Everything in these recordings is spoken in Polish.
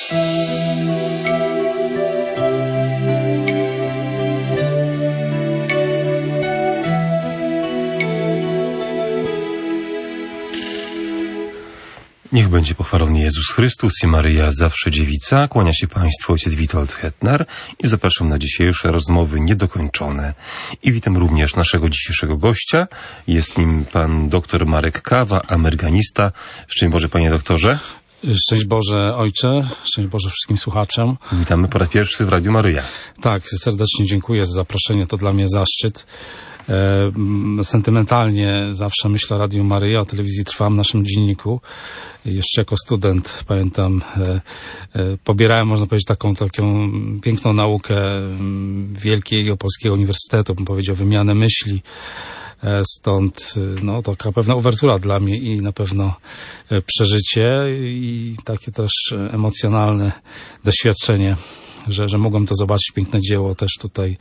Niech będzie pochwalony Jezus Chrystus i Maryja zawsze dziewica. Kłania się Państwu ojciec Witold Hetnar i zapraszam na dzisiejsze rozmowy niedokończone. I witam również naszego dzisiejszego gościa. Jest nim pan dr Marek Kawa, amerykanista. Szczęść Boże, panie doktorze. Szczęść Boże, ojcze. Szczęść Boże wszystkim słuchaczom. Witamy po raz pierwszy w Radiu Maryja. Tak, serdecznie dziękuję za zaproszenie. To dla mnie zaszczyt. Sentymentalnie zawsze myślę o Radiu Maryja, o telewizji Trwam, naszym dzienniku. Jeszcze jako student, pamiętam, pobierałem, można powiedzieć, taką piękną naukę Wielkiego Polskiego Uniwersytetu, bym powiedział, wymianę myśli. Stąd taka pewna uwertura dla mnie i na pewno przeżycie i takie też emocjonalne doświadczenie, że mogłem to zobaczyć, piękne dzieło też tutaj,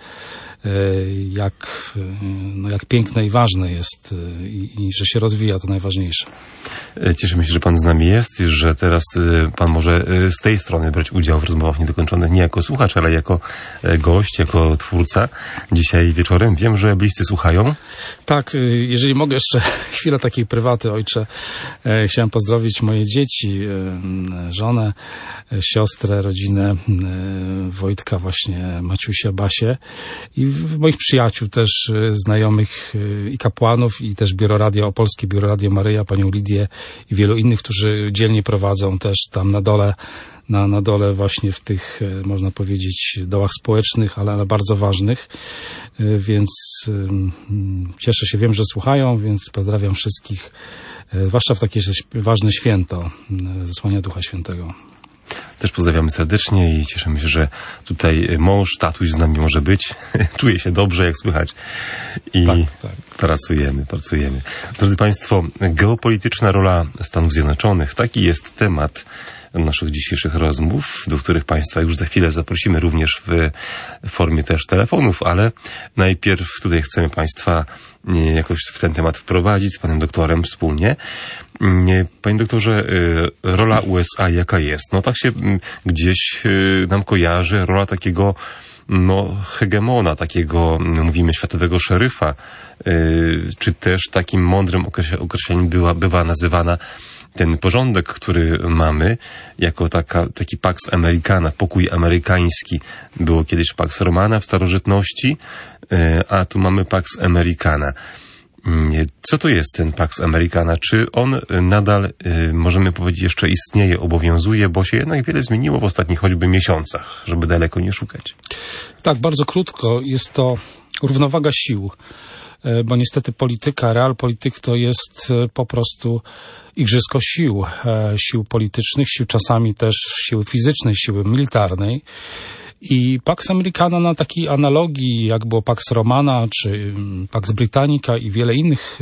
jak piękne i ważne jest i że się rozwija, to najważniejsze. Cieszymy się, że pan z nami jest i że teraz pan może z tej strony brać udział w rozmowach niedokończonych nie jako słuchacz, ale jako gość, jako twórca. Dzisiaj wieczorem wiem, że bliscy słuchają. Tak, jeżeli mogę jeszcze chwilę takiej prywaty, ojcze. Chciałem pozdrowić moje dzieci, żonę, siostrę, rodzinę Wojtka, właśnie Maciusia, Basię i moich przyjaciół też, znajomych i kapłanów i też Biuro Radio Opolskie, Biuro Radio Maryja, panią Lidię i wielu innych, którzy dzielnie prowadzą też tam na dole właśnie w tych, można powiedzieć, dołach społecznych, ale bardzo ważnych, więc cieszę się, wiem, że słuchają, więc pozdrawiam wszystkich, zwłaszcza w takie ważne święto zesłania Ducha Świętego. Też pozdrawiamy serdecznie i cieszymy się, że tutaj mąż, tatuś z nami może być. Czuje się dobrze, jak słychać. I tak. Pracujemy. Drodzy Państwo, geopolityczna rola Stanów Zjednoczonych. Taki jest temat naszych dzisiejszych rozmów, do których Państwa już za chwilę zaprosimy również w formie też telefonów, ale najpierw tutaj chcemy Państwa jakoś w ten temat wprowadzić z panem doktorem wspólnie. Panie doktorze, rola USA jaka jest? No tak się gdzieś nam kojarzy rola takiego hegemona, takiego, mówimy, światowego szeryfa, czy też takim mądrym określeniem bywa nazywana ten porządek, który mamy, jako taki Pax Americana, pokój amerykański. Było kiedyś Pax Romana w starożytności, a tu mamy Pax Americana. Co to jest ten Pax Americana? Czy on nadal, możemy powiedzieć, jeszcze istnieje, obowiązuje, bo się jednak wiele zmieniło w ostatnich choćby miesiącach, żeby daleko nie szukać? Tak, bardzo krótko. Jest to równowaga sił, bo niestety realpolityk to jest po prostu igrzysko sił politycznych, sił czasami też siły fizycznej, siły militarnej. I Pax Americana na takiej analogii, jak było Pax Romana, czy Pax Britannica i wiele innych,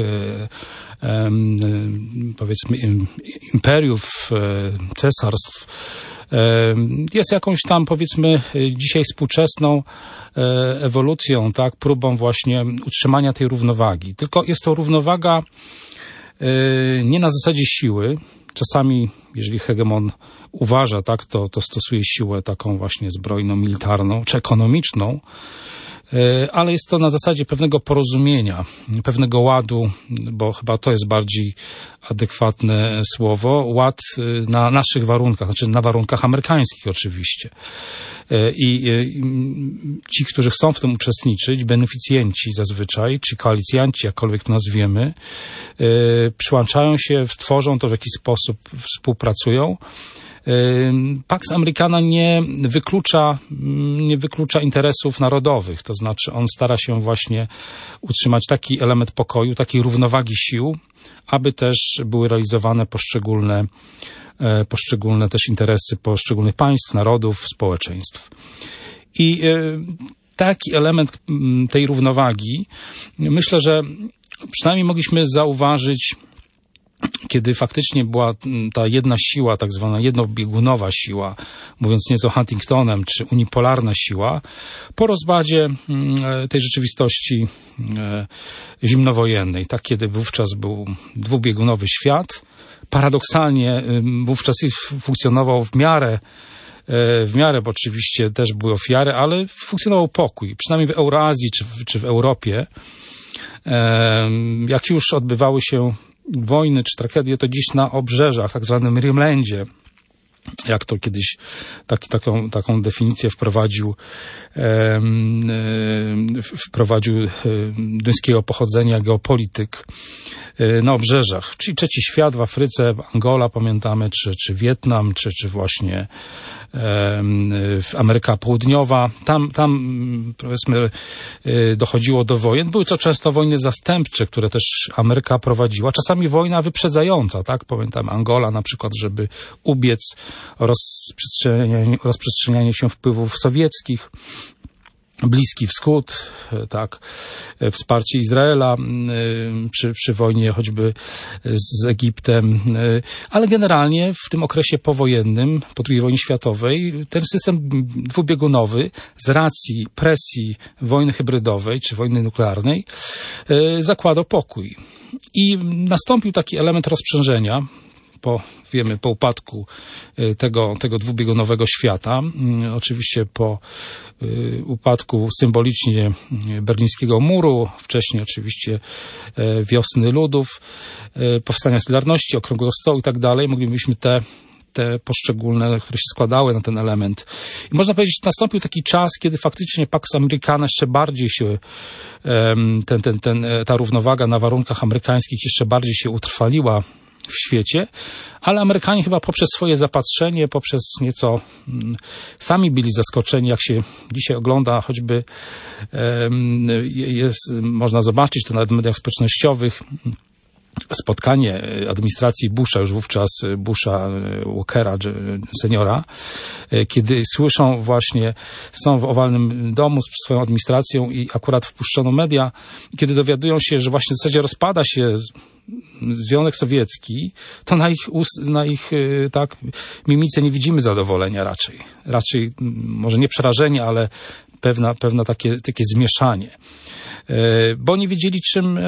powiedzmy, imperiów, cesarstw, jest jakąś tam, powiedzmy, dzisiaj współczesną ewolucją, tak, próbą właśnie utrzymania tej równowagi. Tylko jest to równowaga nie na zasadzie siły. Czasami, jeżeli hegemon uważa, tak, to stosuje siłę taką właśnie zbrojną, militarną czy ekonomiczną, ale jest to na zasadzie pewnego porozumienia, pewnego ładu, bo chyba to jest bardziej adekwatne słowo, ład na naszych warunkach, znaczy na warunkach amerykańskich oczywiście. I ci, którzy chcą w tym uczestniczyć, beneficjenci zazwyczaj, czy koalicjanci, jakkolwiek to nazwiemy, przyłączają się, tworzą to w jakiś sposób, współpracują. Pax Americana nie wyklucza interesów narodowych, to znaczy on stara się właśnie utrzymać taki element pokoju, takiej równowagi sił, aby też były realizowane poszczególne też interesy poszczególnych państw, narodów, społeczeństw. I taki element tej równowagi, myślę, że przynajmniej mogliśmy zauważyć, kiedy faktycznie była ta jedna siła, tak zwana jednobiegunowa siła, mówiąc nieco Huntingtonem, czy unipolarna siła, po rozpadzie tej rzeczywistości zimnowojennej, tak, kiedy wówczas był dwubiegunowy świat, paradoksalnie wówczas funkcjonował w miarę w miarę, bo oczywiście też były ofiary, ale funkcjonował pokój, przynajmniej w Eurazji czy w Europie. Jak już odbywały się wojny czy tragedie, to dziś na obrzeżach, tak zwanym Rimlandzie, jak to kiedyś taką definicję wprowadził duńskiego pochodzenia geopolityk na obrzeżach, czyli trzeci świat w Afryce, Angola, pamiętamy, czy Wietnam, czy właśnie Ameryka Południowa. Tam powiedzmy dochodziło do wojen. Były to często wojny zastępcze, które też Ameryka prowadziła. Czasami wojna wyprzedzająca, tak? Pamiętam Angola na przykład, żeby ubiec rozprzestrzenianie się wpływów sowieckich. Bliski Wschód, tak, wsparcie Izraela przy wojnie choćby z Egiptem, ale generalnie w tym okresie powojennym, po II wojnie światowej, ten system dwubiegunowy z racji presji wojny hybrydowej czy wojny nuklearnej zakładał pokój. I nastąpił taki element rozprzężenia, po upadku tego dwubiegunowego świata, oczywiście po upadku symbolicznie berlińskiego muru, wcześniej oczywiście wiosny ludów, powstania Solidarności, Okrągłego Stołu i tak dalej, moglibyśmy te poszczególne, które się składały na ten element. I można powiedzieć, nastąpił taki czas, kiedy faktycznie Pax Americana jeszcze bardziej się, ta równowaga na warunkach amerykańskich jeszcze bardziej się utrwaliła w świecie, ale Amerykanie chyba poprzez swoje zapatrzenie, poprzez nieco sami byli zaskoczeni, jak się dzisiaj ogląda, choćby można zobaczyć to nawet w mediach społecznościowych, spotkanie administracji Busha, już wówczas Busha Walkera seniora, kiedy słyszą właśnie, są w owalnym domu z swoją administracją i akurat wpuszczono media, kiedy dowiadują się, że właśnie w zasadzie rozpada się Związek Sowiecki, to na ich tak mimice nie widzimy zadowolenia raczej. Raczej może nie przerażenie, ale pewne takie zmieszanie. Bo nie wiedzieli,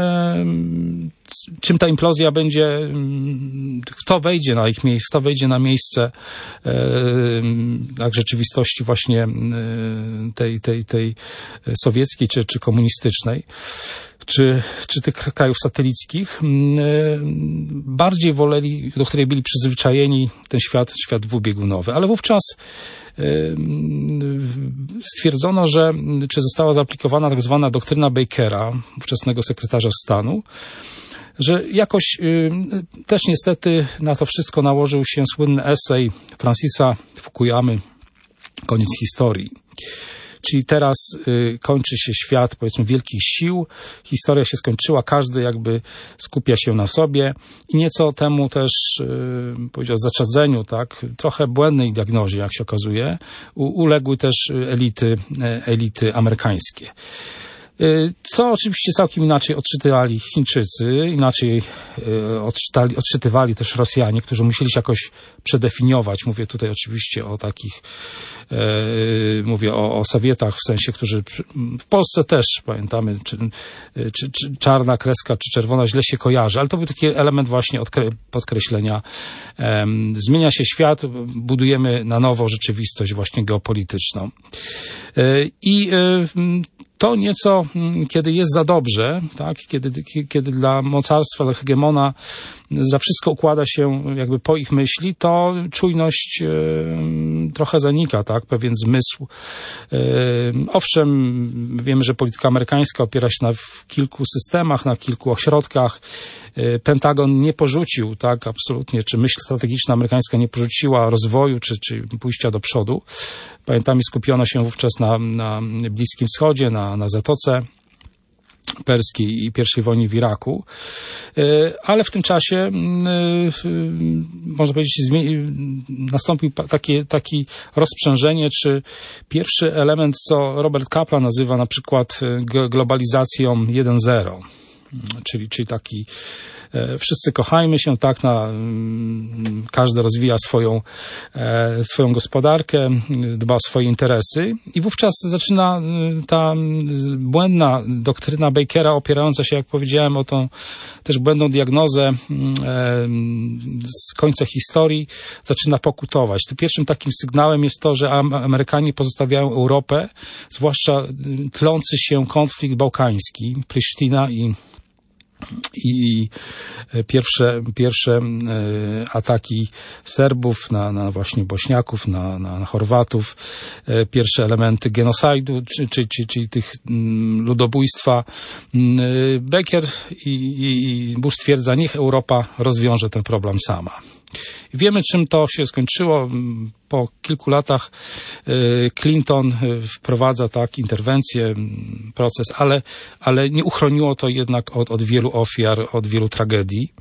czym ta implozja będzie, kto wejdzie na ich miejsce, kto wejdzie na miejsce tak rzeczywistości właśnie tej sowieckiej czy komunistycznej. Czy tych krajów satelickich, bardziej woleli, do której byli przyzwyczajeni, ten świat dwubiegunowy. Ale wówczas stwierdzono, czy została zaaplikowana tak zwana doktryna Bakera, ówczesnego sekretarza stanu, że jakoś też niestety na to wszystko nałożył się słynny esej Francisa Fukuyamy, Koniec historii. Czyli teraz kończy się świat, powiedzmy, wielkich sił. Historia się skończyła, każdy jakby skupia się na sobie i nieco temu też, powiedział, zaczadzeniu, tak, trochę błędnej diagnozie, jak się okazuje, uległy też elity amerykańskie. Co oczywiście całkiem inaczej odczytywali Chińczycy, inaczej odczytywali też Rosjanie, którzy musieli się jakoś przedefiniować. Mówię tutaj oczywiście o takich, mówię o Sowietach, w sensie, którzy w Polsce też, pamiętamy, czy czarna kreska, czy czerwona źle się kojarzy, ale to był taki element właśnie podkreślenia. Zmienia się świat, budujemy na nowo rzeczywistość właśnie geopolityczną. I to nieco, kiedy jest za dobrze, tak, kiedy dla mocarstwa, dla hegemona za wszystko układa się jakby po ich myśli, to czujność trochę zanika, tak, pewien zmysł. Owszem, wiemy, że polityka amerykańska opiera się na kilku systemach, na kilku ośrodkach. Pentagon nie porzucił, tak, absolutnie, czy myśl strategiczna amerykańska nie porzuciła rozwoju, czy pójścia do przodu. Pamiętamy, skupiono się wówczas na Bliskim Wschodzie, na Zatoce Perskiej i pierwszej wojnie w Iraku, ale w tym czasie, można powiedzieć, nastąpił takie rozprzężenie, czy pierwszy element, co Robert Kaplan nazywa na przykład globalizacją 1.0. czyli taki wszyscy kochajmy się, tak, każdy rozwija swoją gospodarkę, dba o swoje interesy i wówczas zaczyna ta błędna doktryna Bakera opierająca się, jak powiedziałem, o tą też błędną diagnozę z końca historii, zaczyna pokutować. Tym pierwszym takim sygnałem jest to, że Amerykanie pozostawiają Europę, zwłaszcza tlący się konflikt bałkański, Prysztina i pierwsze ataki Serbów na właśnie Bośniaków, na Chorwatów, pierwsze elementy genocidu, czyli tych ludobójstwa. Baker i Bush stwierdza, niech Europa rozwiąże ten problem sama. Wiemy, czym to się skończyło. Po kilku latach Clinton wprowadza interwencję, proces, ale nie uchroniło to jednak od wielu ofiar, od wielu tragedii.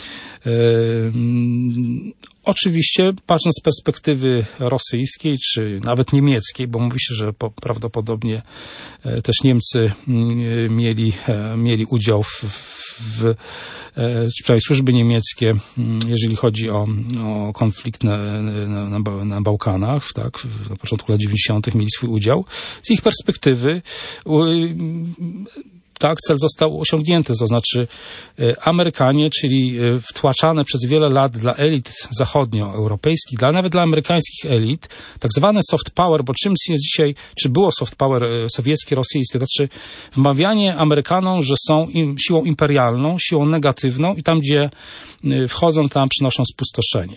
Oczywiście, patrząc z perspektywy rosyjskiej, czy nawet niemieckiej, bo mówi się, że prawdopodobnie też Niemcy mieli udział w przynajmniej służby niemieckie, jeżeli chodzi o konflikt na Bałkanach, tak, na początku lat 90. mieli swój udział. Z ich perspektywy tak, cel został osiągnięty, to znaczy Amerykanie, czyli wtłaczane przez wiele lat dla elit zachodnioeuropejskich, nawet dla amerykańskich elit, tak zwane soft power, bo czym jest dzisiaj, czy było soft power sowieckie, rosyjskie, to znaczy wmawianie Amerykanom, że są siłą imperialną, siłą negatywną i tam, gdzie wchodzą, tam przynoszą spustoszenie.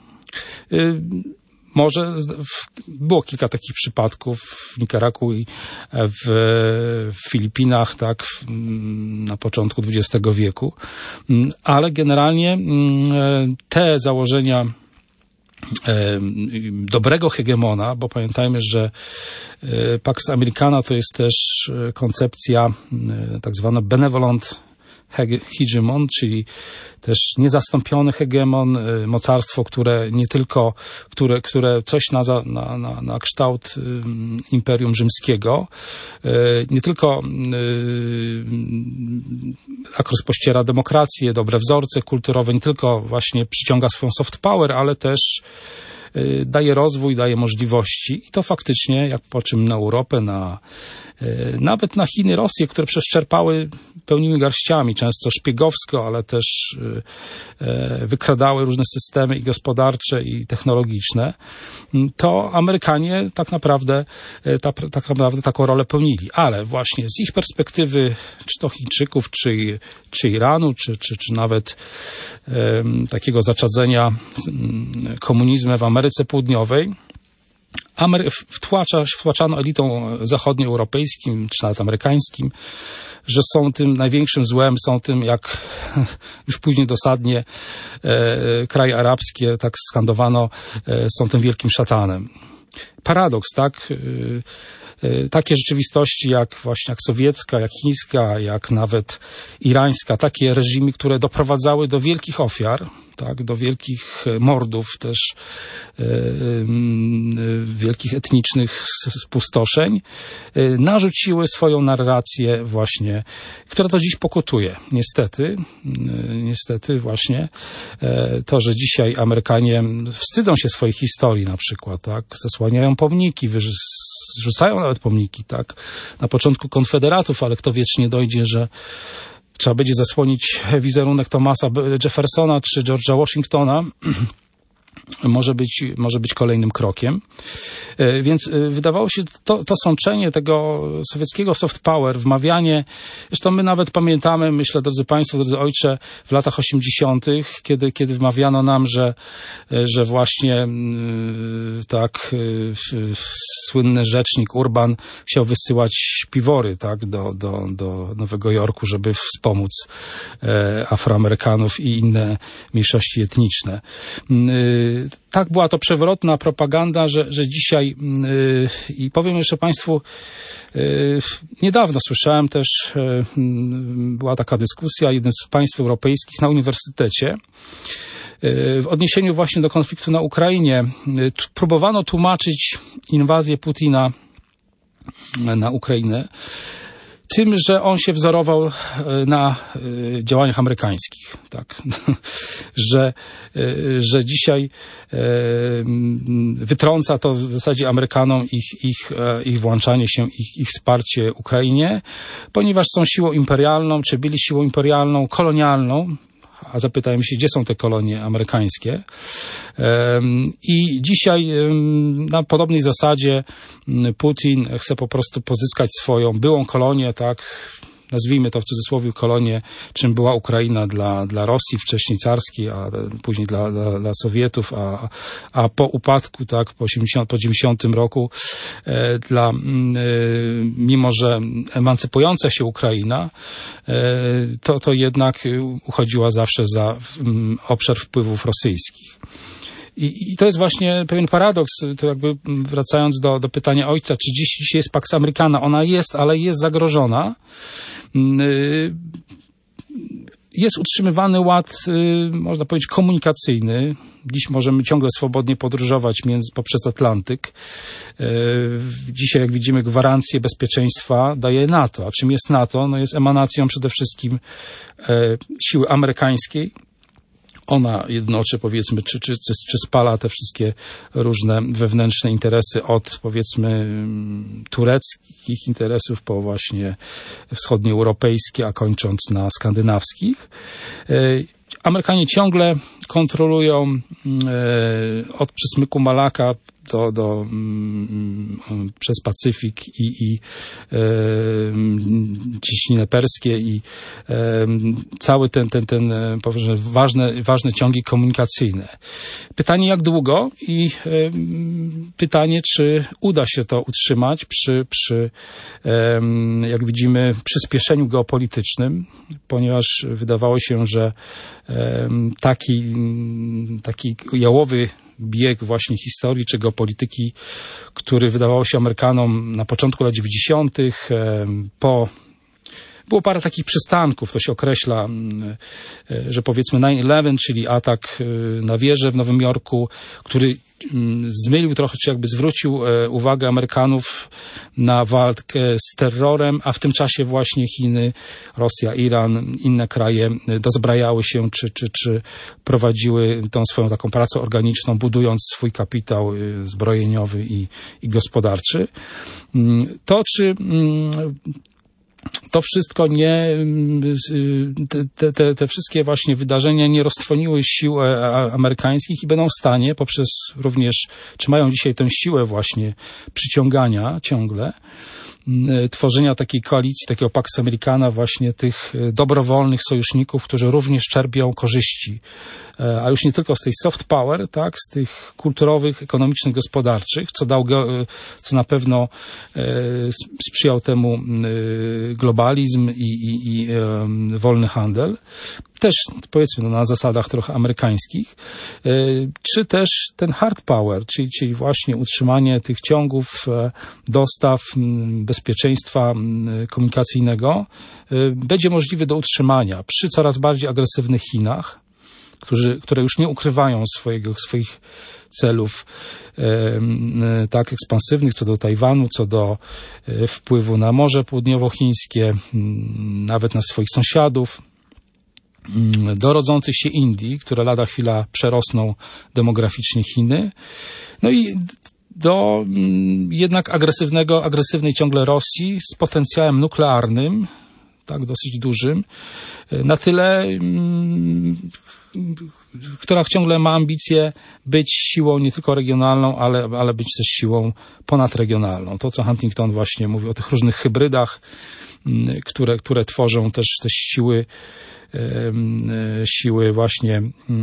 Może było kilka takich przypadków w Nikaragui i w Filipinach, tak, na początku XX wieku, ale generalnie te założenia dobrego hegemona, bo pamiętajmy, że Pax Americana to jest też koncepcja tak zwana benevolent hegemon, czyli też niezastąpiony hegemon, mocarstwo, które nie tylko, które coś na kształt Imperium Rzymskiego, nie tylko rozpościera demokrację, dobre wzorce kulturowe, nie tylko właśnie przyciąga swoją soft power, ale też daje rozwój, daje możliwości i to faktycznie, jak po czym na Europę, nawet na Chiny, Rosję, które przeszczerpały pełnymi garściami, często szpiegowsko, ale też wykradały różne systemy i gospodarcze, i technologiczne, to Amerykanie tak naprawdę taką rolę pełnili. Ale właśnie z ich perspektywy, czy to Chińczyków, czy Iranu, czy nawet takiego zaczadzenia komunizmem w Ameryce Południowej, wtłaczano elitom zachodnioeuropejskim, czy nawet amerykańskim, że są tym największym złem, są tym, jak już później dosadnie kraje arabskie, tak skandowano, są tym wielkim szatanem. Paradoks, tak? Takie rzeczywistości jak sowiecka, jak chińska, jak nawet irańska, takie reżimy, które doprowadzały do wielkich ofiar, tak, do wielkich mordów też, wielkich etnicznych spustoszeń, narzuciły swoją narrację właśnie, która do dziś pokutuje. Niestety właśnie to, że dzisiaj Amerykanie wstydzą się swojej historii na przykład, tak, zasłaniają pomniki, rzucają nawet pomniki, tak, na początku konfederatów, ale kto wie, czy nie dojdzie, że trzeba będzie zasłonić wizerunek Thomasa Jeffersona czy George'a Washingtona, może być kolejnym krokiem. Więc wydawało się, to sączenie tego sowieckiego soft power, wmawianie, zresztą my nawet pamiętamy, myślę, drodzy Państwo, drodzy ojcze, w latach 80., kiedy wmawiano nam, że właśnie tak słynny rzecznik Urban chciał wysyłać śpiwory, tak, do Nowego Jorku, żeby wspomóc Afroamerykanów i inne mniejszości etniczne. Tak, była to przewrotna propaganda, że dzisiaj, i powiem jeszcze Państwu, niedawno słyszałem też, była taka dyskusja, jeden z państw europejskich na uniwersytecie, w odniesieniu właśnie do konfliktu na Ukrainie, próbowano tłumaczyć inwazję Putina na Ukrainę Tym, że on się wzorował na działaniach amerykańskich, tak. że dzisiaj wytrąca to w zasadzie Amerykanom ich włączanie się, ich wsparcie Ukrainie, ponieważ są siłą imperialną, czy byli siłą imperialną, kolonialną, a zapytajmy się, gdzie są te kolonie amerykańskie. I dzisiaj na podobnej zasadzie Putin chce po prostu pozyskać swoją byłą kolonię, tak, nazwijmy to w cudzysłowie kolonię, czym była Ukraina dla Rosji, wcześniej carskiej, a później dla Sowietów, a po upadku, tak, po 90 roku, mimo że emancypująca się Ukraina, to jednak uchodziła zawsze za obszar wpływów rosyjskich. I to jest właśnie pewien paradoks, to jakby wracając do pytania ojca, czy dziś jest Pax Americana? Ona jest, ale jest zagrożona. Jest utrzymywany ład, można powiedzieć, komunikacyjny. Dziś możemy ciągle swobodnie podróżować poprzez Atlantyk. Dzisiaj, jak widzimy, gwarancję bezpieczeństwa daje NATO. A czym jest NATO? No jest emanacją przede wszystkim siły amerykańskiej. Ona jednoczy, powiedzmy, czy spala te wszystkie różne wewnętrzne interesy od, powiedzmy, tureckich interesów po właśnie wschodnioeuropejskie, a kończąc na skandynawskich. Amerykanie ciągle kontrolują od przysmyku Malaka przez Pacyfik i ciśniny perskie i cały ten ważne ciągi komunikacyjne. Pytanie, jak długo i pytanie, czy uda się to utrzymać przy jak widzimy, przyspieszeniu geopolitycznym, ponieważ wydawało się, że taki jałowy bieg właśnie historii czy geopolityki, który wydawało się Amerykanom na początku lat 90. Było parę takich przystanków, to się określa, że powiedzmy 9/11, czyli atak na wieżę w Nowym Jorku, który zmylił trochę, czy jakby zwrócił uwagę Amerykanów na walkę z terrorem, a w tym czasie właśnie Chiny, Rosja, Iran, inne kraje dozbrajały się, czy prowadziły tą swoją taką pracę organiczną, budując swój kapitał zbrojeniowy i gospodarczy. To wszystko te wszystkie właśnie wydarzenia nie roztrwoniły sił amerykańskich i będą w stanie poprzez również, czy mają dzisiaj tę siłę właśnie przyciągania ciągle, tworzenia takiej koalicji, takiego Pax Americana, właśnie tych dobrowolnych sojuszników, którzy również czerpią korzyści, a już nie tylko z tej soft power, tak, z tych kulturowych, ekonomicznych, gospodarczych, co na pewno sprzyjał temu globalizm i wolny handel, też powiedzmy na zasadach trochę amerykańskich, czy też ten hard power, czyli właśnie utrzymanie tych ciągów dostaw, bezpieczeństwa komunikacyjnego będzie możliwe do utrzymania przy coraz bardziej agresywnych Chinach, które już nie ukrywają swoich celów tak ekspansywnych co do Tajwanu, co do wpływu na Morze Południowochińskie, nawet na swoich sąsiadów, do rodzących się Indii, które lada chwila przerosną demograficznie Chiny, no i do jednak agresywnej ciągle Rosji z potencjałem nuklearnym, tak dosyć dużym, na tyle, która ciągle ma ambicje być siłą nie tylko regionalną, ale być też siłą ponadregionalną. To, co Huntington właśnie mówi o tych różnych hybrydach, które tworzą też te siły właśnie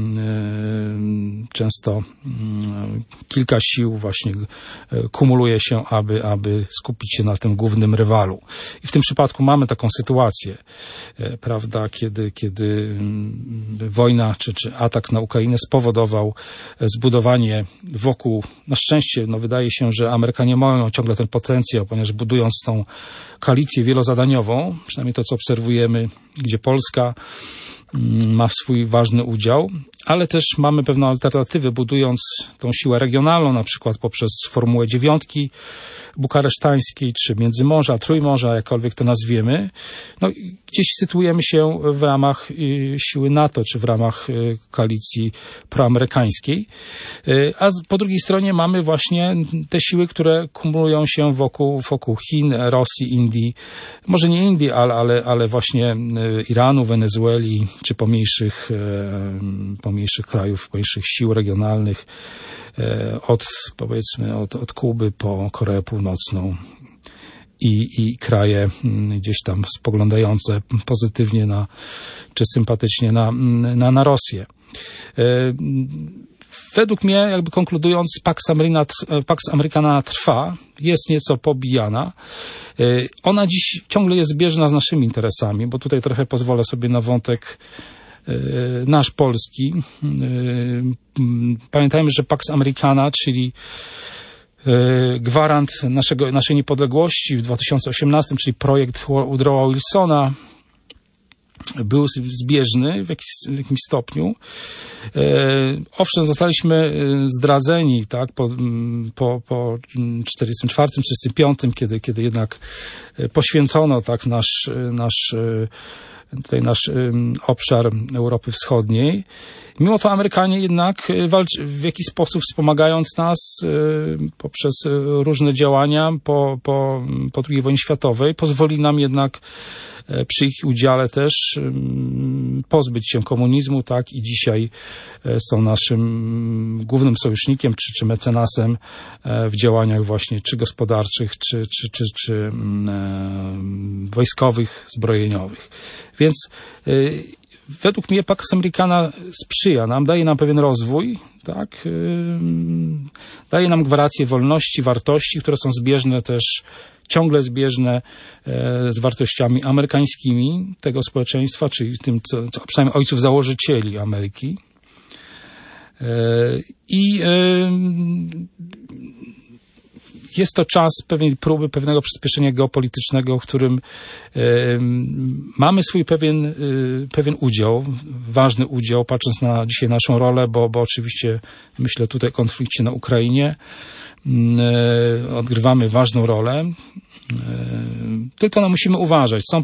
często kilka sił właśnie kumuluje się, aby skupić się na tym głównym rywalu. I w tym przypadku mamy taką sytuację, prawda, kiedy wojna czy atak na Ukrainę spowodował zbudowanie wokół, na szczęście, wydaje się, że Amerykanie mają ciągle ten potencjał, ponieważ budując tą koalicję wielozadaniową, przynajmniej to, co obserwujemy, gdzie Polska ma swój ważny udział, ale też mamy pewną alternatywę, budując tą siłę regionalną, na przykład poprzez Formułę 9 bukaresztańskiej, czy Międzymorza, Trójmorza, jakkolwiek to nazwiemy. No, gdzieś sytuujemy się w ramach siły NATO, czy w ramach koalicji proamerykańskiej. A po drugiej stronie mamy właśnie te siły, które kumulują się wokół Chin, Rosji, Indii. Może nie Indii, ale właśnie Iranu, Wenezueli, czy pomniejszych krajów, pomniejszych sił regionalnych, od Kuby po Koreę Północną i kraje gdzieś tam spoglądające pozytywnie czy sympatycznie na Rosję. Według mnie, jakby konkludując, Pax Americana trwa, jest nieco pobijana. Ona dziś ciągle jest zbieżna z naszymi interesami, bo tutaj trochę pozwolę sobie na wątek nasz polski. Pamiętajmy, że Pax Americana, czyli gwarant naszej niepodległości w 2018, czyli projekt Woodrowa Wilsona, był zbieżny w jakimś stopniu. Owszem, zostaliśmy zdradzeni, tak, po 44, 45, kiedy jednak poświęcono tak nasz obszar Europy Wschodniej. Mimo to Amerykanie jednak w jakiś sposób wspomagając nas poprzez różne działania po II wojnie światowej, pozwolili nam jednak przy ich udziale też pozbyć się komunizmu, tak, i dzisiaj są naszym głównym sojusznikiem czy mecenasem w działaniach właśnie czy gospodarczych, czy wojskowych, zbrojeniowych. Więc według mnie Pax Americana sprzyja nam, daje nam pewien rozwój, tak, daje nam gwarancję wolności, wartości, które są zbieżne też, ciągle zbieżne z wartościami amerykańskimi tego społeczeństwa, czyli tym, co przynajmniej ojców założycieli Ameryki. I jest to czas pewnej próby, pewnego przyspieszenia geopolitycznego, w którym mamy swój pewien udział, ważny udział, patrząc na dzisiaj naszą rolę, bo oczywiście myślę tutaj o konflikcie na Ukrainie. Odgrywamy ważną rolę. Tylko musimy uważać. Są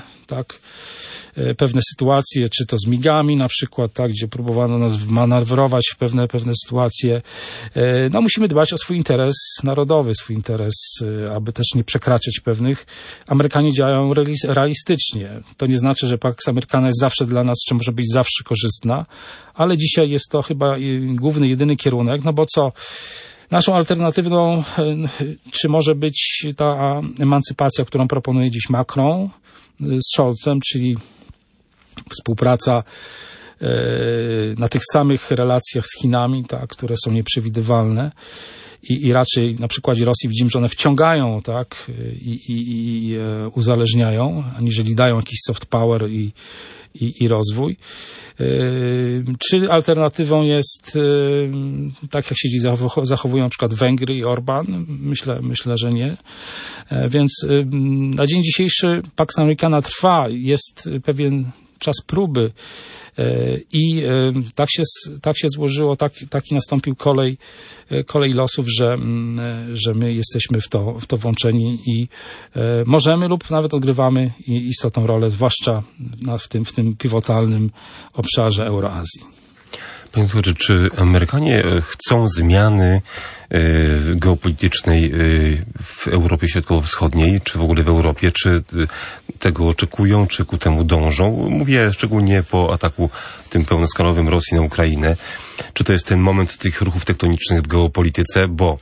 pewne sytuacje, czy to z migami na przykład, tak, gdzie próbowano nas wmanewrować w pewne sytuacje. Musimy dbać o swój interes narodowy, swój interes, aby też nie przekraczać pewnych. Amerykanie działają realistycznie. To nie znaczy, że Pax Americana jest zawsze dla nas, czy może być zawsze korzystna, ale dzisiaj jest to chyba główny, jedyny kierunek, no bo co? Naszą alternatywą, czy może być ta emancypacja, którą proponuje dziś Macron z Scholzem, czyli współpraca na tych samych relacjach z Chinami, tak, które są nieprzewidywalne i raczej na przykładzie Rosji widzimy, że one wciągają, tak, i uzależniają, aniżeli dają jakiś soft power i rozwój. Czy alternatywą jest tak, jak się dziś zachowują na przykład Węgry i Orban? Myślę, że nie. Więc na dzień dzisiejszy Pax Americana trwa, jest pewien czas próby i tak się złożyło, taki nastąpił kolej losów, że my jesteśmy w to włączeni i możemy lub nawet odgrywamy istotną rolę, zwłaszcza w tym pivotalnym obszarze Euroazji. Panie doktorze, czy Amerykanie chcą zmiany geopolitycznej w Europie Środkowo-Wschodniej, czy w ogóle w Europie? Czy tego oczekują, czy ku temu dążą? Mówię szczególnie po ataku tym pełnoskalowym Rosji na Ukrainę. Czy to jest ten moment tych ruchów tektonicznych w geopolityce? Bo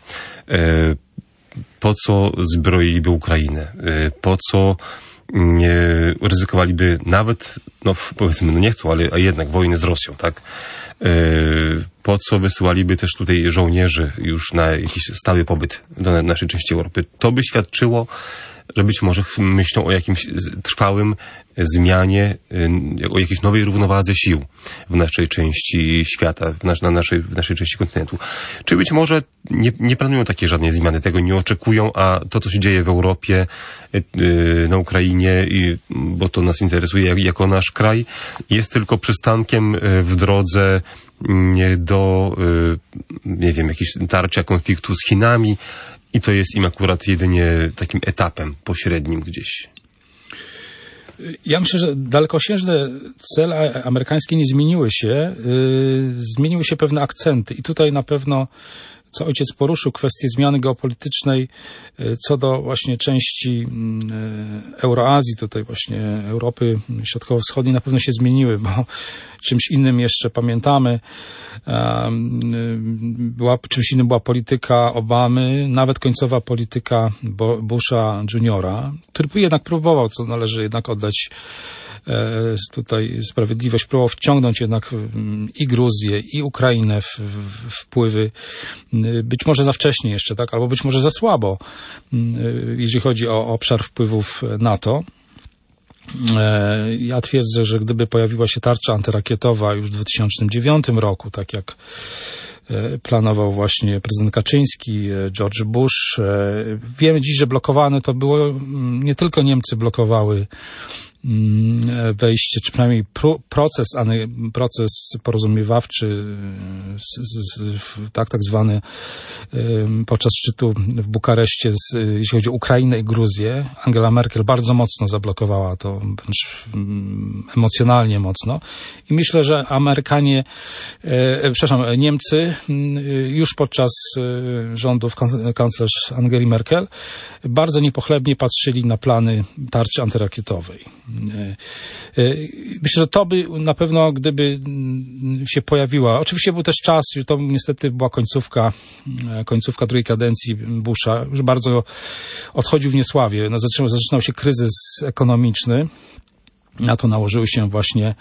po co zbroiliby Ukrainę? Po co ryzykowaliby nawet, powiedzmy, nie chcą, ale jednak wojny z Rosją, tak? Po co wysyłaliby też tutaj żołnierzy już na jakiś stały pobyt do naszej części Europy? To by świadczyło że być może myślą o jakimś trwałym zmianie, o jakiejś nowej równowadze sił w naszej części świata, w naszej części kontynentu. Czy być może nie planują takiej żadnej zmiany, tego nie oczekują, a to, co się dzieje w Europie, na Ukrainie, bo to nas interesuje jako nasz kraj, jest tylko przystankiem w drodze do, nie wiem, jakiejś tarcia, konfliktu z Chinami i to jest im akurat jedynie takim etapem pośrednim gdzieś. Ja myślę, że dalekosiężne cele amerykańskie nie zmieniły się. Zmieniły się pewne akcenty i tutaj na pewno, co ojciec poruszył, kwestię zmiany geopolitycznej co do właśnie części Euroazji, tutaj właśnie Europy Środkowo-Wschodniej na pewno się zmieniły, bo czymś innym jeszcze pamiętamy, czymś innym była polityka Obamy, nawet końcowa polityka Busha juniora, który jednak próbował, co należy jednak oddać tutaj sprawiedliwość, próbował wciągnąć jednak i Gruzję, i Ukrainę w wpływy, być może za wcześnie jeszcze, tak, albo być może za słabo, jeżeli chodzi o obszar wpływów NATO. Ja twierdzę, że gdyby pojawiła się tarcza antyrakietowa już w 2009 roku, tak jak planował właśnie prezydent Kaczyński, George Bush. Wiemy dziś, że blokowane to było, nie tylko Niemcy blokowały wejście, czy przynajmniej proces porozumiewawczy, tak zwany, podczas szczytu w Bukareszcie, jeśli chodzi o Ukrainę i Gruzję. Angela Merkel bardzo mocno zablokowała to, wręcz emocjonalnie mocno. I myślę, że Niemcy już podczas rządów kanclerz Angeli Merkel bardzo niepochlebnie patrzyli na plany tarczy antyrakietowej. Myślę, że to by na pewno, gdyby się pojawiła, oczywiście był też czas, że to niestety była końcówka drugiej kadencji Busha, już bardzo odchodził w niesławie, zaczynał się kryzys ekonomiczny, na to nałożyły się właśnie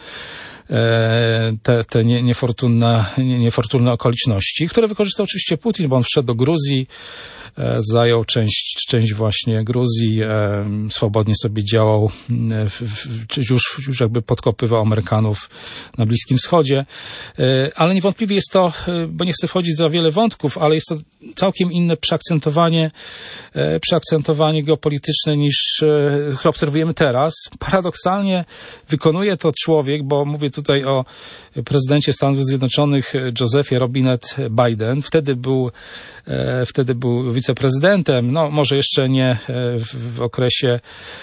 te niefortunne okoliczności, które wykorzystał oczywiście Putin, bo on wszedł do Gruzji, zajął część właśnie Gruzji, swobodnie sobie działał, już jakby podkopywał Amerykanów na Bliskim Wschodzie, ale niewątpliwie jest to, bo nie chcę wchodzić za wiele wątków, ale jest to całkiem inne przeakcentowanie geopolityczne niż które obserwujemy teraz. Paradoksalnie wykonuje to człowiek, bo mówię tutaj o prezydencie Stanów Zjednoczonych Josephie Robinette Biden. Wtedy był wiceprezydentem, no może jeszcze nie w okresie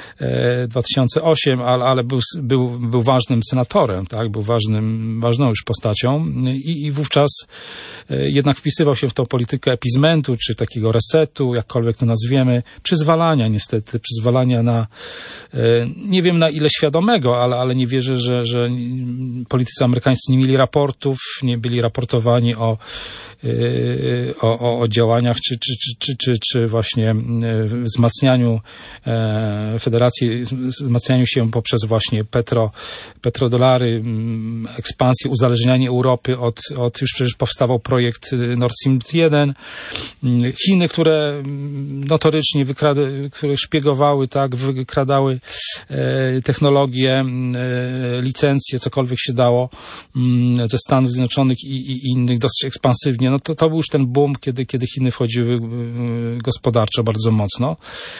2008, ale był ważnym senatorem, tak, był ważną już postacią i wówczas jednak wpisywał się w tą politykę appeasementu, czy takiego resetu, jakkolwiek to nazwiemy, przyzwalania na, nie wiem na ile świadomego, ale nie wierzę, że politycy amerykańscy nie mieli raportów, nie byli raportowani o działaniach, czy właśnie wzmacnianiu federacji, wzmacnianiu się poprzez właśnie petrodolary, ekspansję, uzależnianie Europy od już przecież powstawał projekt Nord Stream 1. Chiny, które notorycznie które szpiegowały, tak, wykradały technologie, licencje, cokolwiek się dało ze Stanów Zjednoczonych i innych dosyć ekspansywnie. No to był już ten boom, kiedy Chiny wchodziły gospodarczo bardzo mocno.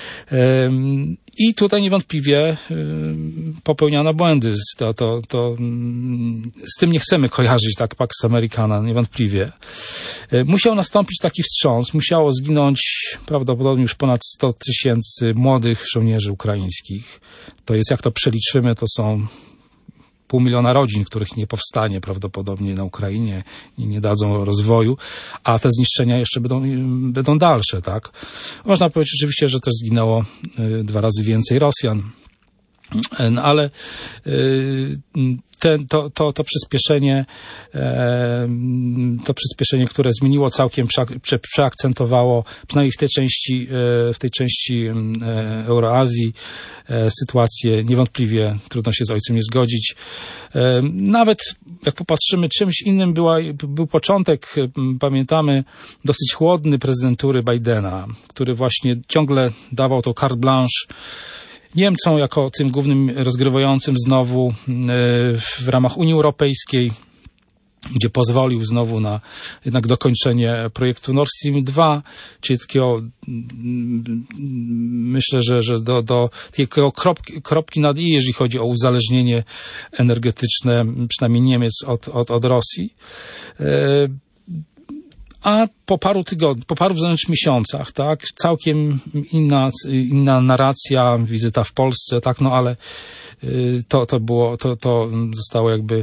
I tutaj niewątpliwie popełniano błędy. Z tym nie chcemy kojarzyć, tak, Pax Americana, niewątpliwie. Musiał nastąpić taki wstrząs, musiało zginąć prawdopodobnie już ponad 100 000 młodych żołnierzy ukraińskich. To jest, jak to przeliczymy, to są 500 000 rodzin, których nie powstanie prawdopodobnie na Ukrainie i nie dadzą rozwoju, a te zniszczenia jeszcze będą dalsze, tak? Można powiedzieć oczywiście, że też zginęło 2 razy więcej Rosjan. No ale to przyspieszenie, które zmieniło całkiem, przeakcentowało, przynajmniej w tej części Euroazji, sytuację, niewątpliwie trudno się z ojcem nie zgodzić. Nawet jak popatrzymy, czymś innym był początek, pamiętamy, dosyć chłodny prezydentury Bidena, który właśnie ciągle dawał to carte blanche Niemcom jako tym głównym rozgrywającym znowu w ramach Unii Europejskiej, gdzie pozwolił znowu na jednak dokończenie projektu Nord Stream 2, czyli takiego, myślę, że do takiego kropki nad i, jeżeli chodzi o uzależnienie energetyczne, przynajmniej Niemiec od Rosji. A po paru wręcz miesiącach, tak, całkiem inna narracja, wizyta w Polsce, tak, no ale to zostało jakby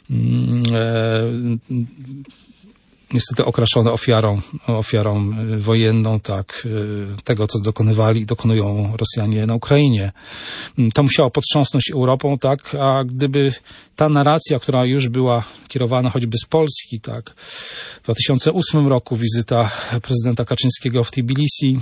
niestety okraszone ofiarą wojenną, tak, tego, co dokonują Rosjanie na Ukrainie. To musiało potrząsnąć Europą, tak, a gdyby ta narracja, która już była kierowana choćby z Polski, tak, w 2008 roku wizyta prezydenta Kaczyńskiego w Tbilisi,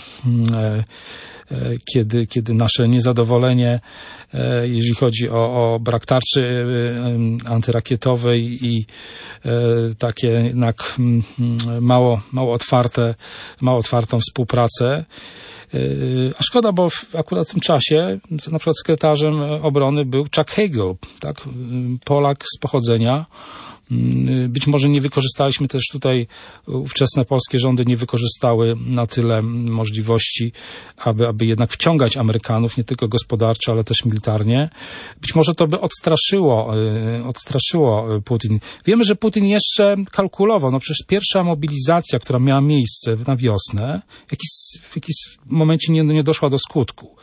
kiedy nasze niezadowolenie, jeżeli chodzi o brak tarczy antyrakietowej i takie jednak mało otwartą współpracę. A szkoda, bo akurat w tym czasie na przykład sekretarzem obrony był Chuck Hagel, tak, Polak z pochodzenia. Być może nie wykorzystaliśmy też tutaj, ówczesne polskie rządy nie wykorzystały na tyle możliwości, aby jednak wciągać Amerykanów, nie tylko gospodarczo, ale też militarnie. Być może to by odstraszyło Putin. Wiemy, że Putin jeszcze kalkulował, no przecież pierwsza mobilizacja, która miała miejsce na wiosnę, w jakimś momencie nie doszła do skutku.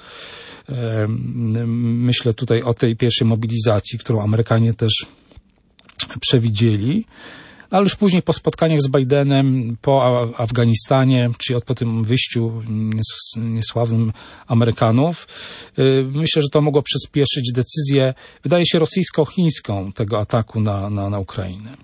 Myślę tutaj o tej pierwszej mobilizacji, którą Amerykanie też przewidzieli, ale już później po spotkaniach z Bidenem, po Afganistanie, czyli po tym wyjściu niesławnym Amerykanów, myślę, że to mogło przyspieszyć decyzję, wydaje się, rosyjsko-chińską tego ataku na Ukrainę.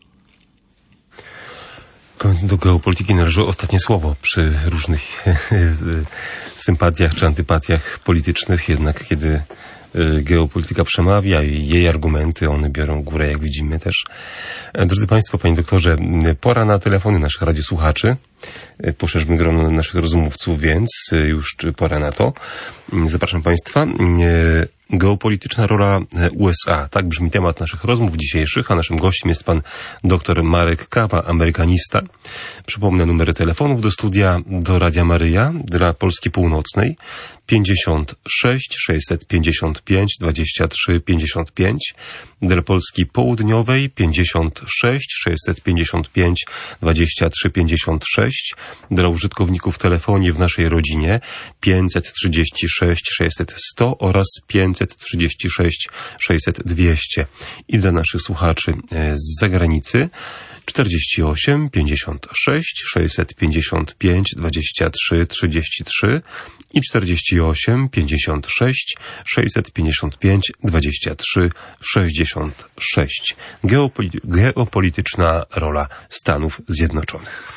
Do geopolityki należy ostatnie słowo przy różnych sympatiach czy antypatiach politycznych, jednak kiedy geopolityka przemawia i jej argumenty, one biorą górę, jak widzimy też. Drodzy Państwo, Panie Doktorze, pora na telefony naszych radiosłuchaczy. Poszerzmy grono naszych rozmówców, więc już pora na to. Zapraszam Państwa. Geopolityczna rola USA. Tak brzmi temat naszych rozmów dzisiejszych, a naszym gościem jest pan dr Marek Kawa, amerykanista. Przypomnę numery telefonów do studia, do Radia Maryja dla Polski Północnej 56 655 23 55, dla Polski Południowej 56 655 23 56, dla użytkowników telefonii w naszej rodzinie 536 600 100 oraz 536 600 200 i dla naszych słuchaczy z zagranicy 48 56 655 23 33 i 48 56 655 23 66. Geopolityczna rola Stanów Zjednoczonych.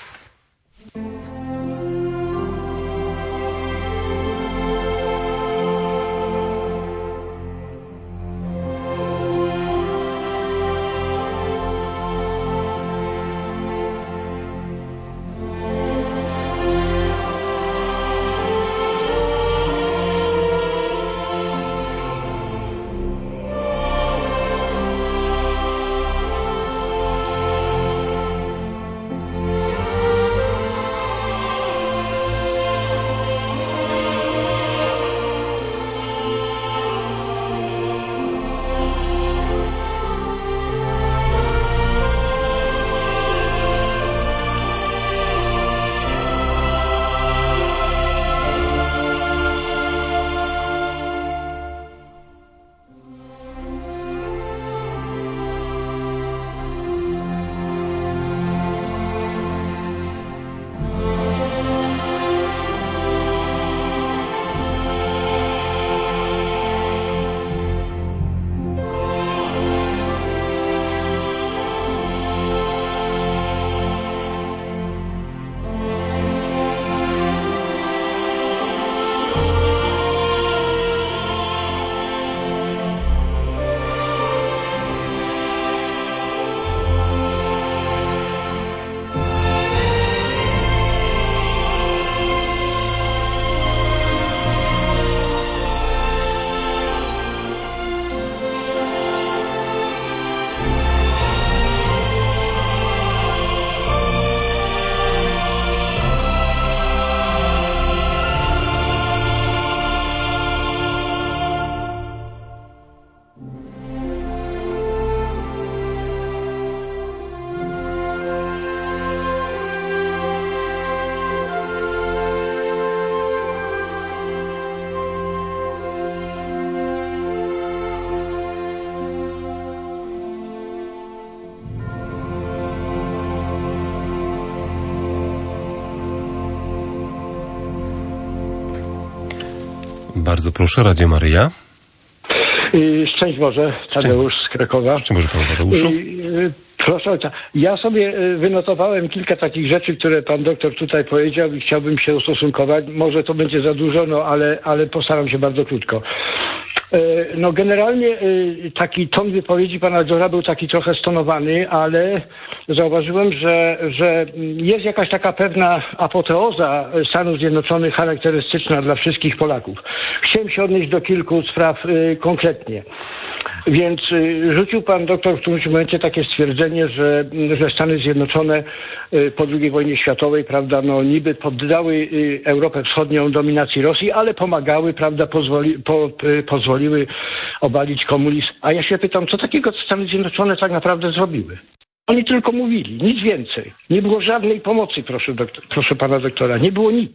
Bardzo proszę, Radio Maryja. Szczęść Boże, Tadeusz z Krakowa. Szczęść Boże, panie Tadeuszu. Proszę ojca, ja sobie wynotowałem kilka takich rzeczy, które pan doktor tutaj powiedział i chciałbym się ustosunkować. Może to będzie za dużo, no ale postaram się bardzo krótko. No generalnie taki ton wypowiedzi pana doktora był taki trochę stonowany, ale zauważyłem, że jest jakaś taka pewna apoteoza Stanów Zjednoczonych charakterystyczna dla wszystkich Polaków. Chciałem się odnieść do kilku spraw konkretnie. Więc rzucił pan doktor w którymś momencie takie stwierdzenie, że Stany Zjednoczone po II wojnie światowej, prawda, no niby poddały Europę Wschodnią dominacji Rosji, ale pomagały, prawda, pozwoliły obalić komunizm. A ja się pytam, co takiego Stany Zjednoczone tak naprawdę zrobiły? Oni tylko mówili, nic więcej. Nie było żadnej pomocy, proszę pana doktora, nie było nic.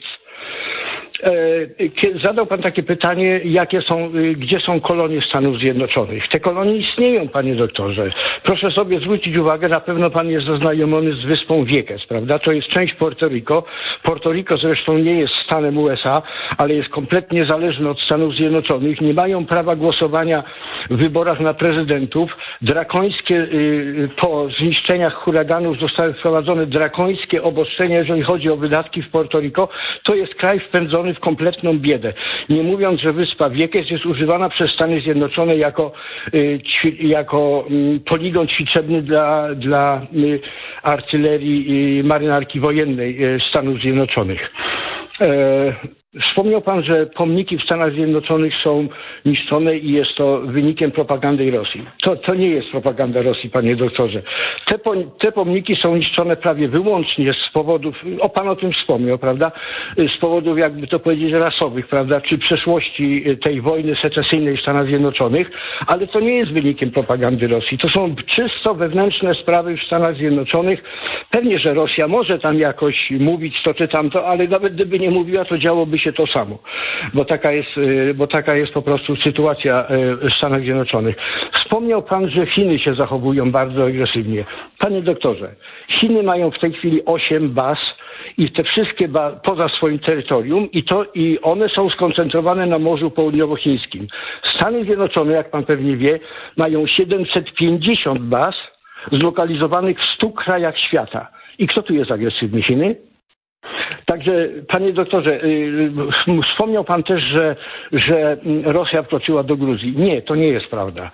Zadał pan takie pytanie, gdzie są kolonie Stanów Zjednoczonych. Te kolonie istnieją, panie doktorze. Proszę sobie zwrócić uwagę, na pewno pan jest zaznajomiony z wyspą Vieques, prawda? To jest część Puerto Rico. Puerto Rico zresztą nie jest stanem USA, ale jest kompletnie zależne od Stanów Zjednoczonych. Nie mają prawa głosowania w wyborach na prezydentów. Drakońskie, po zniszczeniach huraganów zostały wprowadzone drakońskie obostrzenia, jeżeli chodzi o wydatki w Puerto Rico. To jest kraj wpędzony w kompletną biedę. Nie mówiąc, że wyspa Vieques jest używana przez Stany Zjednoczone jako poligon ćwiczebny dla artylerii i marynarki wojennej Stanów Zjednoczonych. Wspomniał pan, że pomniki w Stanach Zjednoczonych są niszczone i jest to wynikiem propagandy Rosji. To nie jest propaganda Rosji, panie doktorze. Te pomniki są niszczone prawie wyłącznie z powodów, pan o tym wspomniał, prawda? Z powodów, jakby to powiedzieć, rasowych, prawda? Czy przeszłości tej wojny secesyjnej w Stanach Zjednoczonych, ale to nie jest wynikiem propagandy Rosji. To są czysto wewnętrzne sprawy w Stanach Zjednoczonych. Pewnie, że Rosja może tam jakoś mówić to czy tamto, ale nawet gdyby nie mówiła, to działoby się to samo, bo taka jest po prostu sytuacja w Stanach Zjednoczonych. Wspomniał pan, że Chiny się zachowują bardzo agresywnie. Panie doktorze, Chiny mają w tej chwili 8 baz i te wszystkie poza swoim terytorium i one są skoncentrowane na Morzu Południowochińskim. Stany Zjednoczone, jak pan pewnie wie, mają 750 baz zlokalizowanych w 100 krajach świata. I kto tu jest agresywny? Chiny? Także, panie doktorze, wspomniał pan też, że Rosja wkroczyła do Gruzji. Nie, to nie jest prawda.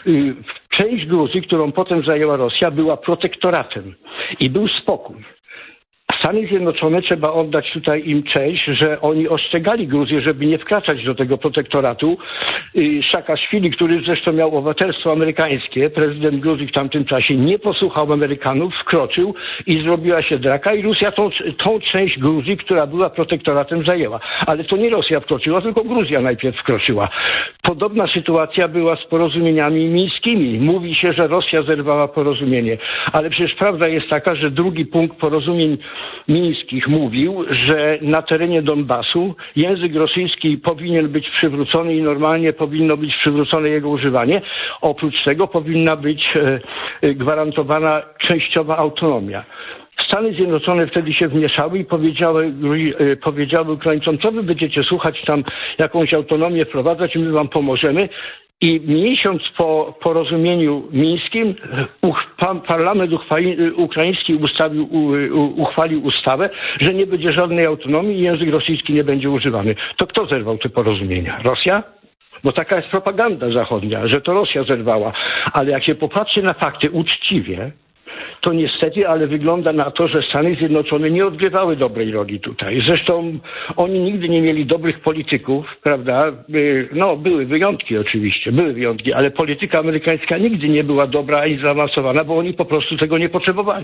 Część Gruzji, którą potem zajęła Rosja, była protektoratem i był spokój. Stany Zjednoczone, trzeba oddać tutaj im cześć, że oni ostrzegali Gruzję, żeby nie wkraczać do tego protektoratu. Saakaszwili, który zresztą miał obywatelstwo amerykańskie, prezydent Gruzji w tamtym czasie nie posłuchał Amerykanów, wkroczył i zrobiła się draka i Rosja tą część Gruzji, która była protektoratem, zajęła. Ale to nie Rosja wkroczyła, tylko Gruzja najpierw wkroczyła. Podobna sytuacja była z porozumieniami mińskimi. Mówi się, że Rosja zerwała porozumienie, ale przecież prawda jest taka, że drugi punkt porozumień mińskich mówił, że na terenie Donbasu język rosyjski powinien być przywrócony i normalnie powinno być przywrócone jego używanie. Oprócz tego powinna być gwarantowana częściowa autonomia. Stany Zjednoczone wtedy się wmieszały i powiedziały Ukraińcom, co wy będziecie słuchać tam, jakąś autonomię wprowadzać, my wam pomożemy. I miesiąc po porozumieniu mińskim parlament ukraiński uchwalił ustawę, że nie będzie żadnej autonomii i język rosyjski nie będzie używany. To kto zerwał te porozumienia? Rosja? Bo taka jest propaganda zachodnia, że to Rosja zerwała. Ale jak się popatrzy na fakty uczciwie, to niestety, ale wygląda na to, że Stany Zjednoczone nie odgrywały dobrej roli tutaj. Zresztą oni nigdy nie mieli dobrych polityków, prawda? No, były wyjątki oczywiście, ale polityka amerykańska nigdy nie była dobra i zaawansowana, bo oni po prostu tego nie potrzebowali.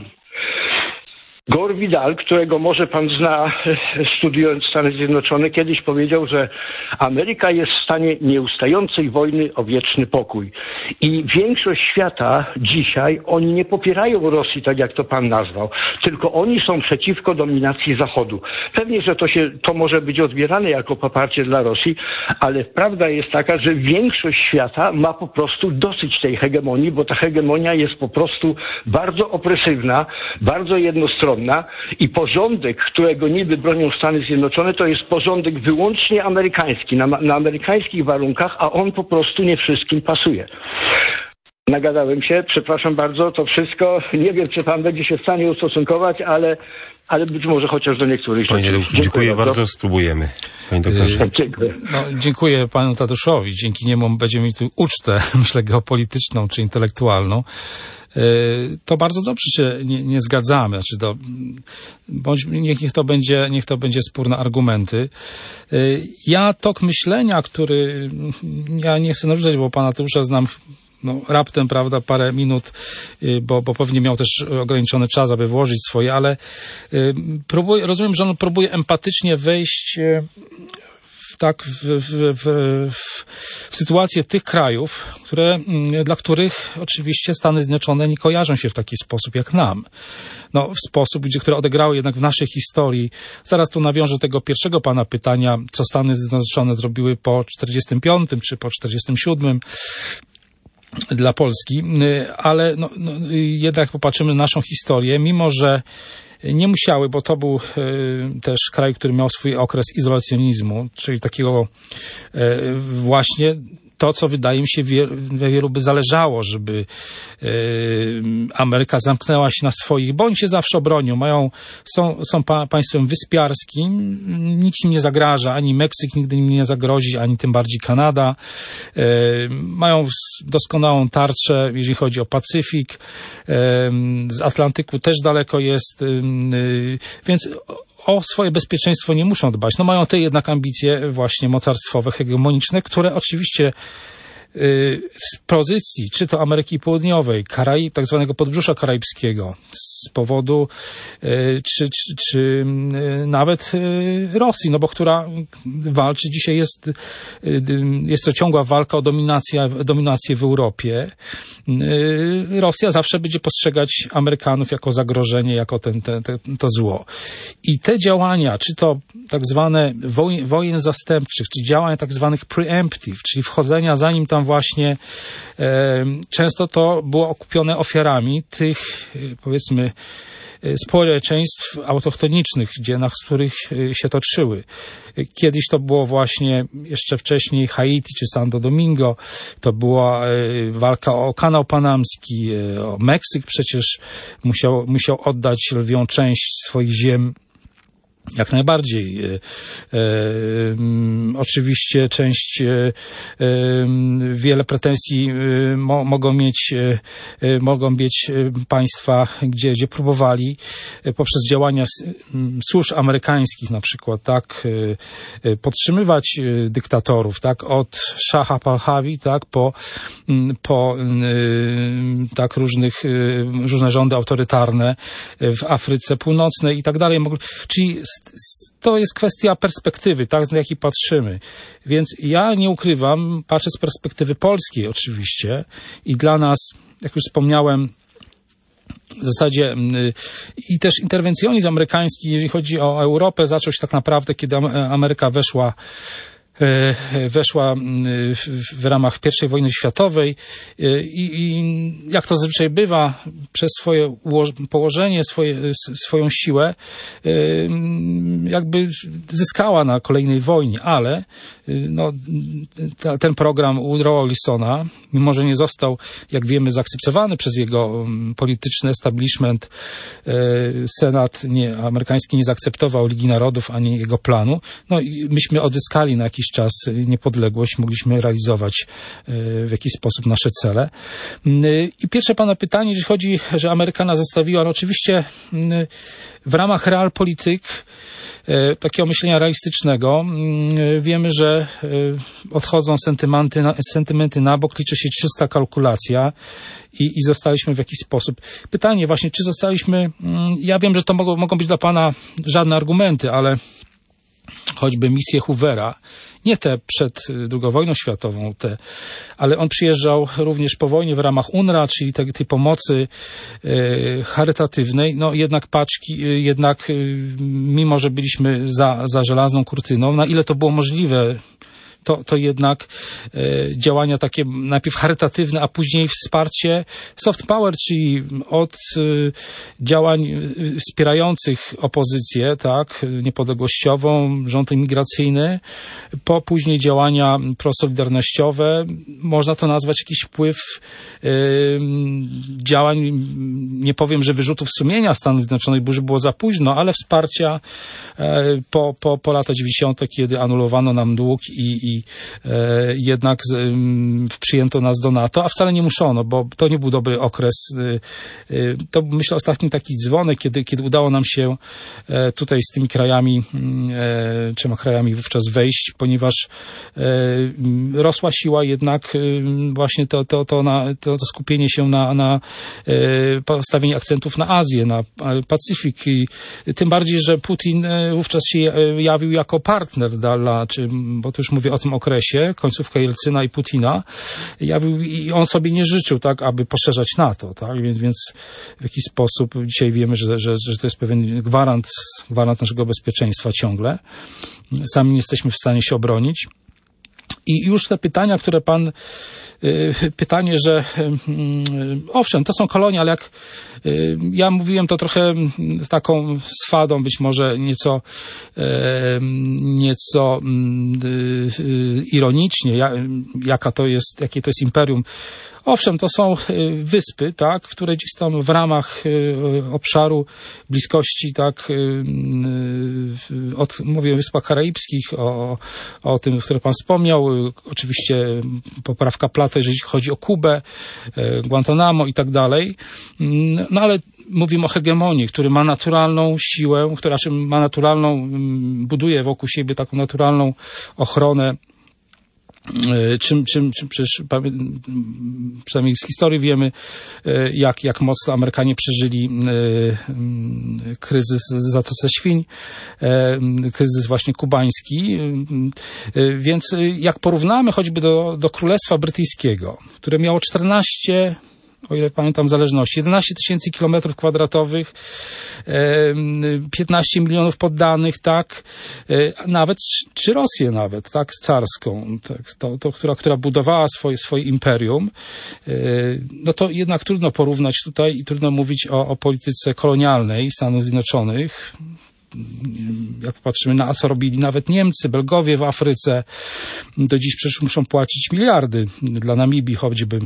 Gore Vidal, którego może pan zna, studiując Stany Zjednoczone, kiedyś powiedział, że Ameryka jest w stanie nieustającej wojny o wieczny pokój. I większość świata dzisiaj, oni nie popierają Rosji, tak jak to pan nazwał, tylko oni są przeciwko dominacji Zachodu. Pewnie, że to może być odbierane jako poparcie dla Rosji, ale prawda jest taka, że większość świata ma po prostu dosyć tej hegemonii, bo ta hegemonia jest po prostu bardzo opresywna, bardzo jednostronna bezstronna i porządek, którego niby bronią Stany Zjednoczone, to jest porządek wyłącznie amerykański, na amerykańskich warunkach, a on po prostu nie wszystkim pasuje. Nagadałem się, przepraszam bardzo, to wszystko. Nie wiem, czy pan będzie się w stanie ustosunkować, ale być może chociaż do niektórych rzeczy. Panie doktorze, dziękuję bardzo, spróbujemy. Panie doktorze. Dziękuję. Dziękuję panu Tadeuszowi. Dzięki niemu będziemy mieli tu ucztę, myślę, geopolityczną czy intelektualną. To bardzo dobrze się nie zgadzamy. Znaczy niech to będzie spór na argumenty. Ja tok myślenia, który ja nie chcę narzucać, bo pana Tadeusza znam raptem, prawda, parę minut, bo pewnie miał też ograniczony czas, aby włożyć swoje, ale rozumiem, że on próbuje empatycznie wejść w sytuację tych krajów, dla których oczywiście Stany Zjednoczone nie kojarzą się w taki sposób jak nam. W sposób, które odegrały jednak w naszej historii. Zaraz tu nawiążę do tego pierwszego pana pytania, co Stany Zjednoczone zrobiły po 45 czy po 47 dla Polski, ale jednak popatrzymy na naszą historię, mimo że nie musiały, bo to był też kraj, który miał swój okres izolacjonizmu, czyli takiego właśnie to, co wydaje mi się wielu by zależało, żeby Ameryka zamknęła się na swoich, bądź się zawsze obronią. Są państwem wyspiarskim, nikt im nie zagraża, ani Meksyk nigdy im nie zagrozi, ani tym bardziej Kanada. Mają doskonałą tarczę, jeżeli chodzi o Pacyfik. Z Atlantyku też daleko jest, więc o swoje bezpieczeństwo nie muszą dbać. Mają te jednak ambicje właśnie mocarstwowe, hegemoniczne, które oczywiście z pozycji, czy to Ameryki Południowej, tak zwanego Podbrzusza Karaibskiego, z powodu, czy nawet Rosji, bo która walczy dzisiaj jest to ciągła walka o dominację w Europie. Rosja zawsze będzie postrzegać Amerykanów jako zagrożenie, jako to zło. I te działania, czy to tak zwane wojen zastępczych, czy działania tak zwanych preemptive, czyli wchodzenia zanim tam właśnie często to było okupione ofiarami tych, powiedzmy, społeczeństw autochtonicznych, na których się toczyły. Kiedyś to było właśnie jeszcze wcześniej Haiti czy Santo Domingo, to była walka o kanał panamski, o Meksyk przecież musiał oddać lwią część swoich ziem. Jak najbardziej. Oczywiście wiele pretensji mogą mieć państwa, gdzie próbowali poprzez działania służb amerykańskich na przykład, tak, podtrzymywać dyktatorów, tak, od Szaha Pahlawi, tak, po tak różne rządy autorytarne w Afryce Północnej i tak dalej. Czyli to jest kwestia perspektywy, tak, z jakiej patrzymy. Więc ja nie ukrywam, patrzę z perspektywy polskiej oczywiście i dla nas, jak już wspomniałem, w zasadzie i też interwencjonizm amerykański, jeżeli chodzi o Europę, zaczął się tak naprawdę, kiedy Ameryka weszła w ramach I wojny światowej i jak to zazwyczaj bywa, przez swoje położenie, swoją siłę jakby zyskała na kolejnej wojnie, ale ten program Woodrowa Wilsona, mimo że nie został, jak wiemy, zaakceptowany przez jego polityczny establishment, Senat amerykański nie zaakceptował Ligi Narodów ani jego planu, i myśmy odzyskali na jakiś czas niepodległość, mogliśmy realizować w jakiś sposób nasze cele. I pierwsze pana pytanie, jeżeli chodzi, że Ameryka nas zostawiła, oczywiście w ramach realpolityk, takiego myślenia realistycznego, wiemy, że odchodzą sentymenty na bok, liczy się czysta kalkulacja i zostaliśmy w jakiś sposób. Pytanie właśnie, czy zostaliśmy, ja wiem, że to mogą być dla pana żadne argumenty, ale choćby misje Hoovera, nie te przed II wojną światową, ale on przyjeżdżał również po wojnie w ramach UNRWA, czyli tej pomocy charytatywnej, jednak paczki, mimo że byliśmy za żelazną kurtyną, na ile to było możliwe, to jednak działania takie najpierw charytatywne, a później wsparcie soft power, czyli od działań wspierających opozycję, tak, niepodległościową, rząd imigracyjny, po później działania prosolidarnościowe. Można to nazwać jakiś wpływ działań, nie powiem, że wyrzutów sumienia Stanów Zjednoczonych, bo już było za późno, ale wsparcia po lata 90., kiedy anulowano nam dług i jednak przyjęto nas do NATO, a wcale nie muszono, bo to nie był dobry okres. To myślę ostatni taki dzwonek, kiedy udało nam się tutaj z tymi krajami, 3 krajami wówczas wejść, ponieważ rosła siła jednak właśnie to skupienie się na postawienie akcentów na Azję, na Pacyfik i tym bardziej, że Putin wówczas się jawił jako partner bo tu już mówię o tym okresie, końcówka Jelcyna i Putina, jawił i on sobie nie życzył, tak, aby poszerzać NATO, tak, więc w jakiś sposób dzisiaj wiemy, że to jest pewien gwarant naszego bezpieczeństwa ciągle. Sami nie jesteśmy w stanie się obronić. I już te pytania, które pytanie, że owszem, to są kolonie, ale jak ja mówiłem to trochę z taką swadą, być może nieco ironicznie, jakie to jest imperium. Owszem, to są wyspy, tak, które gdzieś tam w ramach obszaru bliskości, tak, mówię o Wyspach Karaibskich, o tym, które pan wspomniał, oczywiście poprawka Plato, jeżeli chodzi o Kubę, Guantanamo i tak dalej, no ale mówimy o hegemonii, który ma naturalną siłę, która buduje wokół siebie taką naturalną ochronę. Czym przecież przynajmniej z historii wiemy, jak mocno Amerykanie przeżyli kryzys w Zatoce Świń, kryzys właśnie kubański. Więc jak porównamy choćby do Królestwa Brytyjskiego, które miało 14, o ile pamiętam, zależności, 11 000 kilometrów kwadratowych, 15 milionów poddanych, tak, nawet, czy Rosję nawet, tak, carską, tak, która budowała swoje imperium, no to jednak trudno porównać tutaj i trudno mówić o polityce kolonialnej Stanów Zjednoczonych. Jak popatrzymy na co robili nawet Niemcy, Belgowie w Afryce, do dziś przecież muszą płacić miliardy dla Namibii choćby.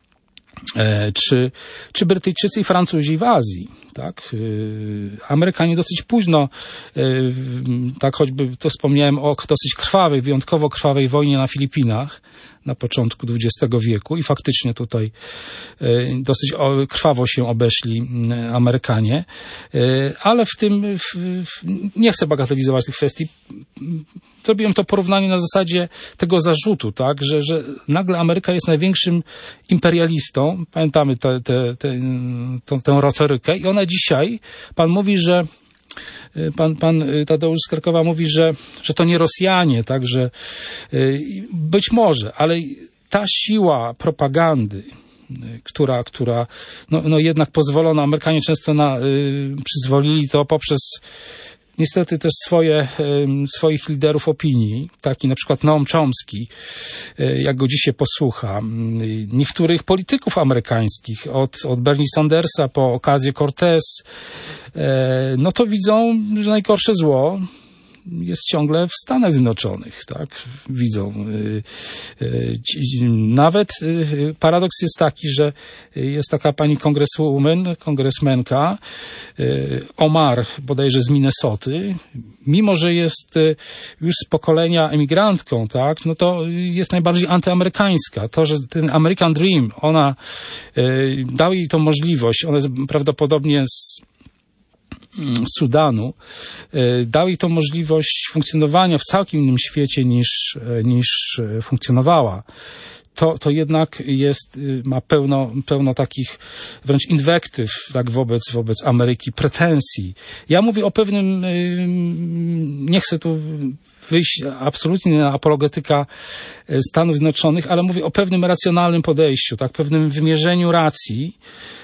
Czy Brytyjczycy i Francuzi w Azji, tak? Amerykanie dosyć późno, tak, choćby to wspomniałem o dosyć krwawej, wyjątkowo krwawej wojnie na Filipinach na początku XX wieku i faktycznie tutaj dosyć krwawo się obeszli Amerykanie, ale nie chcę bagatelizować tych kwestii. Zrobiłem to porównanie na zasadzie tego zarzutu, tak, że nagle Ameryka jest największym imperialistą. Pamiętamy tę retorykę i ona dzisiaj, pan mówi, że pan Tadeusz z Krakowa mówi, że to nie Rosjanie, tak, że być może, ale ta siła propagandy, która no jednak pozwolono, Amerykanie często przyzwolili to poprzez niestety też swoich liderów opinii, taki na przykład Noam Chomsky, jak go dziś się posłucha, niektórych polityków amerykańskich, od Bernie Sandersa po Ocasio-Cortez, no to widzą, że najgorsze zło jest ciągle w Stanach Zjednoczonych, tak? Widzą. Nawet paradoks jest taki, że jest taka pani kongresmenka Omar, bodajże z Minnesoty, mimo że jest już z pokolenia emigrantką, tak? No to jest najbardziej antyamerykańska. To, że ten American Dream, ona dał jej tą możliwość, ona jest prawdopodobnie z Sudanu, dał jej tą możliwość funkcjonowania w całkiem innym świecie niż funkcjonowała. To jednak ma pełno takich wręcz inwektyw, tak, wobec Ameryki, pretensji. Ja mówię o pewnym, nie chcę tu wyjść absolutnie na apologetyka Stanów Zjednoczonych, ale mówię o pewnym racjonalnym podejściu, tak, pewnym wymierzeniu racji,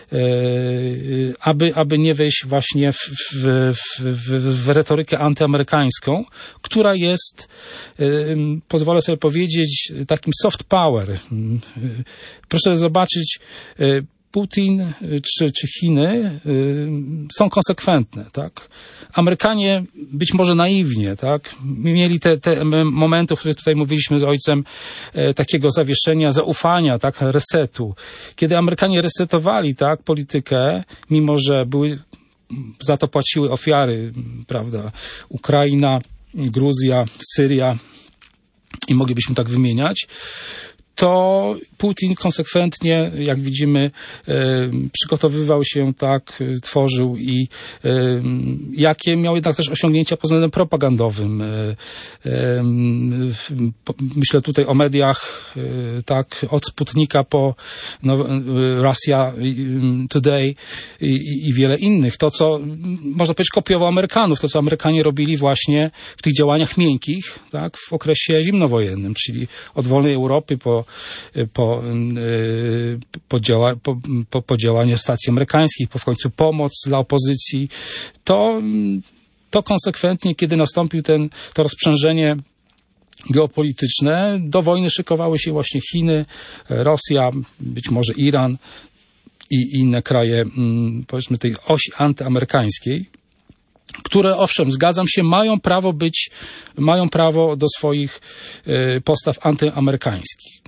aby nie wejść właśnie w retorykę antyamerykańską, która jest, pozwolę sobie powiedzieć, takim soft power. Proszę zobaczyć, Putin czy Chiny są konsekwentne, tak? Amerykanie być może naiwnie, tak? Mieli te momenty, o których tutaj mówiliśmy z ojcem, takiego zawieszenia, zaufania, tak? Resetu. Kiedy Amerykanie resetowali, tak? Politykę, mimo że za to płaciły ofiary, prawda? Ukraina, Gruzja, Syria i moglibyśmy tak wymieniać, to Putin konsekwentnie, jak widzimy, przygotowywał się, tak, tworzył i jakie miał jednak też osiągnięcia pod względem propagandowym. Myślę tutaj o mediach, tak, od Sputnika po Russia Today i wiele innych. To, co można powiedzieć kopiował Amerykanów, to, co Amerykanie robili właśnie w tych działaniach miękkich, tak, w okresie zimnowojennym, czyli od wolnej Europy po działanie stacji amerykańskich, po w końcu pomoc dla opozycji, to konsekwentnie, kiedy nastąpił to rozprzężenie geopolityczne, do wojny szykowały się właśnie Chiny, Rosja, być może Iran i inne kraje, powiedzmy, tej osi antyamerykańskiej, które, owszem, zgadzam się, mają prawo do swoich postaw antyamerykańskich.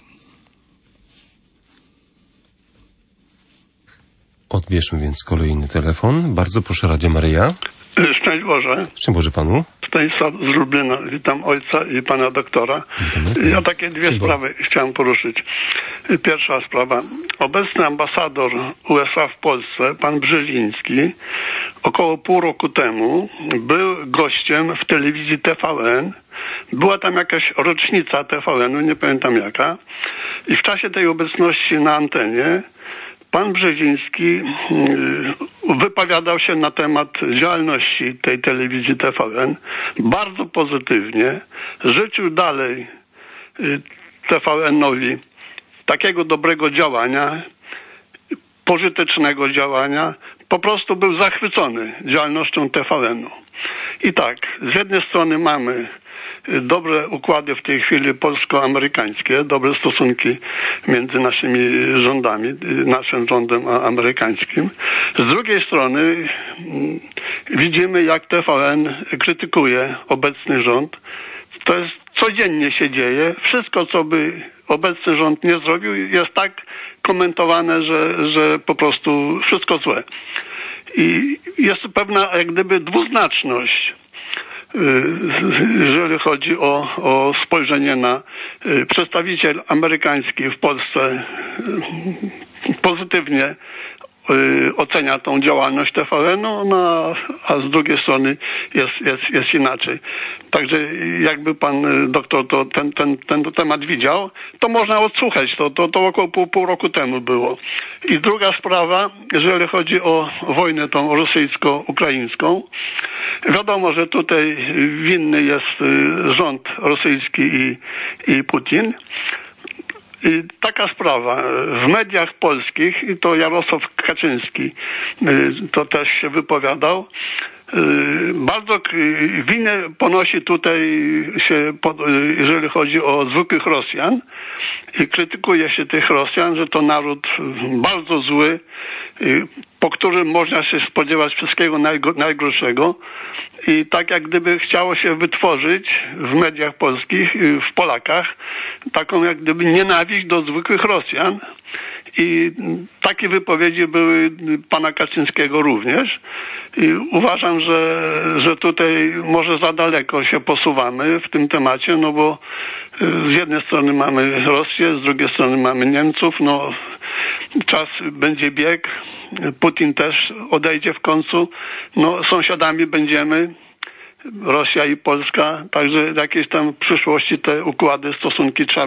Odbierzmy więc kolejny telefon. Bardzo proszę, Radio Maryja. Szczęść Boże. Szczęść Boże Panu. Stanisław z Lublina. Witam ojca i pana doktora. Ja takie dwie sprawy chciałem poruszyć. Pierwsza sprawa. Obecny ambasador USA w Polsce, pan Brzeziński, około pół roku temu był gościem w telewizji TVN. Była tam jakaś rocznica TVN-u, nie pamiętam jaka. I w czasie tej obecności na antenie pan Brzeziński wypowiadał się na temat działalności tej telewizji TVN bardzo pozytywnie. Życzył dalej TVN-owi takiego dobrego działania, pożytecznego działania. Po prostu był zachwycony działalnością TVN-u. I tak, z jednej strony mamy dobre układy w tej chwili polsko-amerykańskie, dobre stosunki między naszymi rządami, naszym rządem a amerykańskim. Z drugiej strony widzimy, jak TVN krytykuje obecny rząd. To jest codziennie się dzieje. Wszystko, co by obecny rząd nie zrobił, jest tak komentowane, że po prostu wszystko złe. I jest pewna jak gdyby dwuznaczność, jeżeli chodzi o spojrzenie na przedstawiciel amerykański w Polsce pozytywnie ocenia tą działalność TVN-u, no, a z drugiej strony jest inaczej. Także jakby pan doktor ten temat widział, to można odsłuchać. To około pół roku temu było. I druga sprawa, jeżeli chodzi o wojnę tą rosyjsko-ukraińską, wiadomo, że tutaj winny jest rząd rosyjski i Putin. I taka sprawa. W mediach polskich, i to Jarosław Kaczyński to też się wypowiadał, bardzo winę ponosi tutaj się, jeżeli chodzi o zwykłych Rosjan, i krytykuje się tych Rosjan, że to naród bardzo zły, po którym można się spodziewać wszystkiego najgorszego. I tak jak gdyby chciało się wytworzyć w mediach polskich, w Polakach, taką jak gdyby nienawiść do zwykłych Rosjan. I takie wypowiedzi były pana Kaczyńskiego również. I uważam, że tutaj może za daleko się posuwamy w tym temacie, no bo z jednej strony mamy Rosję, z drugiej strony mamy Niemców, no czas będzie bieg, Putin też odejdzie w końcu, no sąsiadami będziemy, Rosja i Polska, także w jakiejś tam przyszłości te układy, stosunki trzeba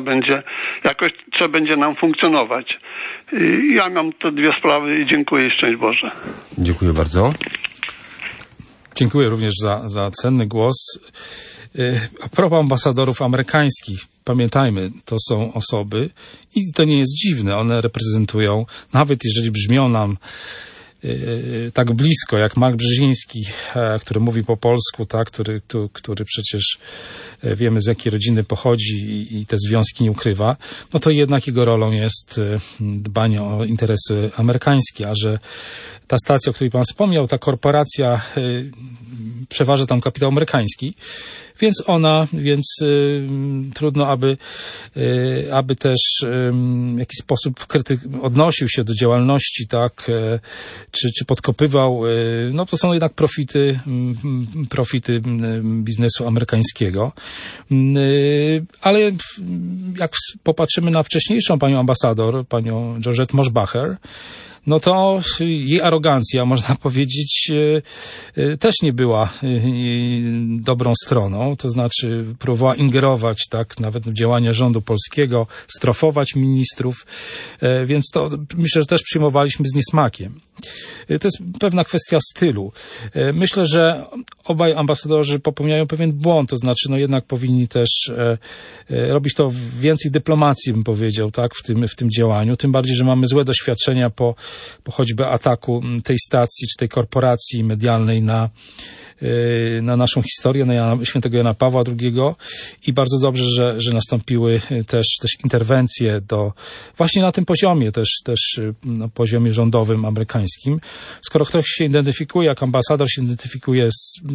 będzie nam funkcjonować. Ja mam te dwie sprawy i dziękuję i szczęść Boże. Dziękuję bardzo. Dziękuję również za cenny głos. A propos ambasadorów amerykańskich, pamiętajmy, to są osoby i to nie jest dziwne, one reprezentują, nawet jeżeli brzmią nam tak blisko jak Mark Brzeziński, który mówi po polsku, tak, który przecież wiemy z jakiej rodziny pochodzi i te związki nie ukrywa, no to jednak jego rolą jest dbanie o interesy amerykańskie, a że ta stacja, o której pan wspomniał, ta korporacja przeważa tam kapitał amerykański, więc trudno, aby też w jakiś sposób odnosił się do działalności, tak, czy podkopywał, no to są jednak profity biznesu amerykańskiego. Ale jak popatrzymy na wcześniejszą panią ambasador, panią Georgette Mosbacher, no to jej arogancja, można powiedzieć, też nie była dobrą stroną, to znaczy próbowała ingerować, tak, nawet w działania rządu polskiego, strofować ministrów, więc to myślę, że też przyjmowaliśmy z niesmakiem. To jest pewna kwestia stylu. Myślę, że obaj ambasadorzy popełniają pewien błąd, to znaczy no jednak powinni też robić to więcej dyplomacji, bym powiedział, tak, w tym działaniu, tym bardziej, że mamy złe doświadczenia po choćby ataku tej stacji czy tej korporacji medialnej na naszą historię, na świętego Jana Pawła II i bardzo dobrze, że nastąpiły też interwencje właśnie na tym poziomie, też na poziomie rządowym amerykańskim. Skoro ktoś się identyfikuje, jak ambasador się identyfikuje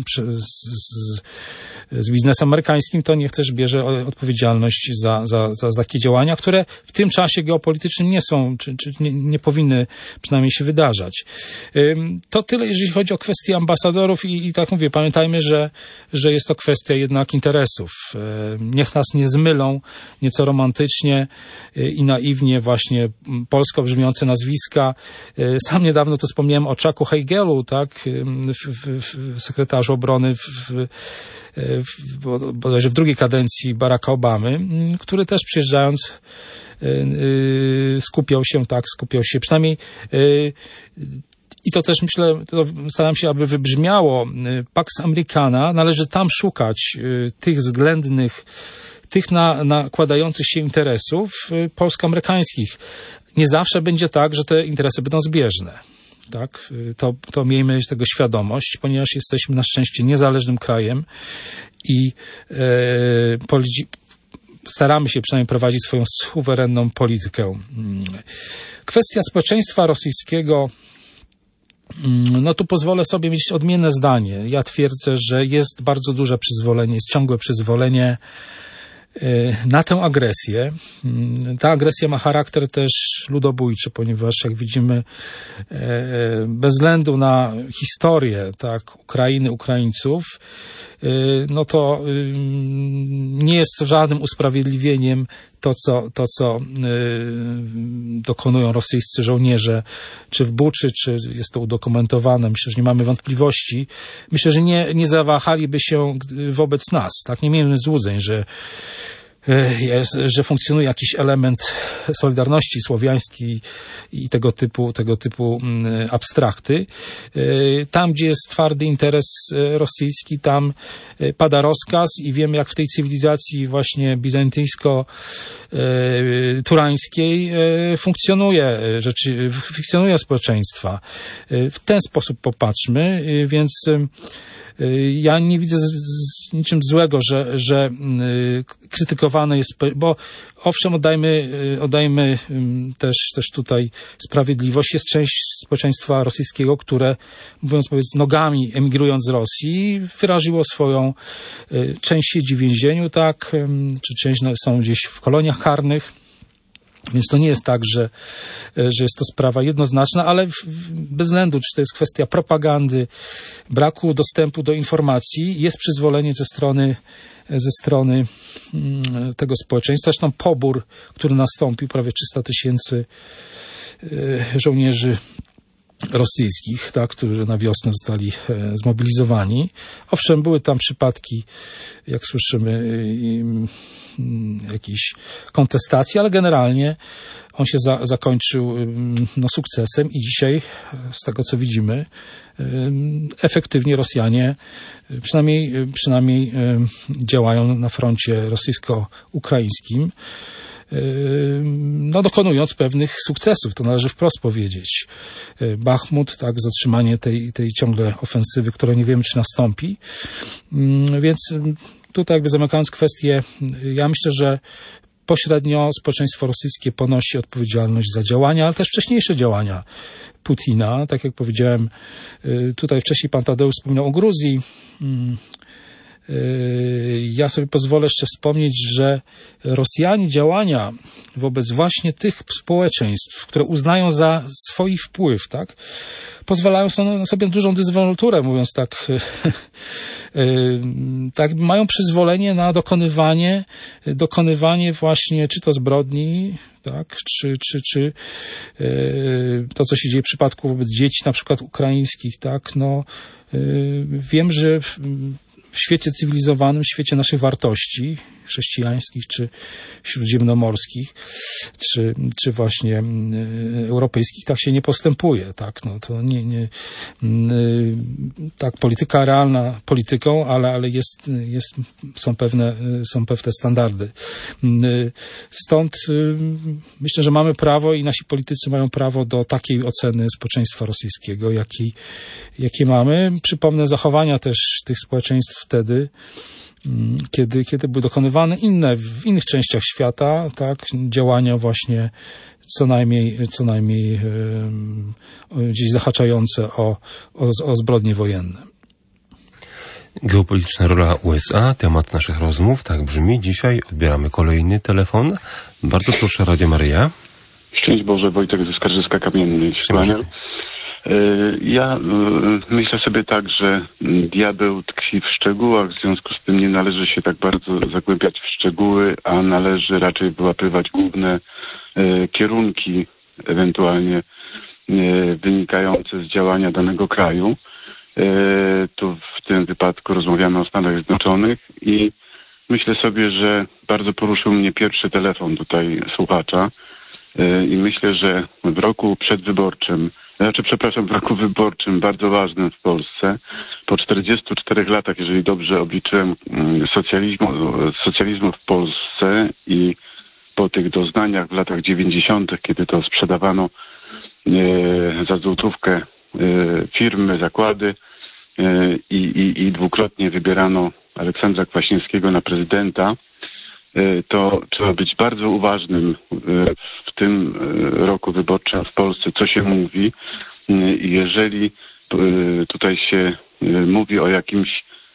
z biznesem amerykańskim, to niech też bierze odpowiedzialność za takie działania, które w tym czasie geopolitycznym nie są, czy nie powinny przynajmniej się wydarzać. To tyle, jeżeli chodzi o kwestię ambasadorów i tak mówię, pamiętajmy, że jest to kwestia jednak interesów. Niech nas nie zmylą nieco romantycznie i naiwnie właśnie polsko brzmiące nazwiska. Sam niedawno to wspomniałem o Chucku Hagelu, tak, sekretarzu obrony bodajże w drugiej kadencji Baracka Obamy, który też przyjeżdżając skupiał się przynajmniej i to też myślę, staram się, aby wybrzmiało, Pax Americana, należy tam szukać tych względnych, tych nakładających się interesów polsko-amerykańskich. Nie zawsze będzie tak, że te interesy będą zbieżne. Tak, to miejmy z tego świadomość, ponieważ jesteśmy na szczęście niezależnym krajem i staramy się przynajmniej prowadzić swoją suwerenną politykę. Kwestia społeczeństwa rosyjskiego, no tu pozwolę sobie mieć odmienne zdanie. Ja twierdzę, że jest bardzo duże przyzwolenie, jest ciągłe przyzwolenie na tę agresję. Ta agresja ma charakter też ludobójczy, ponieważ jak widzimy, bez względu na historię, tak, Ukrainy, Ukraińców, no to nie jest żadnym usprawiedliwieniem to, co dokonują rosyjscy żołnierze, czy w Buczy, czy jest to udokumentowane. Myślę, że nie mamy wątpliwości. Myślę, że nie zawahaliby się wobec nas. Tak, nie miejmy złudzeń, że funkcjonuje jakiś element solidarności słowiańskiej i tego typu abstrakty. Tam, gdzie jest twardy interes rosyjski, tam pada rozkaz i wiemy, jak w tej cywilizacji właśnie bizantyjsko-turańskiej funkcjonuje społeczeństwa. W ten sposób popatrzmy, więc ja nie widzę niczym złego, że krytykowane jest, bo owszem, oddajmy też tutaj sprawiedliwość. Jest część społeczeństwa rosyjskiego, które, mówiąc nogami emigrując z Rosji, wyraziło swoją, część siedzi w więzieniu, tak, czy część są gdzieś w koloniach karnych. Więc to nie jest tak, że jest to sprawa jednoznaczna, ale bez względu, czy to jest kwestia propagandy, braku dostępu do informacji, jest przyzwolenie ze strony tego społeczeństwa. Zresztą pobór, który nastąpił, prawie 300 000 żołnierzy rosyjskich, tak, którzy na wiosnę zostali zmobilizowani. Owszem, były tam przypadki, jak słyszymy, jakiejś kontestacji, ale generalnie on się zakończył sukcesem i dzisiaj, z tego co widzimy, efektywnie Rosjanie przynajmniej działają na froncie rosyjsko-ukraińskim, dokonując pewnych sukcesów, to należy wprost powiedzieć. Bachmut, tak, zatrzymanie tej ciągle ofensywy, która nie wiemy, czy nastąpi. Więc tutaj jakby zamykając kwestię, ja myślę, że pośrednio społeczeństwo rosyjskie ponosi odpowiedzialność za działania, ale też wcześniejsze działania Putina. Tak jak powiedziałem, tutaj wcześniej pan Tadeusz wspomniał o Gruzji. Ja sobie pozwolę jeszcze wspomnieć, że Rosjanie działania wobec właśnie tych społeczeństw, które uznają za swój wpływ, tak, pozwalają na sobie dużą dezwolturę, mówiąc tak, tak, mają przyzwolenie na dokonywanie właśnie czy to zbrodni, tak, czy to, co się dzieje w przypadku wobec dzieci, na przykład ukraińskich, tak, wiem, że w świecie cywilizowanym, w świecie naszych wartości chrześcijańskich, czy śródziemnomorskich, czy właśnie europejskich, tak się nie postępuje, tak, to nie tak, polityka realna polityką, ale są pewne standardy. Stąd myślę, że mamy prawo i nasi politycy mają prawo do takiej oceny społeczeństwa rosyjskiego, jakie mamy. Przypomnę zachowania też tych społeczeństw wtedy, kiedy były dokonywane w innych częściach świata, tak, działania właśnie co najmniej gdzieś zahaczające o zbrodnie wojenne. Geopolityczna rola USA, temat naszych rozmów, tak brzmi. Dzisiaj odbieramy kolejny telefon. Bardzo proszę, Radio Maryja. Szczęść Boże, Wojtek ze Skarżyska-Kamiennej. Ja myślę sobie tak, że diabeł tkwi w szczegółach, w związku z tym nie należy się tak bardzo zagłębiać w szczegóły, a należy raczej wyłapywać główne kierunki, ewentualnie wynikające z działania danego kraju. Tu w tym wypadku rozmawiamy o Stanach Zjednoczonych i myślę sobie, że bardzo poruszył mnie pierwszy telefon tutaj słuchacza i myślę, że w roku wyborczym bardzo ważnym w Polsce, po 44 latach, jeżeli dobrze obliczyłem, socjalizmu w Polsce i po tych doznaniach w latach 90., kiedy to sprzedawano za złotówkę firmy, zakłady i dwukrotnie wybierano Aleksandra Kwaśniewskiego na prezydenta, to trzeba być bardzo uważnym w tym roku wyborczym w Polsce, co się mówi. Jeżeli tutaj się mówi o jakimś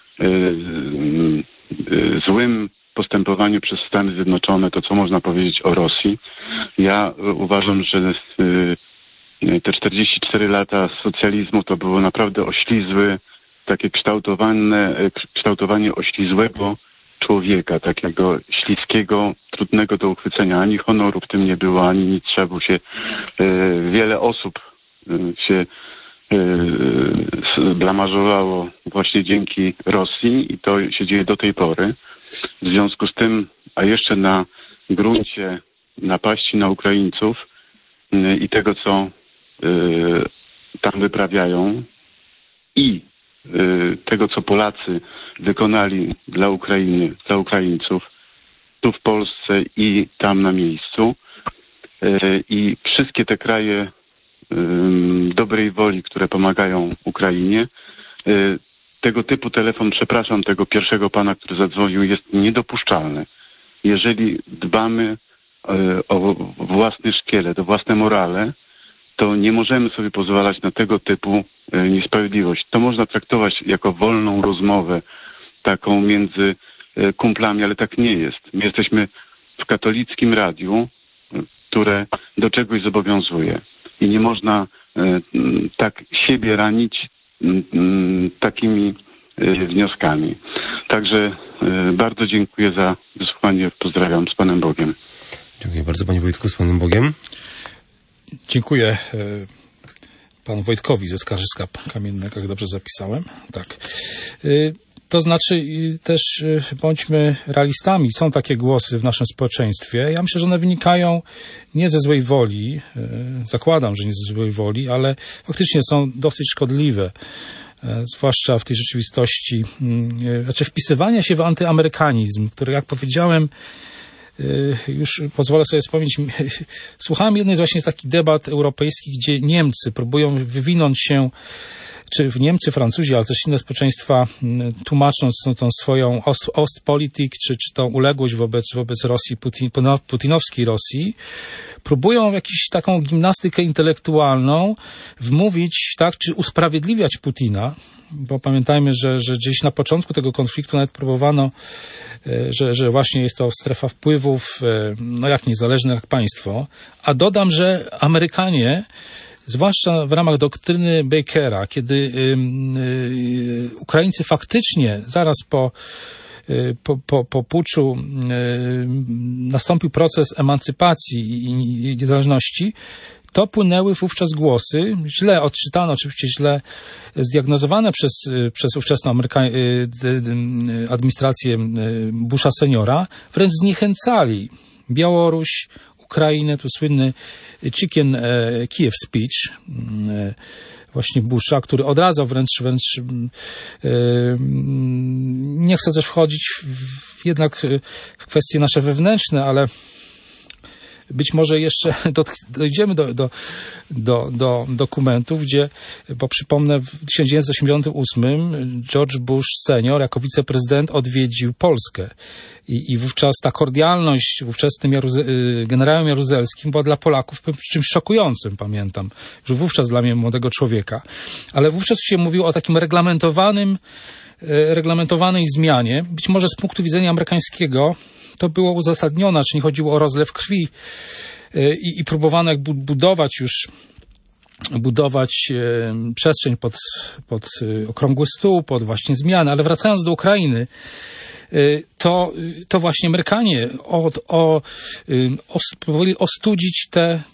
złym postępowaniu przez Stany Zjednoczone, to co można powiedzieć o Rosji? Ja uważam, że te 44 lata socjalizmu to było naprawdę oślizłe, takie kształtowanie oślizłego człowieka, takiego śliskiego, trudnego do uchwycenia. Ani honoru w tym nie było, ani nic. Trzeba było się... Wiele osób się blamażowało właśnie dzięki Rosji i to się dzieje do tej pory. W związku z tym, a jeszcze na gruncie napaści na Ukraińców i tego, co tam wyprawiają i tego, co Polacy wykonali dla Ukrainy, dla Ukraińców, tu w Polsce i tam na miejscu. I wszystkie te kraje dobrej woli, które pomagają Ukrainie. Tego typu telefon, przepraszam, tego pierwszego pana, który zadzwonił, jest niedopuszczalny. Jeżeli dbamy o własny szkielet, o własne morale, to nie możemy sobie pozwalać na tego typu niesprawiedliwość. To można traktować jako wolną rozmowę, taką między kumplami, ale tak nie jest. My jesteśmy w katolickim radiu, które do czegoś zobowiązuje. I nie można tak siebie ranić takimi wnioskami. Także bardzo dziękuję za wysłuchanie. Pozdrawiam, z Panem Bogiem. Dziękuję bardzo, Panie Wojtku, z Panem Bogiem. Dziękuję Panu Wojtkowi ze Skarżyska Kamiennego, jak dobrze zapisałem. Tak. To znaczy też bądźmy realistami. Są takie głosy w naszym społeczeństwie. Ja myślę, że one wynikają nie ze złej woli. Zakładam, że nie ze złej woli, ale faktycznie są dosyć szkodliwe. Zwłaszcza w tej rzeczywistości. Znaczy wpisywania się w antyamerykanizm, który, jak powiedziałem, już pozwolę sobie wspomnieć, słuchałem jednej właśnie z takich debat europejskich, gdzie Niemcy próbują wywinąć się, czy Niemcy, Francuzi, ale też inne społeczeństwa, tłumacząc tą swoją Ostpolitik, czy tą uległość wobec Rosji, putinowskiej Rosji, próbują jakąś taką gimnastykę intelektualną wmówić, tak, czy usprawiedliwiać Putina, bo pamiętajmy, że gdzieś na początku tego konfliktu nawet próbowano, że właśnie jest to strefa wpływów, no jak niezależne jak państwo, a dodam, że Amerykanie, zwłaszcza w ramach doktryny Bakera, kiedy Ukraińcy faktycznie zaraz po puczu nastąpił proces emancypacji i niezależności, to płynęły wówczas głosy, źle odczytane, oczywiście źle zdiagnozowane przez ówczesną administrację Busha seniora, wręcz zniechęcali Białoruś, Ukrainę, tu słynny Chicken Kiev speech właśnie Busha, który odradzał wręcz nie chcę też wchodzić jednak w kwestie nasze wewnętrzne, ale być może jeszcze dojdziemy do dokumentów, gdzie, bo przypomnę, w 1988 George Bush senior jako wiceprezydent odwiedził Polskę i wówczas ta kordialność w ówczesnym generałem Jaruzelskim była dla Polaków czymś szokującym, pamiętam, że wówczas dla mnie młodego człowieka. Ale wówczas się mówiło o takim reglamentowanej zmianie, być może z punktu widzenia amerykańskiego to było uzasadnione, czy nie chodziło o rozlew krwi i próbowano jakby budować przestrzeń pod okrągły stół, pod właśnie zmiany. Ale wracając do Ukrainy, to właśnie Amerykanie próbowali ostudzić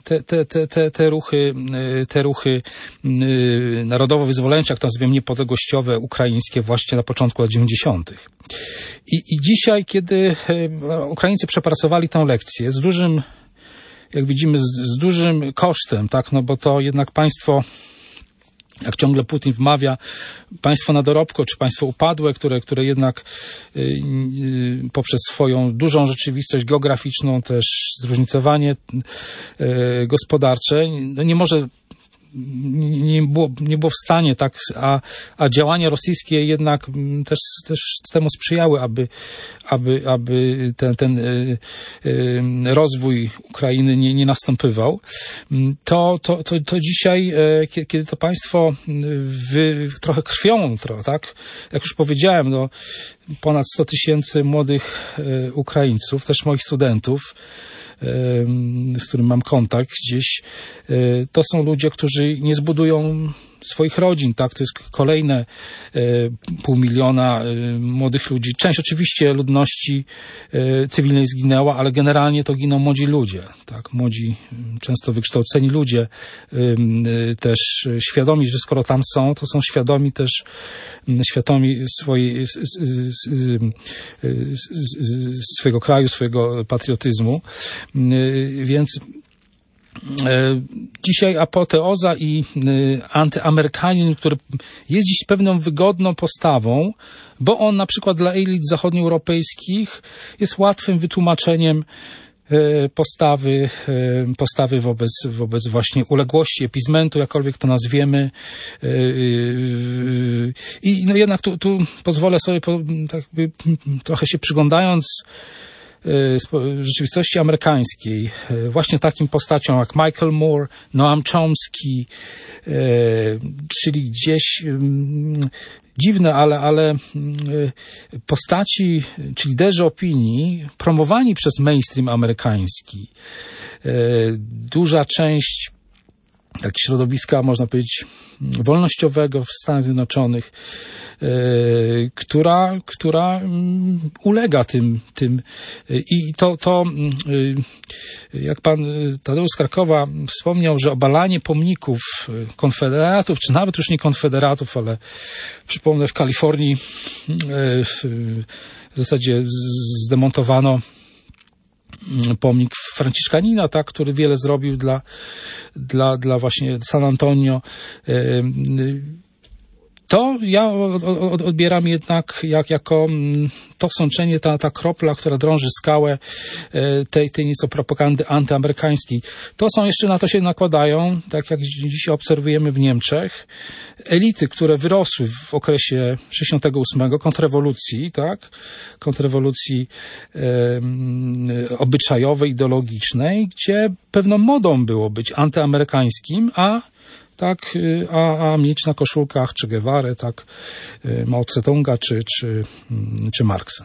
te ruchy narodowo-wyzwoleńcze, jak to nazywam, niepodległościowe ukraińskie właśnie na początku lat 90. I dzisiaj, kiedy Ukraińcy przepracowali tę lekcję z dużym, jak widzimy, z dużym kosztem, tak, no bo to jednak państwo, jak ciągle Putin wmawia, państwo na dorobku, czy państwo upadłe, które jednak poprzez swoją dużą rzeczywistość geograficzną, też zróżnicowanie gospodarcze, no nie było w stanie, tak, a działania rosyjskie jednak też temu sprzyjały, aby ten rozwój Ukrainy nie następował. To dzisiaj, kiedy to państwo trochę krwią, tak, jak już powiedziałem, no, ponad 100 000 młodych Ukraińców, też moich studentów, z którym mam kontakt gdzieś, to są ludzie, którzy nie zbudują swoich rodzin, tak? To jest kolejne 500 000 młodych ludzi. Część oczywiście ludności cywilnej zginęła, ale generalnie to giną młodzi ludzie, tak? Młodzi, często wykształceni ludzie, też świadomi, że skoro tam są, to są świadomi swojego kraju, swojego patriotyzmu. Więc dzisiaj apoteoza i antyamerykanizm, który jest dziś pewną wygodną postawą, bo on na przykład dla elit zachodnioeuropejskich jest łatwym wytłumaczeniem postawy wobec właśnie uległości, epizmentu, jakkolwiek to nazwiemy. I no jednak tu pozwolę sobie tak trochę się przyglądając rzeczywistości amerykańskiej, właśnie takim postaciom jak Michael Moore, Noam Chomsky, czyli gdzieś dziwne, ale postaci, czy liderzy opinii promowani przez mainstream amerykański. Duża część środowiska, można powiedzieć, wolnościowego w Stanach Zjednoczonych, która ulega tym. I to jak pan Tadeusz z Krakowa wspomniał, że obalanie pomników konfederatów, czy nawet już nie konfederatów, ale przypomnę, w Kalifornii w zasadzie zdemontowano pomnik Franciszkanina, tak, który wiele zrobił dla właśnie San Antonio. To ja odbieram jednak jako to sączenie, ta kropla, która drąży skałę tej nieco propagandy antyamerykańskiej. To są jeszcze, na to się nakładają, tak jak dziś obserwujemy w Niemczech, elity, które wyrosły w okresie 68, kontrrewolucji, tak? Kontrrewolucji obyczajowej, ideologicznej, gdzie pewną modą było być antyamerykańskim, a mieć na koszulkach Che Guevarę, tak, Mao Tse-tunga czy Marksa.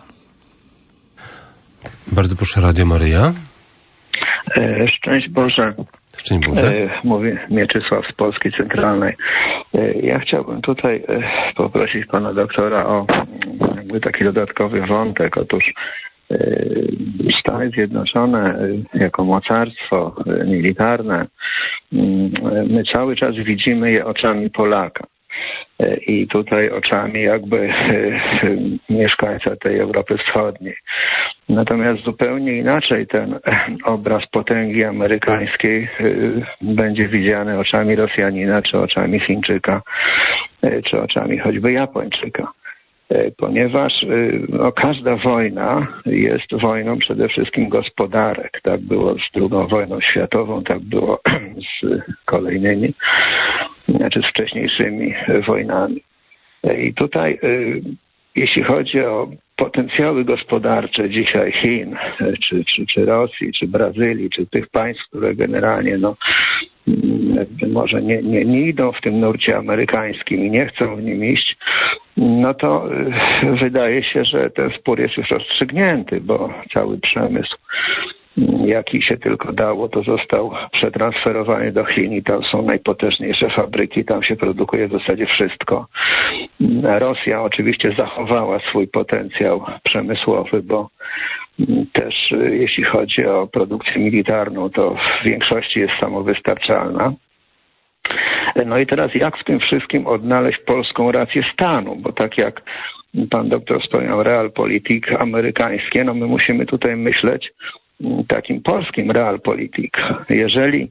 Bardzo proszę, Radio Maryja. Szczęść Boże. Szczęść Boże. Mówi Mieczysław z Polski Centralnej. Ja chciałbym tutaj poprosić pana doktora o jakby taki dodatkowy wątek. Otóż Stany Zjednoczone jako mocarstwo militarne, my cały czas widzimy je oczami Polaka. I tutaj oczami jakby mieszkańca tej Europy Wschodniej. Natomiast zupełnie inaczej ten obraz potęgi amerykańskiej będzie widziany oczami Rosjanina, czy oczami Chińczyka, czy oczami choćby Japończyka. Ponieważ każda wojna jest wojną przede wszystkim gospodarek. Tak było z II wojną światową, tak było z kolejnymi, znaczy z wcześniejszymi wojnami. I tutaj jeśli chodzi o potencjały gospodarcze dzisiaj Chin, czy Rosji, czy Brazylii, czy tych państw, które generalnie może nie idą w tym nurcie amerykańskim i nie chcą w nim iść, no to wydaje się, że ten spór jest już rozstrzygnięty, bo cały przemysł, jaki się tylko dało, to został przetransferowany do Chin i tam są najpotężniejsze fabryki, tam się produkuje w zasadzie wszystko. Rosja oczywiście zachowała swój potencjał przemysłowy, bo też jeśli chodzi o produkcję militarną, to w większości jest samowystarczalna. No i teraz jak w tym wszystkim odnaleźć polską rację stanu, bo tak jak pan doktor wspomniał, realpolitik amerykańskie, no my musimy tutaj myśleć takim polskim realpolitik. Jeżeli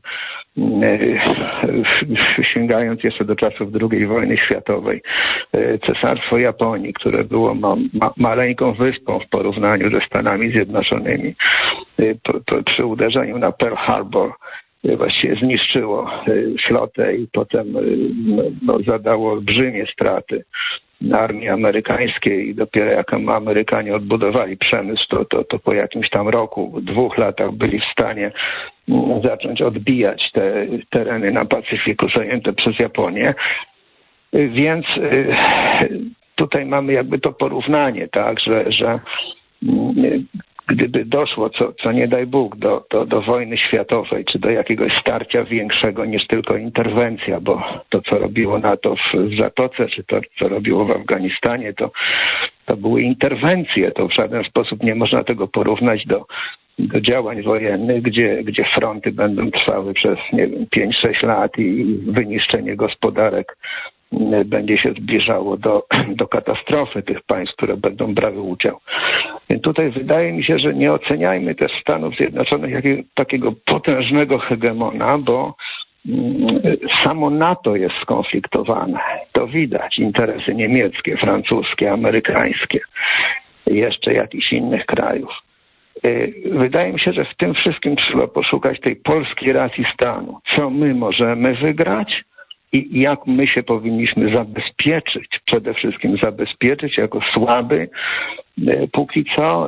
sięgając jeszcze do czasów II wojny światowej, Cesarstwo Japonii, które było maleńką wyspą w porównaniu ze Stanami Zjednoczonymi, przy uderzeniu na Pearl Harbor właściwie zniszczyło flotę i potem zadało olbrzymie straty armii amerykańskiej i dopiero jak Amerykanie odbudowali przemysł, to po jakimś tam roku, 2 latach byli w stanie zacząć odbijać te tereny na Pacyfiku zajęte przez Japonię. Więc tutaj mamy jakby to porównanie, tak, że gdyby doszło, co nie daj Bóg, do wojny światowej, czy do jakiegoś starcia większego niż tylko interwencja, bo to, co robiło NATO w Zatoce, czy to, co robiło w Afganistanie, to były interwencje. To w żaden sposób nie można tego porównać do działań wojennych, gdzie fronty będą trwały przez, 5-6 lat i wyniszczenie gospodarek będzie się zbliżało do katastrofy tych państw, które będą brały udział. Więc tutaj wydaje mi się, że nie oceniajmy też Stanów Zjednoczonych jak takiego potężnego hegemona, bo samo NATO jest skonfliktowane. To widać. Interesy niemieckie, francuskie, amerykańskie, jeszcze jakichś innych krajów. Wydaje mi się, że w tym wszystkim trzeba poszukać tej polskiej racji stanu. Co my możemy wygrać? I jak my się powinniśmy zabezpieczyć, przede wszystkim zabezpieczyć jako słaby, póki co,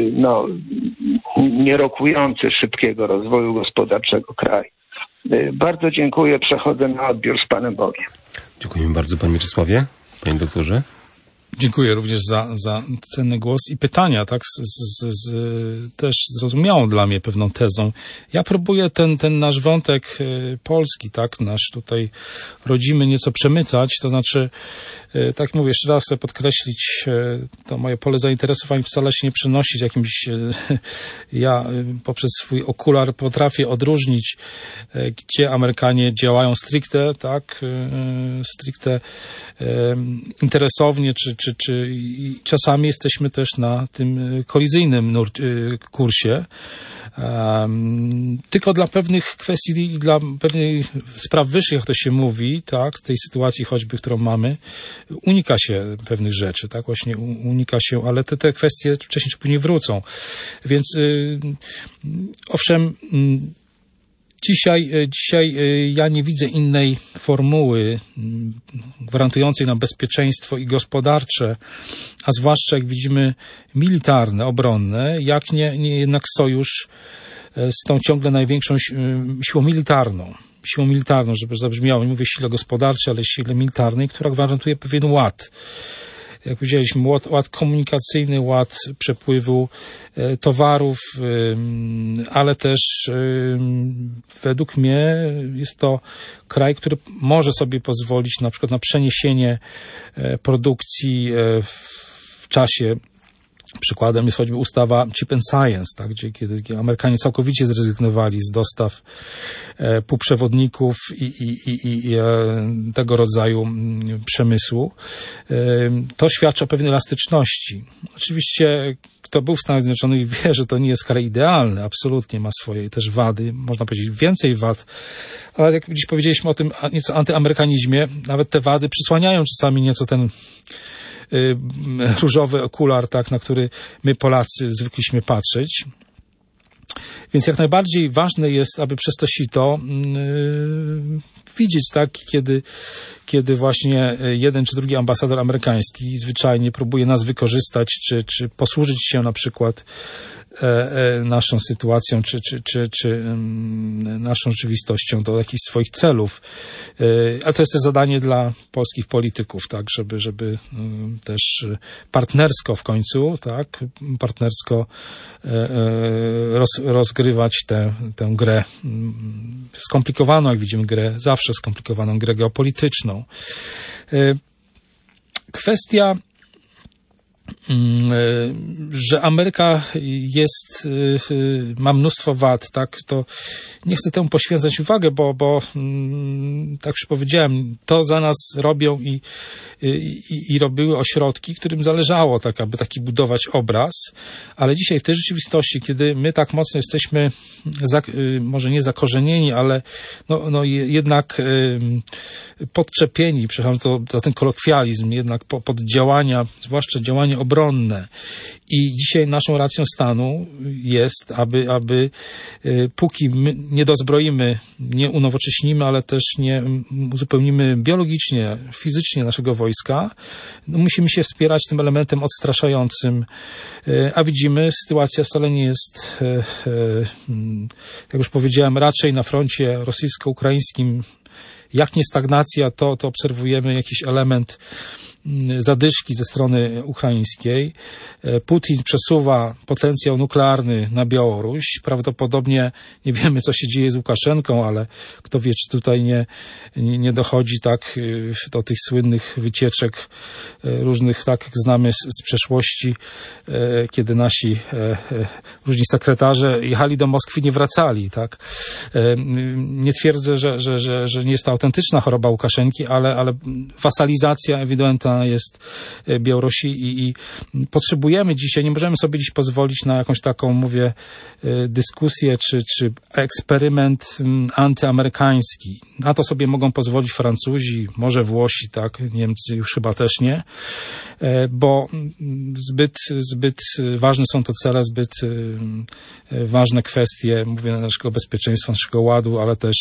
nie rokujący szybkiego rozwoju gospodarczego kraj. Bardzo dziękuję, przechodzę na odbiór z Panem Bogiem. Dziękujemy bardzo, Panie Mieczysławie. Panie doktorze. Dziękuję również za cenny głos i pytania, tak, też zrozumiałą dla mnie pewną tezą. Ja próbuję ten nasz wątek polski, tak, nasz tutaj rodzimy nieco przemycać, to znaczy, tak mówię, jeszcze raz chcę podkreślić, to moje pole zainteresowań wcale się nie przenosić jakimś, ja poprzez swój okular potrafię odróżnić, gdzie Amerykanie działają stricte, tak, stricte interesownie, czy i czasami jesteśmy też na tym kolizyjnym kursie. Tylko dla pewnych kwestii i dla pewnych spraw wyższych, jak to się mówi, tak, tej sytuacji choćby, którą mamy, unika się pewnych rzeczy, tak, właśnie unika się, ale te kwestie wcześniej czy później wrócą. Więc owszem, Dzisiaj ja nie widzę innej formuły gwarantującej nam bezpieczeństwo i gospodarcze, a zwłaszcza jak widzimy militarne, obronne, jak nie jednak sojusz z tą ciągle największą siłą militarną, żeby zabrzmiało, nie mówię sile gospodarczej, ale sile militarnej, która gwarantuje pewien ład. Jak powiedzieliśmy, ład komunikacyjny, ład przepływu towarów, ale też według mnie jest to kraj, który może sobie pozwolić na przykład na przeniesienie produkcji w czasie. Przykładem jest choćby ustawa Chip and Science, tak, kiedy Amerykanie całkowicie zrezygnowali z dostaw półprzewodników i tego rodzaju przemysłu. To świadczy o pewnej elastyczności. Oczywiście kto był w Stanach Zjednoczonych wie, że to nie jest kraj idealny, absolutnie ma swoje też wady, można powiedzieć więcej wad, ale jak dziś powiedzieliśmy o tym nieco antyamerykanizmie, nawet te wady przysłaniają czasami nieco ten różowy okular, tak, na który my Polacy zwykliśmy patrzeć. Więc jak najbardziej ważne jest, aby przez to sito widzieć, tak, kiedy właśnie jeden czy drugi ambasador amerykański zwyczajnie próbuje nas wykorzystać, czy posłużyć się na przykład naszą sytuacją, czy naszą rzeczywistością do jakichś swoich celów. Ale to jest też zadanie dla polskich polityków, tak, żeby też partnersko w końcu, tak, partnersko rozgrywać tę grę skomplikowaną, jak widzimy, grę zawsze skomplikowaną, grę geopolityczną. Kwestia, że Ameryka ma mnóstwo wad, tak, to nie chcę temu poświęcać uwagę, bo tak już powiedziałem, to za nas robią i robiły ośrodki, którym zależało, tak, aby taki budować obraz, ale dzisiaj w tej rzeczywistości, kiedy my tak mocno jesteśmy może nie zakorzenieni, ale jednak podczepieni, przepraszam to ten kolokwializm, jednak pod działania, zwłaszcza działania obronne. I dzisiaj naszą racją stanu jest, aby póki my nie dozbroimy, nie unowocześnimy, ale też nie uzupełnimy biologicznie, fizycznie naszego wojska, musimy się wspierać tym elementem odstraszającym. A widzimy, sytuacja wcale nie jest, jak już powiedziałem, raczej na froncie rosyjsko-ukraińskim, jak nie stagnacja, to obserwujemy jakiś element zadyszki ze strony ukraińskiej. Putin przesuwa potencjał nuklearny na Białoruś. Prawdopodobnie nie wiemy, co się dzieje z Łukaszenką, ale kto wie, czy tutaj nie dochodzi tak do tych słynnych wycieczek różnych, tak jak znamy z przeszłości, kiedy nasi różni sekretarze jechali do Moskwy, nie wracali, tak. Nie twierdzę, że nie jest to autentyczna choroba Łukaszenki, ale wasalizacja ewidentna jest Białorusi i potrzebujemy dzisiaj, nie możemy sobie dziś pozwolić na jakąś taką, mówię, dyskusję czy eksperyment antyamerykański. Na to sobie mogą pozwolić Francuzi, może Włosi, tak, Niemcy już chyba też nie, bo zbyt ważne są to cele, zbyt ważne kwestie, mówię, naszego bezpieczeństwa, naszego ładu, ale też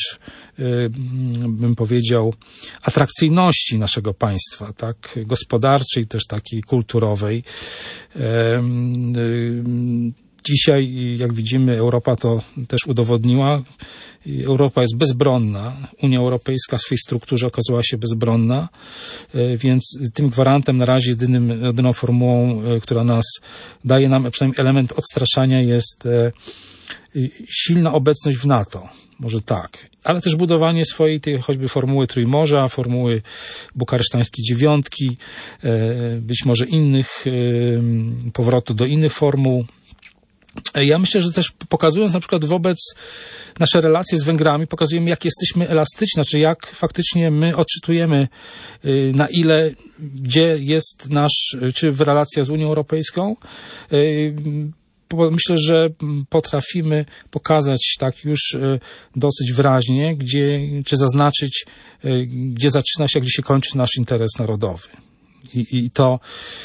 bym powiedział atrakcyjności naszego państwa, tak, gospodarczej, też takiej kulturowej. Dzisiaj, jak widzimy, Europa to też udowodniła. Europa jest bezbronna. Unia Europejska w swej strukturze okazała się bezbronna, więc tym gwarantem na razie jedyną formułą, która daje nam przynajmniej element odstraszania, jest silna obecność w NATO. Może tak. Ale też budowanie swojej tej choćby formuły Trójmorza, formuły bukaresztańskiej dziewiątki, być może innych, powrotu do innych formuł. Ja myślę, że też pokazując na przykład wobec nasze relacje z Węgrami, pokazujemy, jak jesteśmy elastyczni, znaczy jak faktycznie my odczytujemy, na ile, gdzie jest czy w relacja z Unią Europejską. Myślę, że potrafimy pokazać tak już dosyć wyraźnie, czy zaznaczyć, gdzie zaczyna się, a gdzie się kończy nasz interes narodowy. I to,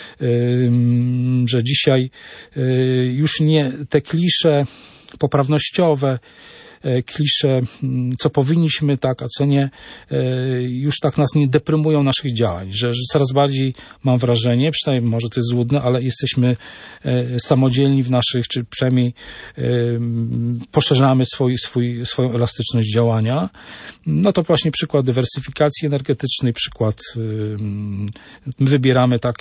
że dzisiaj już nie te klisze poprawnościowe, klisze, co powinniśmy, tak, a co nie, już tak nas nie deprymują naszych działań, że coraz bardziej mam wrażenie, przynajmniej może to jest złudne, ale jesteśmy samodzielni w naszych, czy przynajmniej poszerzamy swoją elastyczność działania. No to właśnie przykład dywersyfikacji energetycznej, przykład my wybieramy tak,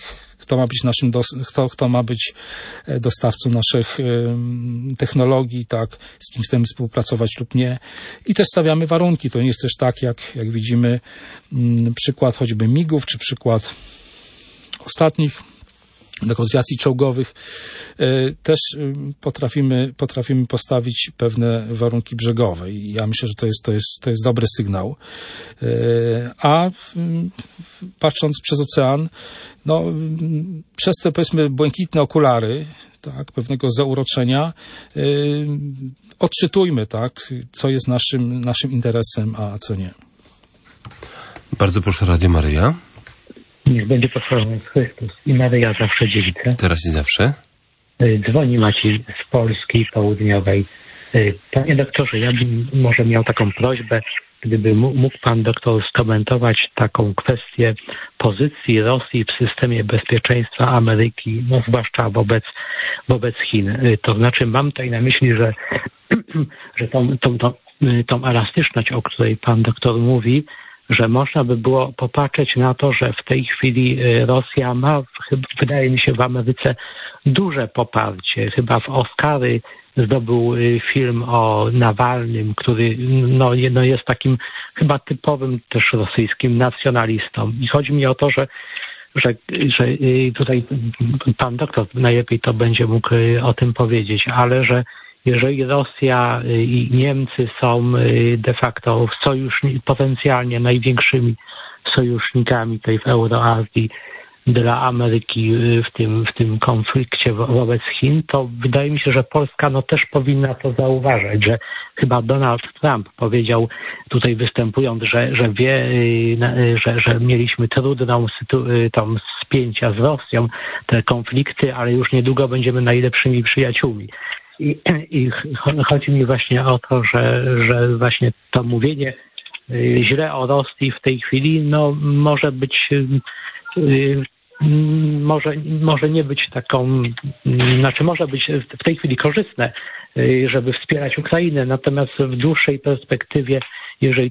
kto ma być dostawcą naszych technologii, tak, z kim chcemy współpracować lub nie. I też stawiamy warunki. To nie jest też tak, jak widzimy przykład choćby MIG-ów, czy przykład ostatnich negocjacji czołgowych. Też potrafimy postawić pewne warunki brzegowe i ja myślę, że to jest dobry sygnał. A patrząc przez ocean, no, przez te, powiedzmy, błękitne okulary, tak, pewnego zauroczenia, odczytujmy, tak, co jest naszym interesem, a co nie. Bardzo proszę, Radio Maryja. Niech będzie pochwalony Chrystus i Maryja zawsze dziewica. Teraz i zawsze. Dzwoni Maciej z Polski Południowej. Panie doktorze, ja bym może miał taką prośbę, gdyby mógł pan doktor skomentować taką kwestię pozycji Rosji w systemie bezpieczeństwa Ameryki, no zwłaszcza wobec Chin. To znaczy mam tutaj na myśli, że tą elastyczność, o której pan doktor mówi, że można by było popatrzeć na to, że w tej chwili Rosja ma, wydaje mi się, w Ameryce duże poparcie. Chyba w Oscary zdobył film o Nawalnym, który no jest takim chyba typowym też rosyjskim nacjonalistą. I chodzi mi o to, że tutaj pan doktor najlepiej to będzie mógł o tym powiedzieć, ale że jeżeli Rosja i Niemcy są de facto potencjalnie największymi sojusznikami tej w Euroazji dla Ameryki w tym konflikcie wobec Chin, to wydaje mi się, że Polska też powinna to zauważać, że chyba Donald Trump powiedział tutaj występując, że wie, że mieliśmy trudną tam spięcia z Rosją, te konflikty, ale już niedługo będziemy najlepszymi przyjaciółmi. I chodzi mi właśnie o to, że właśnie to mówienie źle o Rosji w tej chwili, może być, może nie być taką, znaczy może być w tej chwili korzystne, żeby wspierać Ukrainę, natomiast w dłuższej perspektywie, jeżeli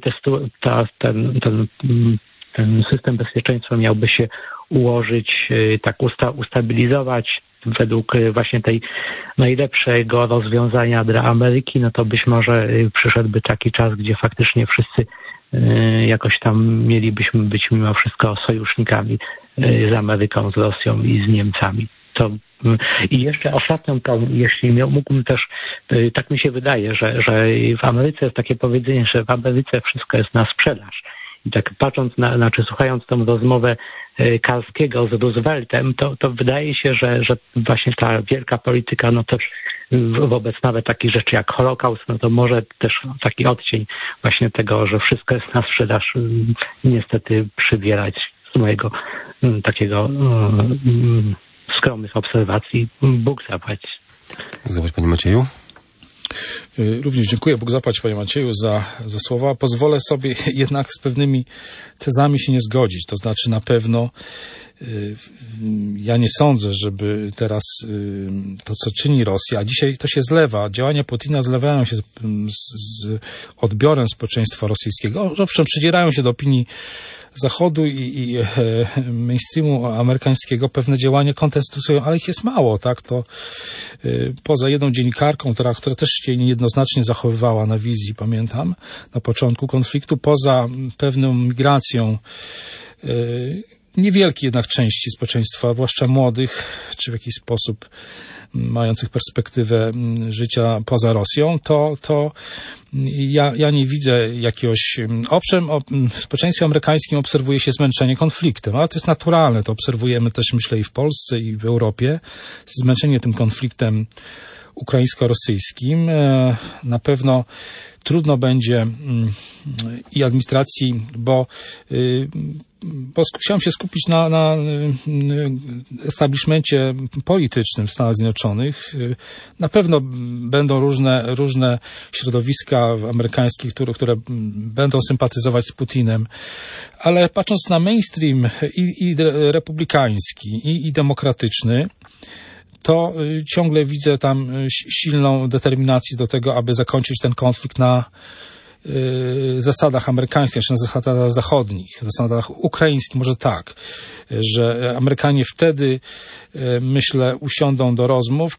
ten system bezpieczeństwa miałby się ułożyć, tak ustabilizować według właśnie tej najlepszego rozwiązania dla Ameryki, to być może przyszedłby taki czas, gdzie faktycznie wszyscy jakoś tam mielibyśmy być mimo wszystko sojusznikami z Ameryką, z Rosją i z Niemcami. I jeszcze ostatnią jeśli mógłbym też, tak mi się wydaje, że w Ameryce jest takie powiedzenie, że w Ameryce wszystko jest na sprzedaż. I tak patrząc czy słuchając tą rozmowę Karskiego z Rooseveltem, to wydaje się, że właśnie ta wielka polityka, też wobec nawet takich rzeczy jak Holokaust, to może też taki odcień właśnie tego, że wszystko jest na sprzedaż, niestety przybierać z mojego takiego skromnych obserwacji. Bóg zapłać. Zapłać, panie Macieju. Również dziękuję, Bóg zapłać, panie Macieju, za słowa. Pozwolę sobie jednak z pewnymi tezami się nie zgodzić. To znaczy na pewno Ja nie sądzę, żeby teraz to, co czyni Rosja, a dzisiaj to się zlewa, działania Putina zlewają się z odbiorem społeczeństwa rosyjskiego. Owszem, przydzierają się do opinii Zachodu i mainstreamu amerykańskiego, pewne działania kontestują, ale ich jest mało, tak? To poza jedną dziennikarką, która też się niejednoznacznie zachowywała na wizji, pamiętam, na początku konfliktu, poza pewną migracją niewielkiej jednak części społeczeństwa, zwłaszcza młodych, czy w jakiś sposób mających perspektywę życia poza Rosją, to ja nie widzę jakiegoś... Owszem, w społeczeństwie amerykańskim obserwuje się zmęczenie konfliktem, ale to jest naturalne. To obserwujemy też, myślę, i w Polsce, i w Europie. Zmęczenie tym konfliktem ukraińsko-rosyjskim. Na pewno trudno będzie i administracji, bo chciałem się skupić na establishmencie politycznym w Stanach Zjednoczonych. Na pewno będą różne środowiska amerykańskie, które będą sympatyzować z Putinem, ale patrząc na mainstream i republikański, i demokratyczny, to ciągle widzę tam silną determinację do tego, aby zakończyć ten konflikt na zasadach amerykańskich, czy na zasadach zachodnich, zasadach ukraińskich, może tak, że Amerykanie wtedy, myślę, usiądą do rozmów,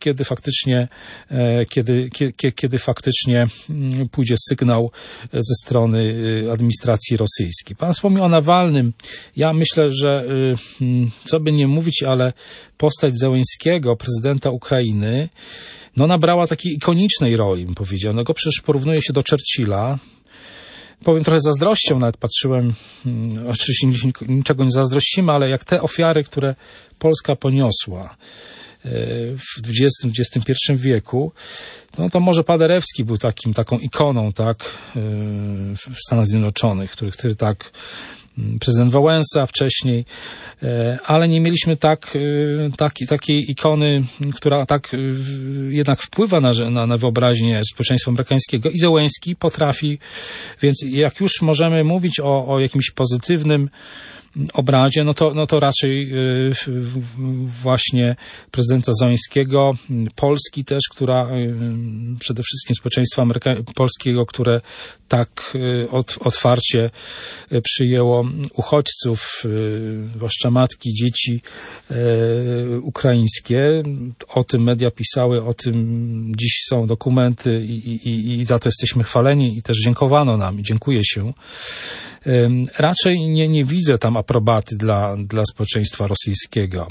kiedy faktycznie pójdzie sygnał ze strony administracji rosyjskiej. Pan wspomniał o Nawalnym. Ja myślę, że co by nie mówić, ale postać Zełenskiego, prezydenta Ukrainy, nabrała takiej ikonicznej roli, bym powiedział. Go przecież porównuje się do Churchilla. Powiem trochę z zazdrością, nawet patrzyłem, oczywiście niczego nie zazdrościmy, ale jak te ofiary, które Polska poniosła w XX-XXI wieku, to może Paderewski był taką ikoną, tak, w Stanach Zjednoczonych, który tak, prezydent Wałęsa wcześniej, ale nie mieliśmy takiej ikony, która tak jednak wpływa na wyobraźnię społeczeństwa amerykańskiego, i Zełenski potrafi, więc jak już możemy mówić o jakimś pozytywnym obrazie, to raczej właśnie prezydenta Zełenskiego, Polski też, która przede wszystkim społeczeństwa polskiego, które tak otwarcie przyjęło uchodźców, zwłaszcza matki, dzieci ukraińskie. O tym media pisały, o tym dziś są dokumenty i za to jesteśmy chwaleni i też dziękowano nam i dziękuję się. Raczej nie widzę tam aprobaty dla społeczeństwa rosyjskiego.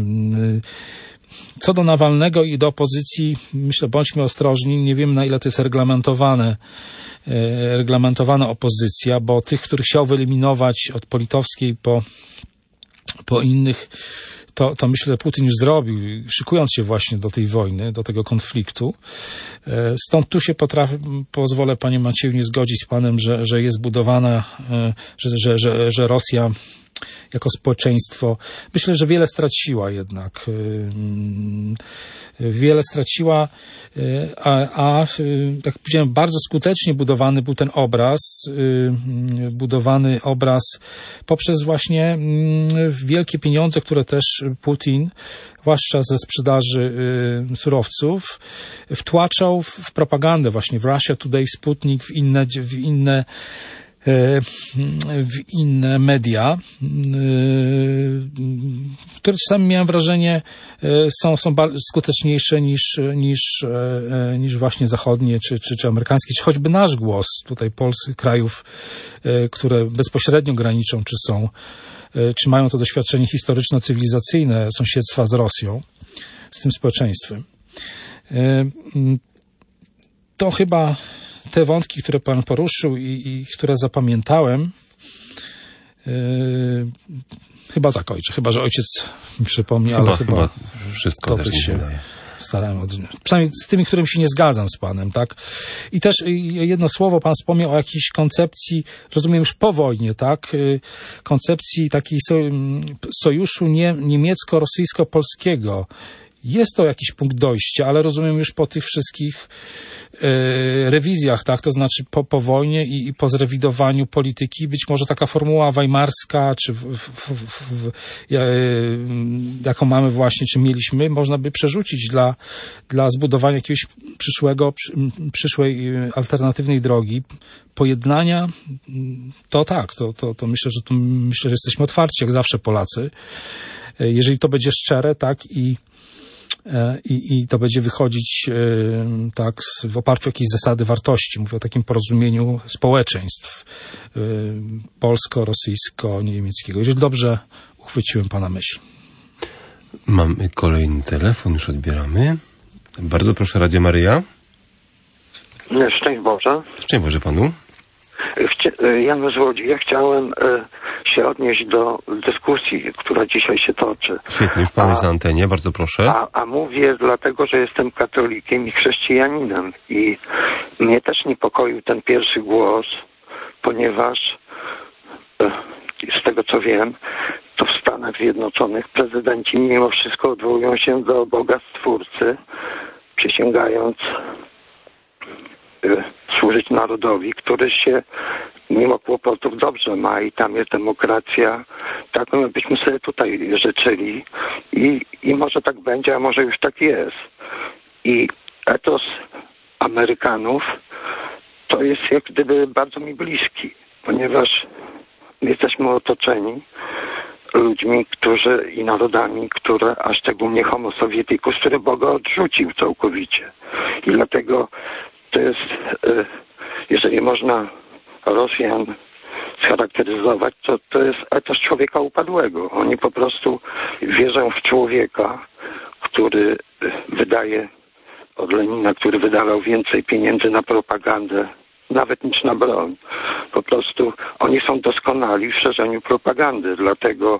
Co do Nawalnego i do opozycji, myślę, bądźmy ostrożni, nie wiem, na ile to jest reglamentowana opozycja, bo tych, których chciał wyeliminować od Politowskiej po innych, to myślę, że Putin już zrobił, szykując się właśnie do tej wojny, do tego konfliktu. Stąd tu się pozwolę, panie Macieju, nie zgodzić z panem, że jest budowana, że Rosja jako społeczeństwo, myślę, że wiele straciła jednak. Wiele straciła, a jak powiedziałem, bardzo skutecznie budowany był ten obraz poprzez właśnie wielkie pieniądze, które też Putin, zwłaszcza ze sprzedaży surowców, wtłaczał w propagandę właśnie, w Russia Today, w Sputnik, w inne media, które czasami miałem wrażenie są skuteczniejsze niż właśnie zachodnie, czy amerykańskie, czy choćby nasz głos tutaj krajów, które bezpośrednio graniczą, czy mają to doświadczenie historyczno-cywilizacyjne sąsiedztwa z Rosją, z tym społeczeństwem. To chyba te wątki, które pan poruszył i które zapamiętałem, chyba tak, ojcze. Chyba, że ojciec mi przypomni, ale chyba wszystko też się starałem. Przynajmniej z tymi, którymi się nie zgadzam z panem, tak? I też jedno słowo, pan wspomniał o jakiejś koncepcji, rozumiem już po wojnie, tak? Koncepcji takiej sojuszu niemiecko-rosyjsko-polskiego. Jest to jakiś punkt dojścia, ale rozumiem już po tych wszystkich rewizjach, tak, to znaczy po wojnie i po zrewidowaniu polityki, być może taka formuła weimarska, czy jaką mamy właśnie, czy mieliśmy, można by przerzucić dla zbudowania jakiegoś przyszłej alternatywnej drogi, pojednania, to tak, to myślę, że jesteśmy otwarci, jak zawsze Polacy. Jeżeli to będzie szczere, tak, i to będzie wychodzić tak w oparciu o jakieś zasady wartości. Mówię o takim porozumieniu społeczeństw polsko-rosyjsko-niemieckiego. Jeżeli dobrze uchwyciłem pana myśl. Mamy kolejny telefon, już odbieramy. Bardzo proszę, Radio Maryja. Szczęść Boże. Szczęść Boże panu. Jan z Łodzi. Ja chciałem się odnieść do dyskusji, która dzisiaj się toczy. Świetnie, już pan jest na antenie, bardzo proszę. A mówię dlatego, że jestem katolikiem i chrześcijaninem i mnie też niepokoił ten pierwszy głos, ponieważ z tego co wiem, to w Stanach Zjednoczonych prezydenci mimo wszystko odwołują się do Boga Stwórcy, przysięgając służyć narodowi, który się mimo kłopotów dobrze ma i tam jest demokracja taką, jakbyśmy sobie tutaj życzyli i może tak będzie, a może już tak jest. I etos Amerykanów to jest jak gdyby bardzo mi bliski, ponieważ jesteśmy otoczeni ludźmi, i narodami, a szczególnie Homo Sovieticus, który Boga odrzucił całkowicie. I dlatego to jest, jeżeli można Rosjan scharakteryzować, to jest etos człowieka upadłego. Oni po prostu wierzą w człowieka, który wydaje, od Lenina, który wydawał więcej pieniędzy na propagandę, nawet niż na broń. Po prostu oni są doskonali w szerzeniu propagandy, dlatego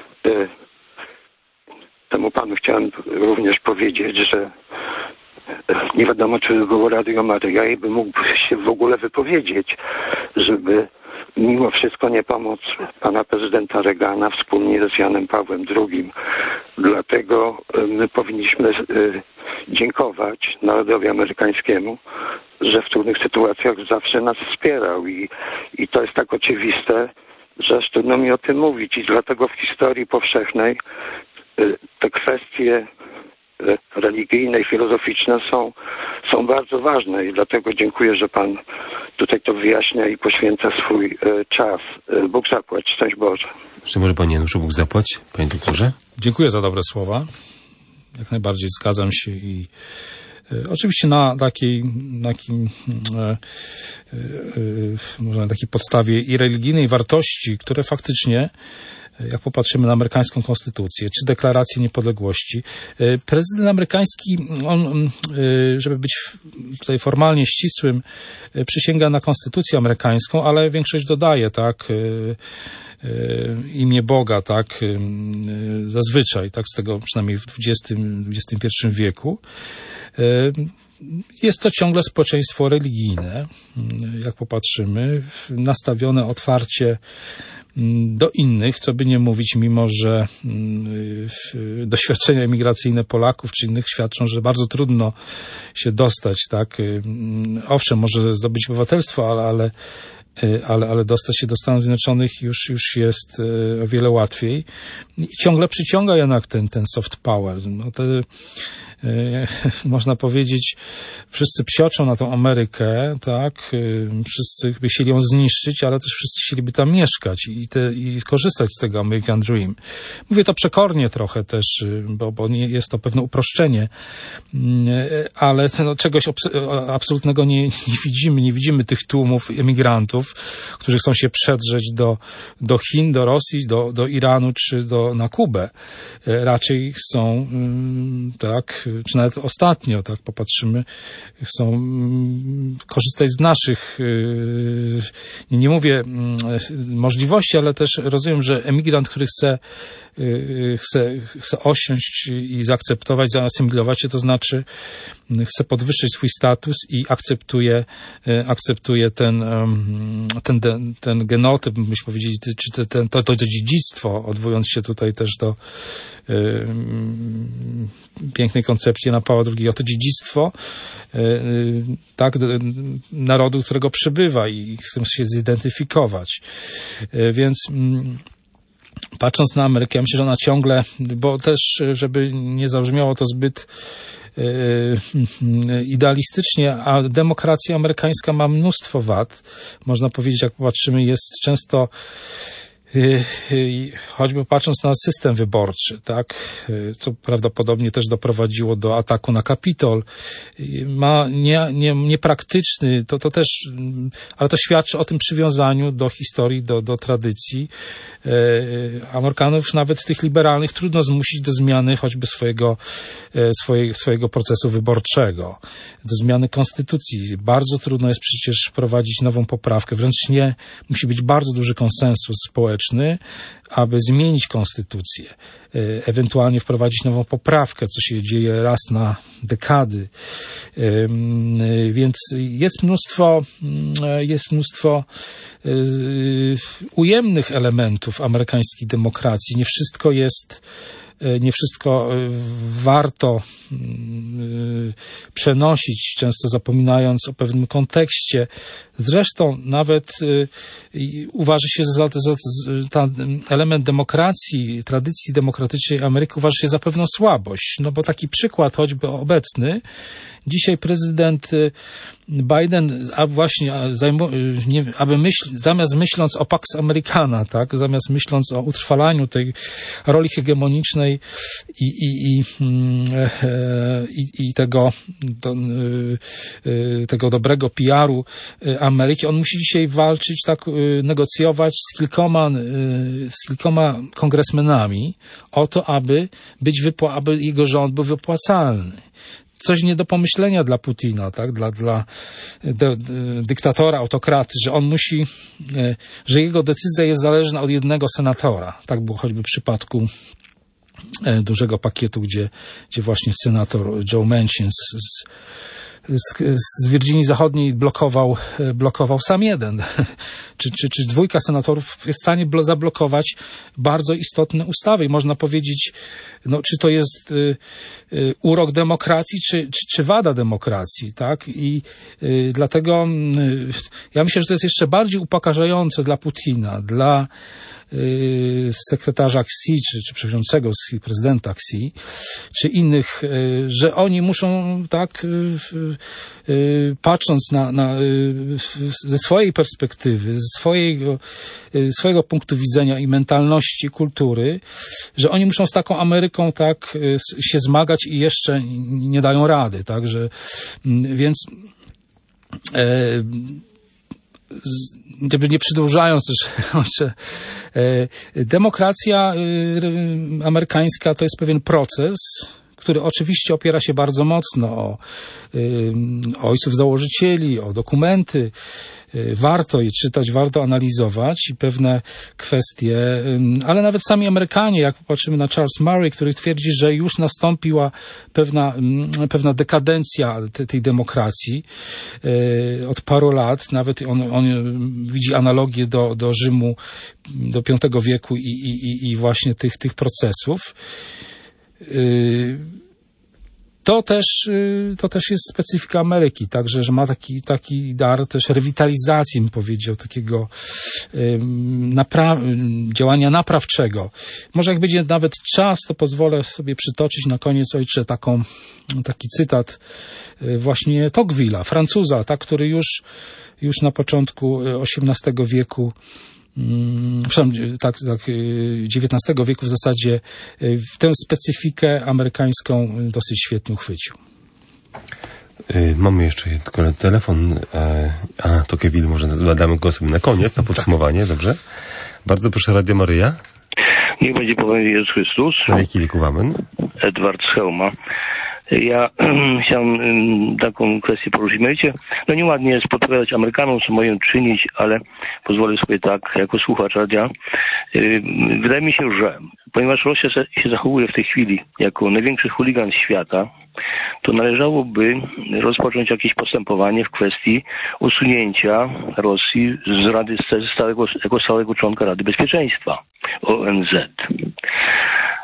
temu panu chciałem również powiedzieć, że nie wiadomo, czy było Radio Maryja i by mógł się w ogóle wypowiedzieć, żeby mimo wszystko nie pomóc pana prezydenta Reagana wspólnie z Janem Pawłem II. Dlatego my powinniśmy dziękować narodowi amerykańskiemu, że w trudnych sytuacjach zawsze nas wspierał i to jest tak oczywiste, że aż trudno mi o tym mówić i dlatego w historii powszechnej te kwestie religijne i filozoficzne są bardzo ważne i dlatego dziękuję, że pan tutaj to wyjaśnia i poświęca swój czas. Bóg zapłać. Szczęść Boże. Czy może panie Januszu, Bóg zapłać, panie doktorze? Dziękuję za dobre słowa. Jak najbardziej zgadzam się i oczywiście na takiej podstawie i religijnej wartości, które faktycznie, jak popatrzymy na amerykańską konstytucję, czy deklarację niepodległości, prezydent amerykański, on, żeby być tutaj formalnie ścisłym, przysięga na konstytucję amerykańską, ale większość dodaje, tak, imię Boga, tak, zazwyczaj, tak, z tego przynajmniej w XXI wieku. Jest to ciągle społeczeństwo religijne, jak popatrzymy, nastawione otwarcie do innych, co by nie mówić, mimo że doświadczenia emigracyjne Polaków czy innych świadczą, że bardzo trudno się dostać, tak, owszem, może zdobyć obywatelstwo, ale dostać się do Stanów Zjednoczonych już jest o wiele łatwiej. I ciągle przyciąga jednak ten soft power. No można powiedzieć, wszyscy psioczą na tą Amerykę, tak, wszyscy by chcieli ją zniszczyć, ale też wszyscy chcieliby tam mieszkać i skorzystać z tego American Dream. Mówię to przekornie trochę też, bo nie jest to pewne uproszczenie, ale czegoś absolutnego nie widzimy. Nie widzimy tych tłumów emigrantów, którzy chcą się przedrzeć do Chin, do Rosji, do Iranu czy na Kubę. Raczej chcą, tak, czy nawet ostatnio, tak popatrzymy, chcą korzystać z naszych, nie mówię możliwości, ale też rozumiem, że emigrant, który chce osiąść i zaakceptować, zaasymilować się, to znaczy chce podwyższyć swój status i akceptuje ten genotyp, byśmy powiedzieli, czy to dziedzictwo, odwołując się tutaj też do pięknej koncepcję Jana Pawła II, to dziedzictwo tak, narodu, którego przybywa i z którym się zidentyfikować. Więc patrząc na Amerykę, ja myślę, że ona ciągle, bo też, żeby nie zabrzmiało to zbyt idealistycznie, a demokracja amerykańska ma mnóstwo wad. Można powiedzieć, jak popatrzymy, jest często, choćby patrząc na system wyborczy, tak, co prawdopodobnie też doprowadziło do ataku na Kapitol, ma niepraktyczny, to też, ale to świadczy o tym przywiązaniu do historii, do tradycji. Amerykanów, nawet tych liberalnych, trudno zmusić do zmiany choćby swojego procesu wyborczego, do zmiany konstytucji. Bardzo trudno jest przecież wprowadzić nową poprawkę, wręcz nie, musi być bardzo duży konsensus społeczny, aby zmienić konstytucję, ewentualnie wprowadzić nową poprawkę, co się dzieje raz na dekady. Więc jest mnóstwo ujemnych elementów amerykańskiej demokracji. Nie wszystko warto przenosić, często zapominając o pewnym kontekście. Zresztą nawet uważa się, że ten element demokracji, tradycji demokratycznej Ameryki uważa się za pewną słabość. No bo taki przykład choćby obecny, dzisiaj prezydent Biden, zamiast myśląc o Pax Americana, tak, zamiast myśląc o utrwalaniu tej roli hegemonicznej i tego dobrego PR-u Ameryki, on musi dzisiaj walczyć, tak, negocjować z kilkoma kongresmenami o to, aby jego rząd był wypłacalny. Coś nie do pomyślenia dla Putina, tak? Dla dyktatora, autokraty, że on musi, że jego decyzja jest zależna od jednego senatora. Tak było choćby w przypadku dużego pakietu, gdzie właśnie senator Joe Manchin z Virginii Zachodniej blokował sam jeden. Czy dwójka senatorów jest w stanie zablokować bardzo istotne ustawy. I można powiedzieć, no, czy to jest urok demokracji, czy wada demokracji, tak? I dlatego ja myślę, że to jest jeszcze bardziej upokarzające dla Putina, dla sekretarza Xi, czy przewodniczącego prezydenta Xi, czy innych, że oni muszą, tak, patrząc ze swojej perspektywy, ze swojego punktu widzenia i mentalności, kultury, że oni muszą z taką Ameryką, tak, się zmagać i jeszcze nie dają rady, tak, więc nie przedłużając też, demokracja amerykańska to jest pewien proces, który oczywiście opiera się bardzo mocno o ojców założycieli, o dokumenty. Warto je czytać, warto analizować i pewne kwestie, ale nawet sami Amerykanie, jak popatrzymy na Charles Murray, który twierdzi, że już nastąpiła pewna dekadencja tej demokracji od paru lat, nawet on widzi analogię do Rzymu, do V wieku i właśnie tych procesów. To też jest specyfika Ameryki, także, że ma taki dar też rewitalizacji, bym powiedział, takiego działania naprawczego. Może jak będzie nawet czas, to pozwolę sobie przytoczyć na koniec, ojcze, taki cytat właśnie Tocqueville'a, Francuza, tak, który już na początku XVIII wieku, XIX wieku w zasadzie tę specyfikę amerykańską dosyć świetnie uchwycił. Mamy jeszcze tylko telefon, a Tocqueville może damy go sobie na koniec, na podsumowanie, dobrze? Bardzo proszę, Radio Maryja. Niech będzie pochwalony Jezus Chrystus. Na wieki wieków, amen. Edward Schełma. Ja chciałem taką kwestię poruszyć. Mianowicie, no nieładnie jest podpowiadać Amerykanom, co mają czynić, ale pozwolę sobie tak, jako słuchacz radia. Wydaje mi się, że ponieważ Rosja się zachowuje w tej chwili jako największy chuligan świata, to należałoby rozpocząć jakieś postępowanie w kwestii usunięcia Rosji z Rady jako stałego członka Rady Bezpieczeństwa ONZ.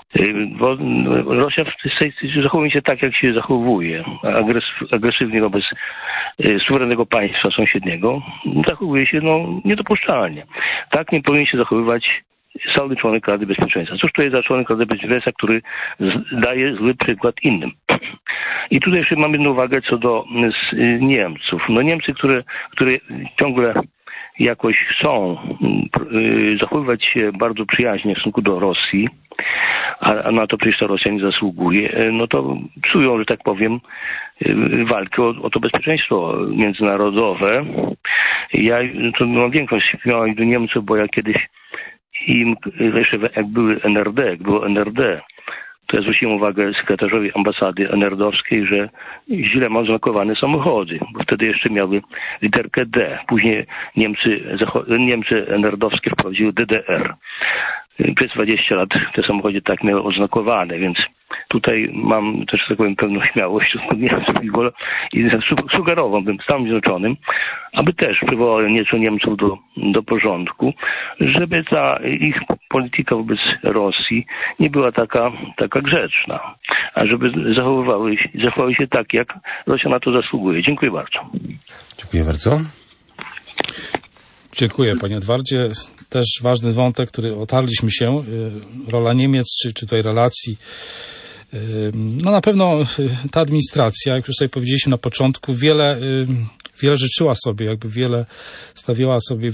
Bo Rosja zachowuje się tak, jak się zachowuje, agresywnie wobec suwerennego państwa sąsiedniego, zachowuje się niedopuszczalnie. Tak nie powinien się zachowywać stałe członek Rady Bezpieczeństwa. Cóż to jest za członek Rady Bezpieczeństwa, który daje zły przykład innym? I tutaj jeszcze mam jedną uwagę co do Niemców. Niemcy, które ciągle jakoś chcą zachowywać się bardzo przyjaźnie w stosunku do Rosji, a na to przecież ta Rosja nie zasługuje, to psują, że tak powiem, walkę o to bezpieczeństwo międzynarodowe. Ja to mam większą sympatię do Niemców, bo ja kiedyś im, jeszcze jak było NRD, to ja zwróciłem uwagę sekretarzowi ambasady NRD-owskiej, że źle mam znakowane samochody, bo wtedy jeszcze miały literkę D. Później Niemcy NRD-owskie wprowadziły DDR. Przez 20 lat te samochody tak miały oznakowane, więc tutaj mam też, tak powiem, pewną śmiałość i sugerowałbym Stanom Zjednoczonym, aby też przywołały nieco Niemców do porządku, żeby ta ich polityka wobec Rosji nie była taka grzeczna, a żeby zachowały się tak, jak Rosja na to zasługuje. Dziękuję bardzo. Dziękuję bardzo. Dziękuję, panie Edwardzie. Też ważny wątek, który otarliśmy się, rola Niemiec, czy tutaj relacji. Na pewno ta administracja, jak już sobie powiedzieliśmy na początku, wiele życzyła sobie, jakby wiele stawiała sobie,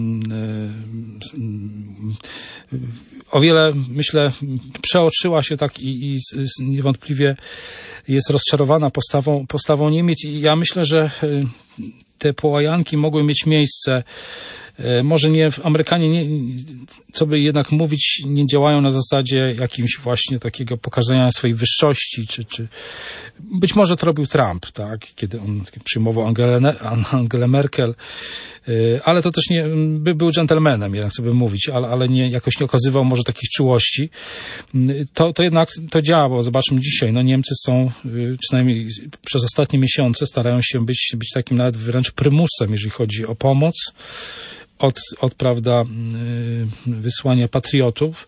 o wiele, myślę, przeoczyła się tak i niewątpliwie jest rozczarowana postawą Niemiec i ja myślę, że te połajanki mogły mieć miejsce. Może Amerykanie, co by jednak mówić, nie działają na zasadzie jakimś właśnie takiego pokazania swojej wyższości, czy być może to robił Trump, tak, kiedy on przyjmował Angelę Merkel, ale to też nie, był dżentelmenem, jednak co by mówić, ale jakoś nie okazywał może takich czułości. To jednak to działa, bo zobaczmy dzisiaj, Niemcy są, przynajmniej przez ostatnie miesiące starają się być takim nawet wręcz prymusem, jeżeli chodzi o pomoc, od prawda, wysłania patriotów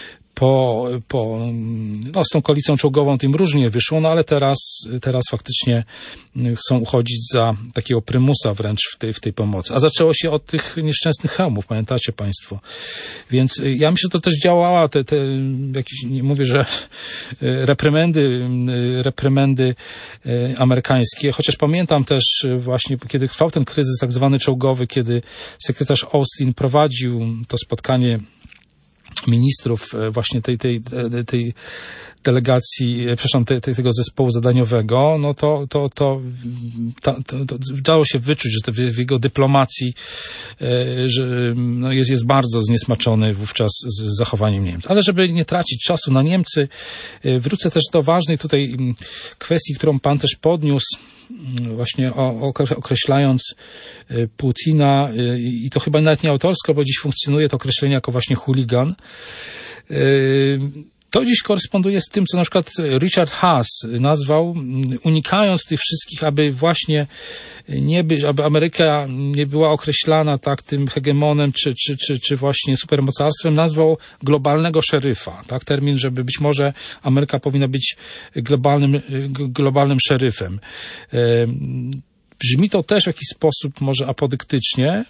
z tą koalicją czołgową tym różnie wyszło, ale teraz faktycznie chcą uchodzić za takiego prymusa wręcz w tej pomocy. A zaczęło się od tych nieszczęsnych hełmów, pamiętacie państwo. Więc ja myślę, że to też działała, nie mówię, że reprymendy amerykańskie, chociaż pamiętam też właśnie, kiedy trwał ten kryzys tak zwany czołgowy, kiedy sekretarz Austin prowadził to spotkanie ministrów właśnie tej delegacji, przepraszam, tego zespołu zadaniowego, to dało się wyczuć, że w jego dyplomacji, że jest bardzo zniesmaczony wówczas z zachowaniem Niemców. Ale żeby nie tracić czasu na Niemcy, wrócę też do ważnej tutaj kwestii, którą pan też podniósł, właśnie określając Putina, i to chyba nawet nie autorsko, bo dziś funkcjonuje to określenie jako właśnie chuligan. To dziś koresponduje z tym, co na przykład Richard Haas nazwał, unikając tych wszystkich, aby właśnie aby Ameryka nie była określana tak tym hegemonem czy właśnie supermocarstwem, nazwał globalnego szeryfa. Tak, termin, żeby być może Ameryka powinna być globalnym szeryfem. Brzmi to też w jakiś sposób może apodyktycznie,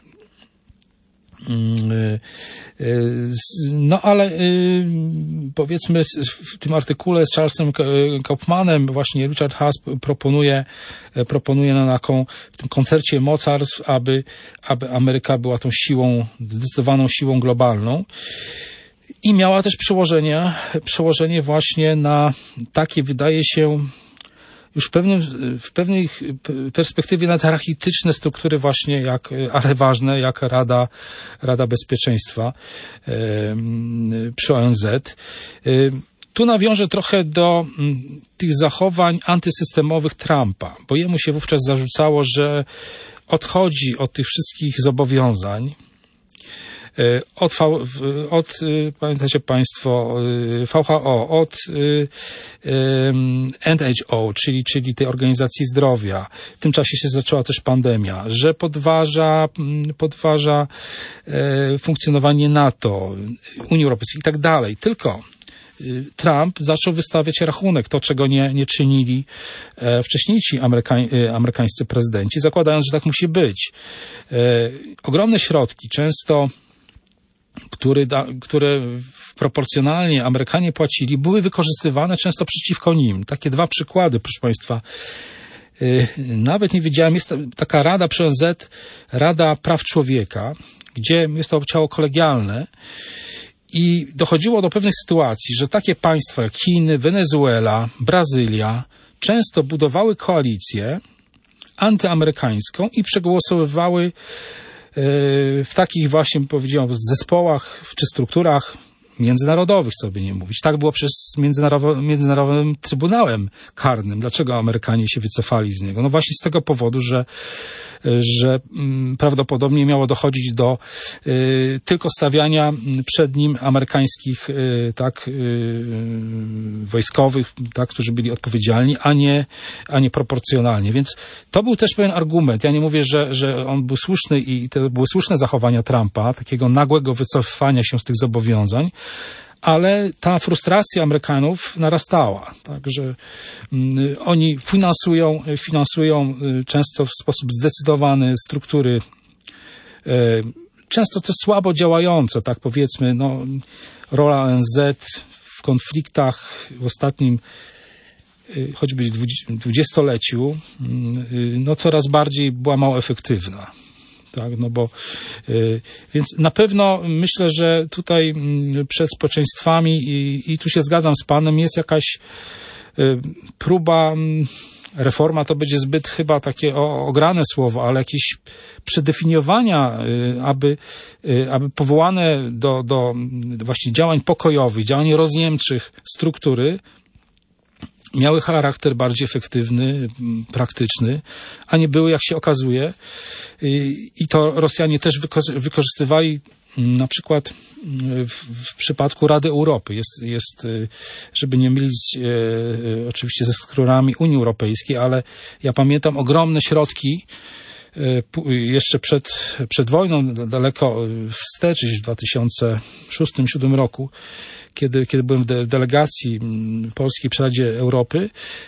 ale powiedzmy w tym artykule z Charlesem Kaufmanem właśnie Richard Haas proponuje w tym koncercie mocarstw, aby Ameryka była tą zdecydowaną siłą globalną i miała też przełożenie właśnie na takie, wydaje się, już w pewnej perspektywie nawet hierarchityczne struktury właśnie, ale ważne, jak Rada Bezpieczeństwa przy ONZ. Tu nawiążę trochę do tych zachowań antysystemowych Trumpa, bo jemu się wówczas zarzucało, że odchodzi od tych wszystkich zobowiązań, pamiętacie państwo, WHO, od WHO, czyli tej Organizacji Zdrowia. W tym czasie się zaczęła też pandemia, że podważa funkcjonowanie NATO, Unii Europejskiej i tak dalej. Tylko Trump zaczął wystawiać rachunek, to czego nie czynili wcześniejsi amerykańscy prezydenci, zakładając, że tak musi być. Ogromne środki, często które proporcjonalnie Amerykanie płacili, były wykorzystywane często przeciwko nim. Takie dwa przykłady, proszę Państwa. Nawet nie wiedziałem, jest taka Rada przy ONZ, Rada Praw Człowieka, gdzie jest to ciało kolegialne i dochodziło do pewnej sytuacji, że takie państwa jak Chiny, Wenezuela, Brazylia często budowały koalicję antyamerykańską i przegłosowywały w takich właśnie, powiedziałem, zespołach czy strukturach międzynarodowych, co by nie mówić. Tak było przez Międzynarodowym Trybunałem Karnym. Dlaczego Amerykanie się wycofali z niego? No właśnie z tego powodu, że prawdopodobnie miało dochodzić do tylko stawiania przed nim amerykańskich wojskowych, którzy byli odpowiedzialni, a nie proporcjonalnie. Więc to był też pewien argument. Ja nie mówię, że on był słuszny i to były słuszne zachowania Trumpa, takiego nagłego wycofywania się z tych zobowiązań, ale ta frustracja Amerykanów narastała. Także oni finansują często w sposób zdecydowany struktury, często też słabo działające, tak powiedzmy, rola ONZ w konfliktach w ostatnim choćby dwudziestoleciu, coraz bardziej była mało efektywna. Tak, więc na pewno myślę, że tutaj przed społeczeństwami i tu się zgadzam z panem, jest jakaś próba, reforma to będzie zbyt chyba takie ograne słowo, ale jakieś przedefiniowania, aby powołane do właśnie działań pokojowych, działań rozjemczych struktury miały charakter bardziej efektywny, praktyczny, a nie były, jak się okazuje. I to Rosjanie też wykorzystywali na przykład w przypadku Rady Europy. Jest żeby nie mylić oczywiście ze strukturami Unii Europejskiej, ale ja pamiętam ogromne środki jeszcze przed wojną, daleko wstecz, w 2006-2007 roku, kiedy byłem w delegacji polskiej przy Radzie Europy,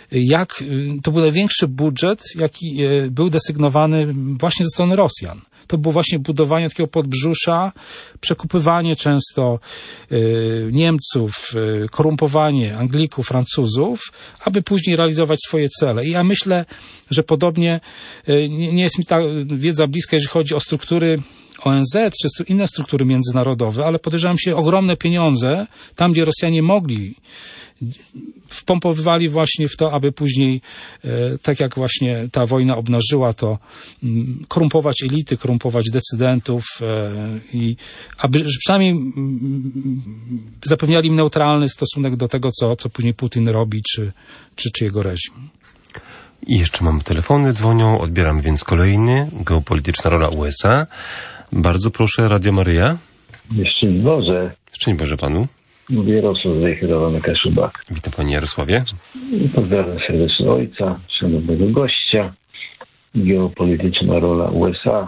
to był największy budżet, jaki był desygnowany właśnie ze strony Rosjan. To było właśnie budowanie takiego podbrzusza, przekupywanie często Niemców, korumpowanie Anglików, Francuzów, aby później realizować swoje cele. I ja myślę, że podobnie nie jest mi ta wiedza bliska, jeżeli chodzi o struktury ONZ czy inne struktury międzynarodowe, ale podejrzewam się ogromne pieniądze tam, gdzie Rosjanie mogli, wpompowywali właśnie w to, aby później, tak jak właśnie ta wojna obnażyła to, korumpować elity, korumpować decydentów i aby przynajmniej zapewniali im neutralny stosunek do tego, co później Putin robi, czy jego reżim. I jeszcze mamy telefony, dzwonią, odbieram więc kolejny, geopolityczna rola USA. Bardzo proszę, Radio Maryja. Szczęść Boże. Szczęść Boże panu. Mówię Jarosław Zajchyrowany Kaszubak. Witam panie Jarosławie. Pozdrawiam serdecznie ojca, szanownego gościa. Geopolityczna rola USA.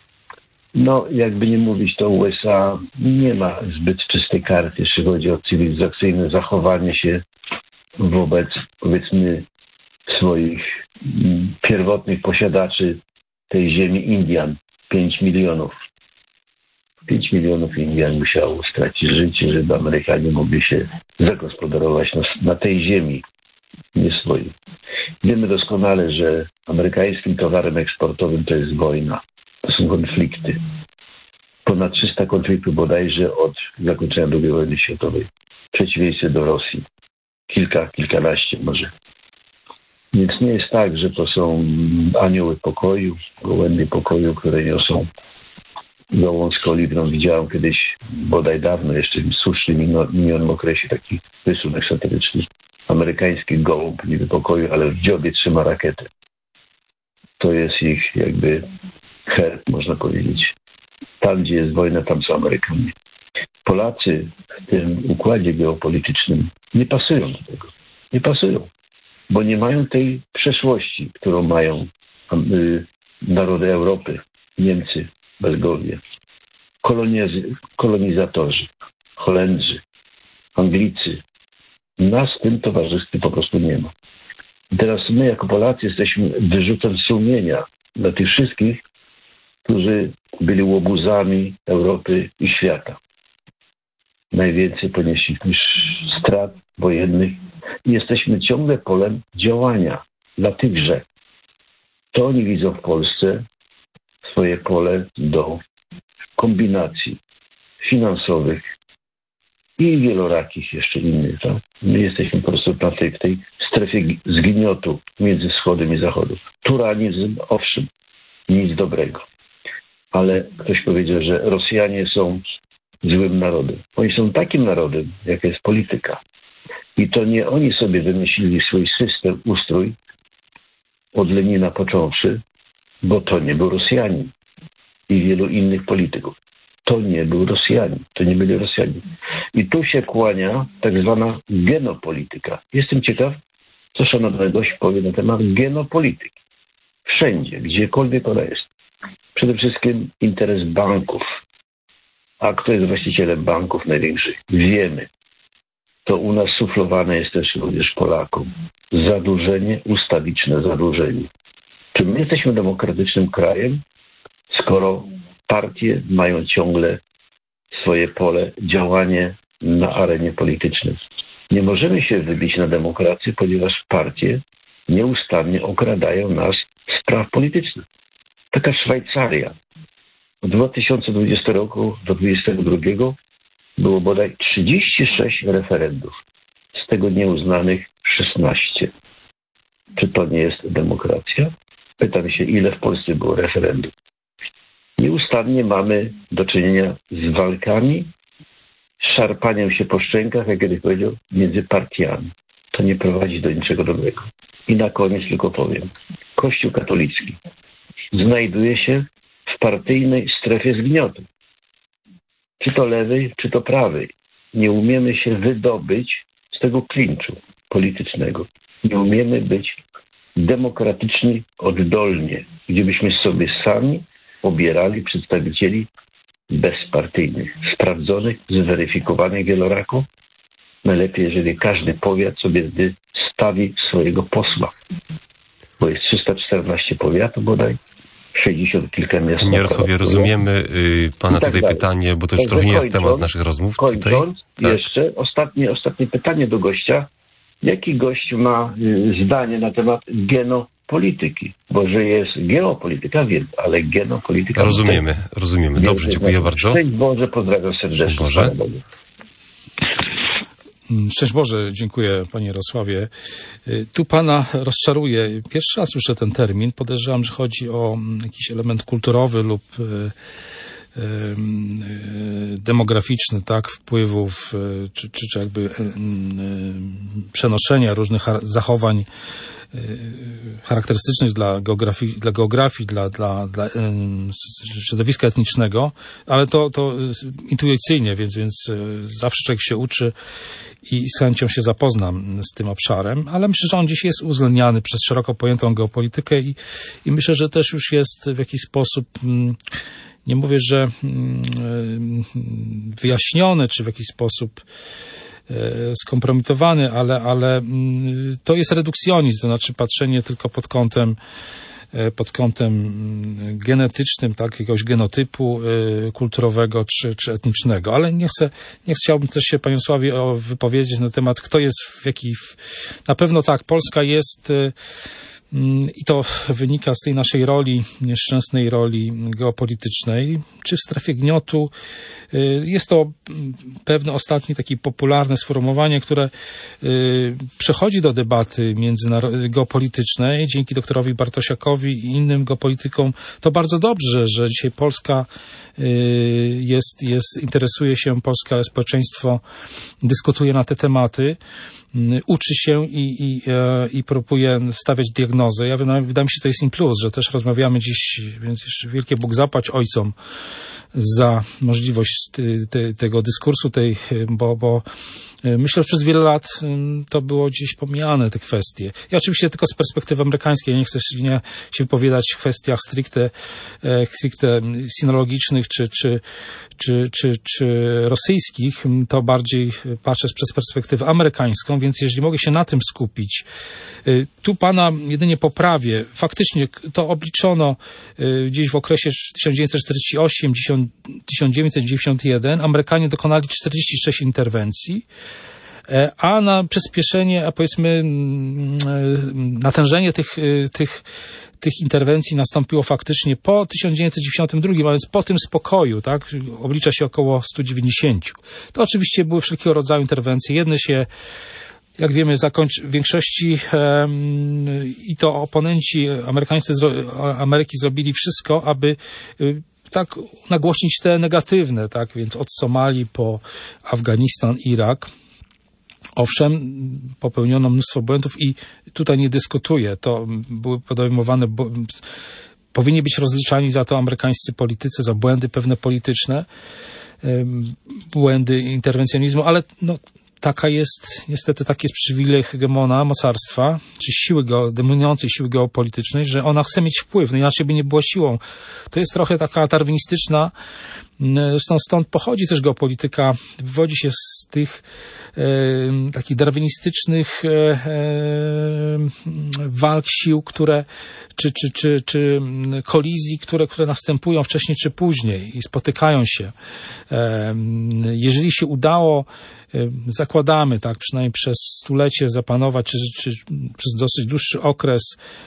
Jakby nie mówić, to USA nie ma zbyt czystej karty, jeśli chodzi o cywilizacyjne zachowanie się wobec, powiedzmy, swoich pierwotnych posiadaczy tej ziemi Indian. 5 milionów. 5 milionów Indian musiało stracić życie, żeby Amerykanie mogli się zagospodarować na tej ziemi, nie swojej. Wiemy doskonale, że amerykańskim towarem eksportowym to jest wojna. To są konflikty. Ponad 300 konfliktów bodajże od zakończenia II wojny światowej. W przeciwieństwie do Rosji. Kilkanaście może. Więc nie jest tak, że to są anioły pokoju, gołębie pokoju, które niosą gałązkę oliwną. Widziałem kiedyś, bodaj dawno, jeszcze w słusznym minionym okresie, taki rysunek satyryczny. Amerykański gołąb, niby pokoju, ale w dziobie trzyma rakietę. To jest ich jakby herb, można powiedzieć. Tam, gdzie jest wojna, tam są Amerykanie. Polacy w tym układzie geopolitycznym nie pasują do tego. Nie pasują. Bo nie mają tej przeszłości, którą mają narody Europy, Niemcy, Belgowie, kolonizatorzy, Holendrzy, Anglicy, Nas w tym towarzystwie po prostu nie ma. I teraz my jako Polacy jesteśmy wyrzutem sumienia dla tych wszystkich, którzy byli łobuzami Europy i świata. Najwięcej ponieśliśmy strat wojennych i jesteśmy ciągle polem działania dla tychże. To oni widzą w Polsce swoje pole do kombinacji finansowych i wielorakich jeszcze innych. Tak? My jesteśmy po prostu w tej strefie zgniotu między wschodem i zachodem. Turanizm, owszem, nic dobrego. Ale ktoś powiedział, że Rosjanie są złym narodem. Oni są takim narodem, jaka jest polityka. I to nie oni sobie wymyślili swój system, ustrój, od Lenina począwszy, bo to nie był Rosjanin i wielu innych polityków. To nie był Rosjanin, to nie byli Rosjanie. I tu się kłania tak zwana genopolityka. Jestem ciekaw, co szanowny gość powie na temat genopolityki. Wszędzie, gdziekolwiek ona jest. Przede wszystkim interes banków. A kto jest właścicielem banków największych? Wiemy. To u nas suflowane jest też również Polakom. Zadłużenie, ustawiczne zadłużenie. Czy my jesteśmy demokratycznym krajem, skoro partie mają ciągle swoje pole, działanie na arenie politycznej? Nie możemy się wybić na demokrację, ponieważ partie nieustannie okradają nas z praw politycznych. Taka Szwajcaria. Od 2020 roku do 2022 było bodaj 36 referendów. Z tego nieuznanych 16. Czy to nie jest demokracja? Pytam się, ile w Polsce było referendum. Nieustannie mamy do czynienia z walkami, szarpaniem się po szczękach, jak kiedyś powiedział, między partiami. To nie prowadzi do niczego dobrego. I na koniec tylko powiem. Kościół katolicki znajduje się w partyjnej strefie zgniotu. Czy to lewej, czy to prawej. Nie umiemy się wydobyć z tego klinczu politycznego. Nie umiemy być demokratyczni oddolnie, gdzie byśmy sobie sami obierali przedstawicieli bezpartyjnych, sprawdzonych, zweryfikowanych wieloraku. Najlepiej, jeżeli każdy powiat sobie stawi swojego posła. Bo jest 314 powiatów bodaj, 60 kilka miast. Panie Jarosławie, rozumiemy Pana tutaj pytanie, bo to już trochę nie jest temat naszych rozmów. Kończąc, jeszcze ostatnie pytanie do gościa. Jaki gość ma zdanie na temat genopolityki? Bo że jest geopolityka, wiem, ale genopolityka... Rozumiemy. Dobrze, dziękuję bardzo. Szczęść Boże, pozdrawiam serdecznie. Boże. Szczęść Boże, dziękuję Panie Jarosławie. Tu Pana rozczaruję. Pierwszy raz słyszę ten termin. Podejrzewam, że chodzi o jakiś element kulturowy lub demograficzny, tak, wpływów, czy jakby przenoszenia różnych zachowań charakterystycznych dla geografii, dla środowiska etnicznego, ale to intuicyjnie, więc zawsze człowiek się uczy i z chęcią się zapoznam z tym obszarem, ale myślę, że on dziś jest uwzględniany przez szeroko pojętą geopolitykę i myślę, że też już jest w jakiś sposób, nie mówię, że wyjaśniony, czy w jakiś sposób skompromitowany, ale to jest redukcjonizm, to znaczy patrzenie tylko pod kątem genetycznym, tak, jakiegoś genotypu kulturowego czy etnicznego. Ale nie chciałbym też się, Panie Jarosławie, wypowiedzieć na temat, kto jest na pewno tak, Polska jest i to wynika z tej naszej roli, nieszczęsnej roli geopolitycznej, czy w strefie gniotu. Jest to pewne ostatnie takie popularne sformułowanie, które przechodzi do debaty geopolitycznej dzięki doktorowi Bartosiakowi i innym geopolitykom. To bardzo dobrze, że dzisiaj Polska interesuje się, polskie społeczeństwo dyskutuje na te tematy, uczy się i próbuje stawiać diagnozę. Wydaje mi się, to jest im plus, że też rozmawiamy dziś, więc jeszcze wielkie Bóg zapłać ojcom za możliwość tego dyskursu, bo Myślę, że przez wiele lat to było gdzieś pomijane, te kwestie. Ja oczywiście tylko z perspektywy amerykańskiej, ja nie chcę się wypowiadać w kwestiach stricte sinologicznych czy rosyjskich, to bardziej patrzę przez perspektywę amerykańską, więc jeżeli mogę się na tym skupić, tu pana jedynie poprawię. Faktycznie to obliczono gdzieś w okresie 1948-1991. Amerykanie dokonali 46 interwencji, a na przyspieszenie, a powiedzmy natężenie tych interwencji nastąpiło faktycznie po 1992, a więc po tym spokoju, tak? Oblicza się około 190. To oczywiście były wszelkiego rodzaju interwencje. Jedne się, jak wiemy, w większości i to oponenci Ameryki zrobili wszystko, aby tak nagłośnić te negatywne, tak? Więc od Somalii po Afganistan, Irak. Owszem, popełniono mnóstwo błędów i tutaj nie dyskutuję. To były podejmowane, powinni być rozliczani za to amerykańscy politycy, za błędy pewne polityczne, błędy interwencjonizmu, ale no, niestety taki jest przywilej hegemona, mocarstwa, czy dominującej siły geopolitycznej, że ona chce mieć wpływ, no inaczej by nie była siłą. To jest trochę taka darwinistyczna, stąd pochodzi też geopolityka, wywodzi się z tych takich darwinistycznych walk sił, czy kolizji, które następują wcześniej czy później i spotykają się. Jeżeli się udało, zakładamy, tak, przynajmniej przez stulecie zapanować, czy przez dosyć dłuższy okres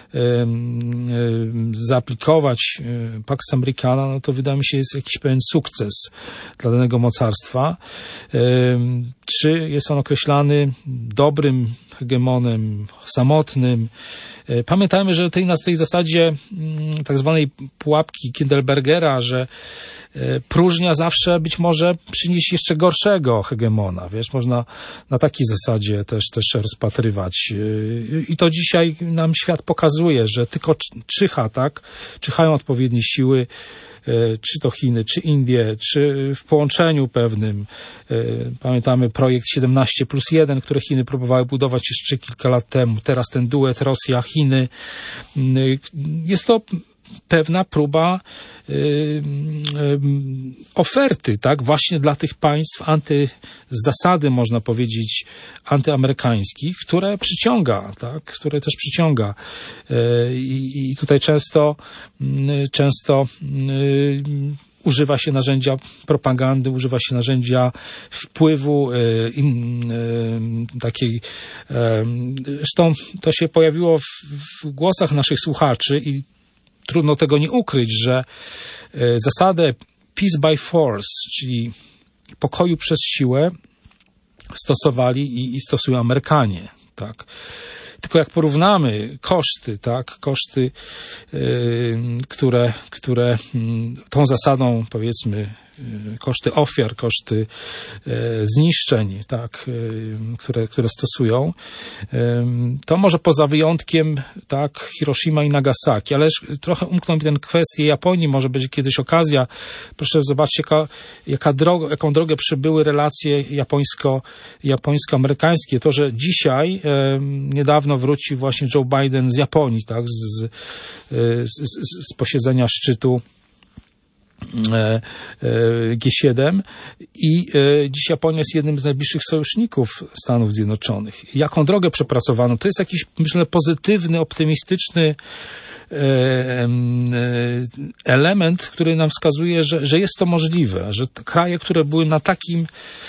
zaaplikować Pax Americana, no to wydaje mi się, jest jakiś pewien sukces dla danego mocarstwa. Czy jest on określany dobrym hegemonem, samotnym? Pamiętajmy, że na tej zasadzie tak zwanej pułapki Kindlebergera, że próżnia zawsze być może przynieść jeszcze gorszego hegemona. Wiesz, można na takiej zasadzie też rozpatrywać. I to dzisiaj nam świat pokazuje, że tylko czyhają odpowiednie siły, czy to Chiny, czy Indie, czy w połączeniu pewnym. Pamiętamy projekt 17+1, który Chiny próbowały budować jeszcze kilka lat temu. Teraz ten duet Rosja-Chiny. Jest to pewna próba oferty, tak, właśnie dla tych państw z zasady, można powiedzieć, antyamerykańskich, które przyciąga, tak, które też przyciąga. I tutaj często używa się narzędzia propagandy, używa się narzędzia wpływu takiej. Zresztą to się pojawiło w głosach naszych słuchaczy i trudno tego nie ukryć, że zasadę peace by force, czyli pokoju przez siłę, stosowali i stosują Amerykanie, tak. Tylko jak porównamy koszty, tak, które tą zasadą, powiedzmy, koszty ofiar, koszty zniszczeń, tak, które stosują, to może poza wyjątkiem, tak, Hiroshima i Nagasaki, ale trochę umknął mi tę kwestię Japonii, może będzie kiedyś okazja. Proszę zobaczcie, jaką drogę przybyły relacje japońsko-amerykańskie. To, że dzisiaj niedawno wrócił właśnie Joe Biden z Japonii, tak, z posiedzenia szczytu G7 i dziś Japonia jest jednym z najbliższych sojuszników Stanów Zjednoczonych. Jaką drogę przepracowano? To jest jakiś, myślę, pozytywny, optymistyczny element, który nam wskazuje, że jest to możliwe, że kraje, które były na takim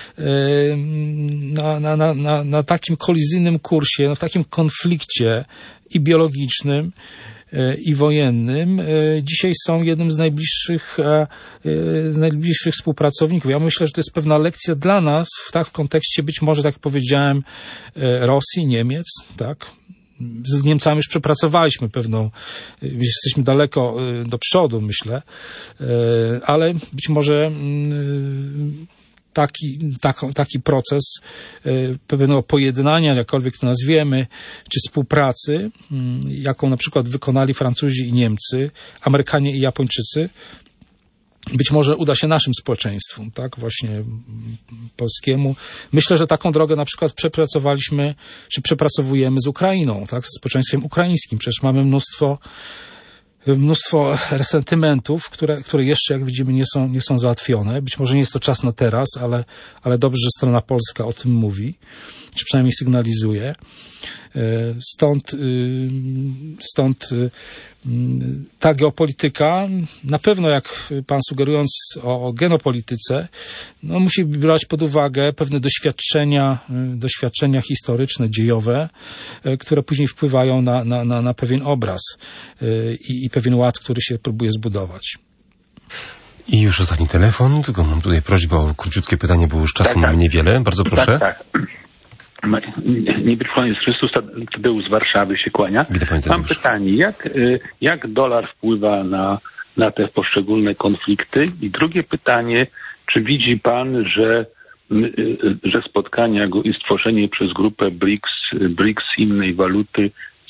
na takim kolizyjnym kursie, w takim konflikcie i biologicznym, i wojennym, dzisiaj są jednym z najbliższych współpracowników. Ja myślę, że to jest pewna lekcja dla nas, w kontekście być może, tak jak powiedziałem, Rosji, Niemiec, tak. Z Niemcami już przepracowaliśmy jesteśmy daleko do przodu, myślę, ale być może taki proces pewnego pojednania, jakkolwiek to nazwiemy, czy współpracy, jaką na przykład wykonali Francuzi i Niemcy, Amerykanie i Japończycy, być może uda się naszym społeczeństwom, tak, właśnie polskiemu. Myślę, że taką drogę na przykład przepracowaliśmy, czy przepracowujemy z Ukrainą, tak, ze społeczeństwem ukraińskim. Przecież mamy mnóstwo resentymentów, które jeszcze, jak widzimy, nie są załatwione. Być może nie jest to czas na teraz, ale dobrze, że strona polska o tym mówi, czy przynajmniej sygnalizuje. Stąd ta geopolityka, na pewno jak pan sugerując o genopolityce, no musi brać pod uwagę pewne doświadczenia historyczne, dziejowe, które później wpływają na pewien obraz i pewien ład, który się próbuje zbudować. I już ostatni telefon, tylko mam tutaj prośbę o króciutkie pytanie, bo już czasu mam niewiele. Bardzo proszę. Tak. Niby Pan Jezus Chrystus, Tadeusz z Warszawy się kłania. Mam pytanie, jak dolar wpływa na te poszczególne konflikty? I drugie pytanie, czy widzi Pan, że spotkania i stworzenie przez grupę BRICS innej waluty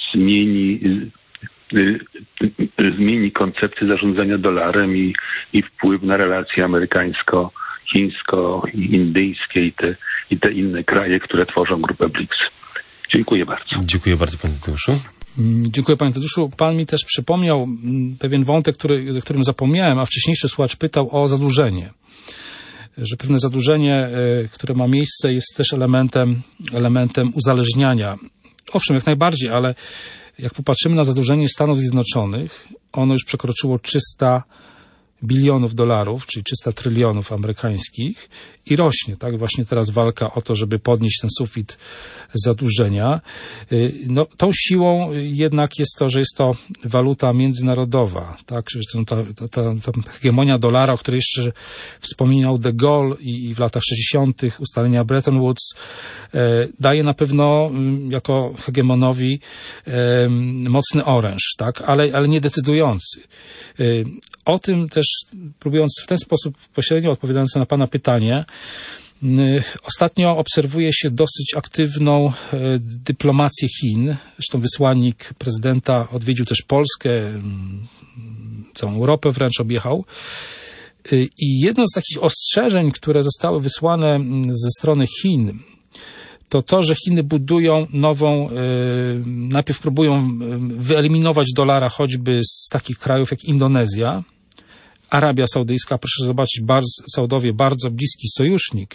zmieni koncepcję zarządzania dolarem i wpływ na relacje amerykańsko-chińsko-indyjskie i te inne kraje, które tworzą grupę BRICS. Dziękuję bardzo. Dziękuję bardzo, panie Tadeuszu. Dziękuję, panie Tadeuszu. Pan mi też przypomniał pewien wątek, o którym zapomniałem, a wcześniejszy słuchacz pytał o zadłużenie. Że pewne zadłużenie, które ma miejsce, jest też elementem uzależniania. Owszem, jak najbardziej, ale jak popatrzymy na zadłużenie Stanów Zjednoczonych, ono już przekroczyło 300 bilionów dolarów, czyli 300 trylionów amerykańskich i rośnie, tak? Właśnie teraz walka o to, żeby podnieść ten sufit zadłużenia. No, tą siłą jednak jest to, że jest to waluta międzynarodowa, tak? Że ta hegemonia dolara, o której jeszcze wspominał de Gaulle i w latach 60. ustalenia Bretton Woods, daje na pewno jako hegemonowi mocny oręż, tak? Ale nie decydujący. O tym też, próbując w ten sposób pośrednio odpowiadając na pana pytanie, ostatnio obserwuje się dosyć aktywną dyplomację Chin. Zresztą wysłannik prezydenta odwiedził też Polskę, całą Europę wręcz objechał. I jedno z takich ostrzeżeń, które zostały wysłane ze strony Chin, to, że Chiny budują najpierw próbują wyeliminować dolara choćby z takich krajów jak Indonezja, Arabia Saudyjska, proszę zobaczyć, Saudowie, bardzo bliski sojusznik,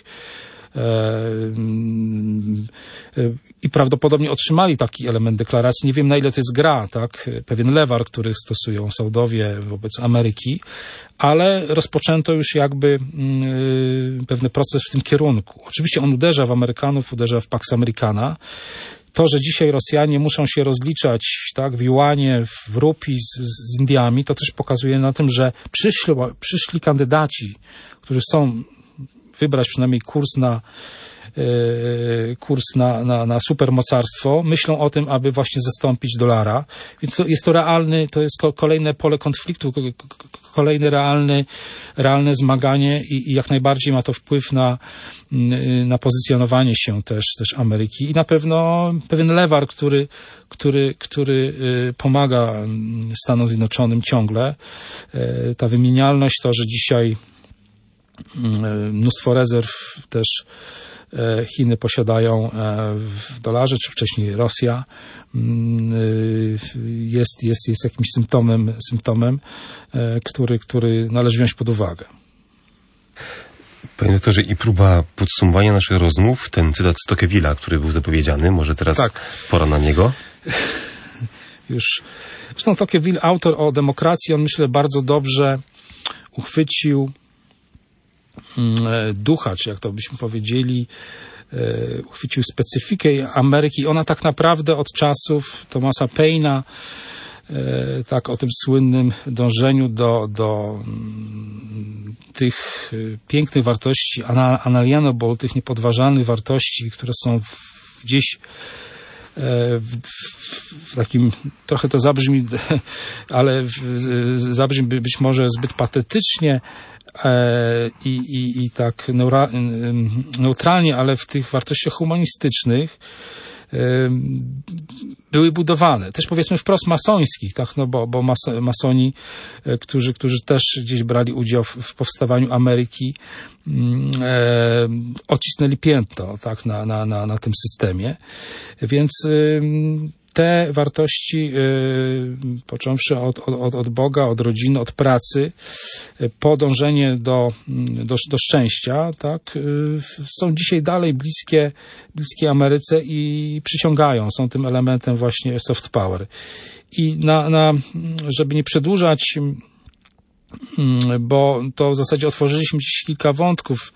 i prawdopodobnie otrzymali taki element deklaracji. Nie wiem, na ile to jest gra, tak? Pewien lewar, który stosują Saudowie wobec Ameryki, ale rozpoczęto już jakby pewny proces w tym kierunku. Oczywiście on uderza w Amerykanów, uderza w Pax Americana. To, że dzisiaj Rosjanie muszą się rozliczać, tak, w juanie, w rupii z Indiami, to też pokazuje na tym, że przyszli kandydaci, którzy są wybrać przynajmniej kurs na supermocarstwo, myślą o tym, aby właśnie zastąpić dolara. Więc jest to kolejne pole konfliktu, kolejne realne zmaganie i jak najbardziej ma to wpływ na pozycjonowanie się też Ameryki i na pewno pewien lewar, który pomaga Stanom Zjednoczonym ciągle. Ta wymienialność, to, że dzisiaj mnóstwo rezerw też Chiny posiadają w dolarze, czy wcześniej Rosja, jest jakimś symptomem, który należy wziąć pod uwagę. Panie doktorze, i próba podsumowania naszych rozmów, ten cytat z Tocqueville'a, który był zapowiedziany, może teraz pora na niego? Zresztą Tocqueville, autor o demokracji, on myślę bardzo dobrze uchwycił ducha, czy jak to byśmy powiedzieli, uchwycił specyfikę Ameryki. Ona tak naprawdę od czasów Thomasa Paina, tak, o tym słynnym dążeniu do tych pięknych wartości, unalienable, tych niepodważalnych wartości, które są gdzieś w takim, trochę to zabrzmi, ale zabrzmi być może zbyt patetycznie i tak neutralnie, ale w tych wartościach humanistycznych były budowane. Też powiedzmy wprost masońskich, tak? No bo masoni, którzy też gdzieś brali udział w powstawaniu Ameryki, odcisnęli piętno, tak? Na tym systemie. Więc te wartości, począwszy od Boga, od rodziny, od pracy, po dążenie do szczęścia, tak, są dzisiaj dalej bliskie Ameryce i przyciągają, są tym elementem właśnie soft power. I żeby nie przedłużać, bo to w zasadzie otworzyliśmy dziś kilka wątków.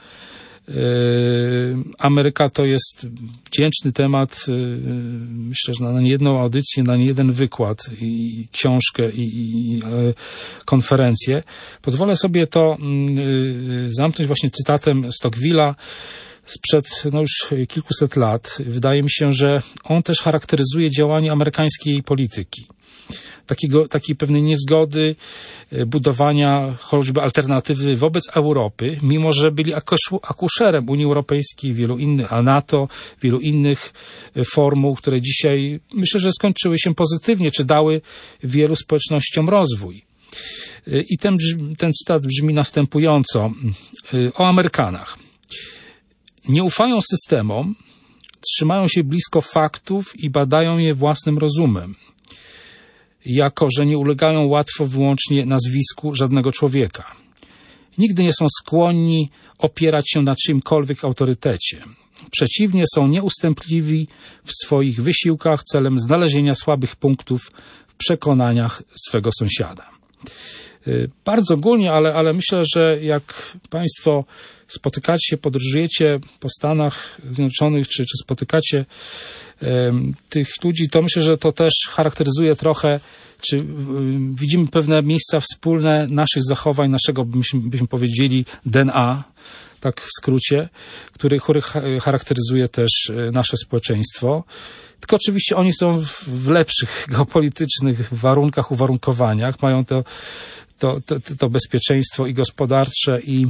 Ameryka to jest wdzięczny temat, myślę, że na niejedną audycję, na niejeden wykład i książkę i konferencję. Pozwolę sobie to zamknąć właśnie cytatem Tocqueville'a sprzed już kilkuset lat. Wydaje mi się, że on też charakteryzuje działanie amerykańskiej polityki. Takiej pewnej niezgody, budowania choćby alternatywy wobec Europy, mimo że byli akuszerem Unii Europejskiej, wielu innych, a NATO, wielu innych formuł, które dzisiaj myślę, że skończyły się pozytywnie, czy dały wielu społecznościom rozwój. I ten cytat brzmi następująco o Amerykanach. Nie ufają systemom, trzymają się blisko faktów i badają je własnym rozumem, jako że nie ulegają łatwo wyłącznie nazwisku żadnego człowieka. Nigdy nie są skłonni opierać się na czymkolwiek autorytecie. Przeciwnie, są nieustępliwi w swoich wysiłkach celem znalezienia słabych punktów w przekonaniach swego sąsiada. Bardzo ogólnie, ale myślę, że jak Państwo spotykacie się, podróżujecie po Stanach Zjednoczonych, czy spotykacie tych ludzi, to myślę, że to też charakteryzuje trochę, czy widzimy pewne miejsca wspólne naszych zachowań, naszego, byśmy powiedzieli, DNA, tak w skrócie, który charakteryzuje też nasze społeczeństwo. Tylko oczywiście oni są w lepszych geopolitycznych warunkach, uwarunkowaniach, mają to bezpieczeństwo i gospodarcze, i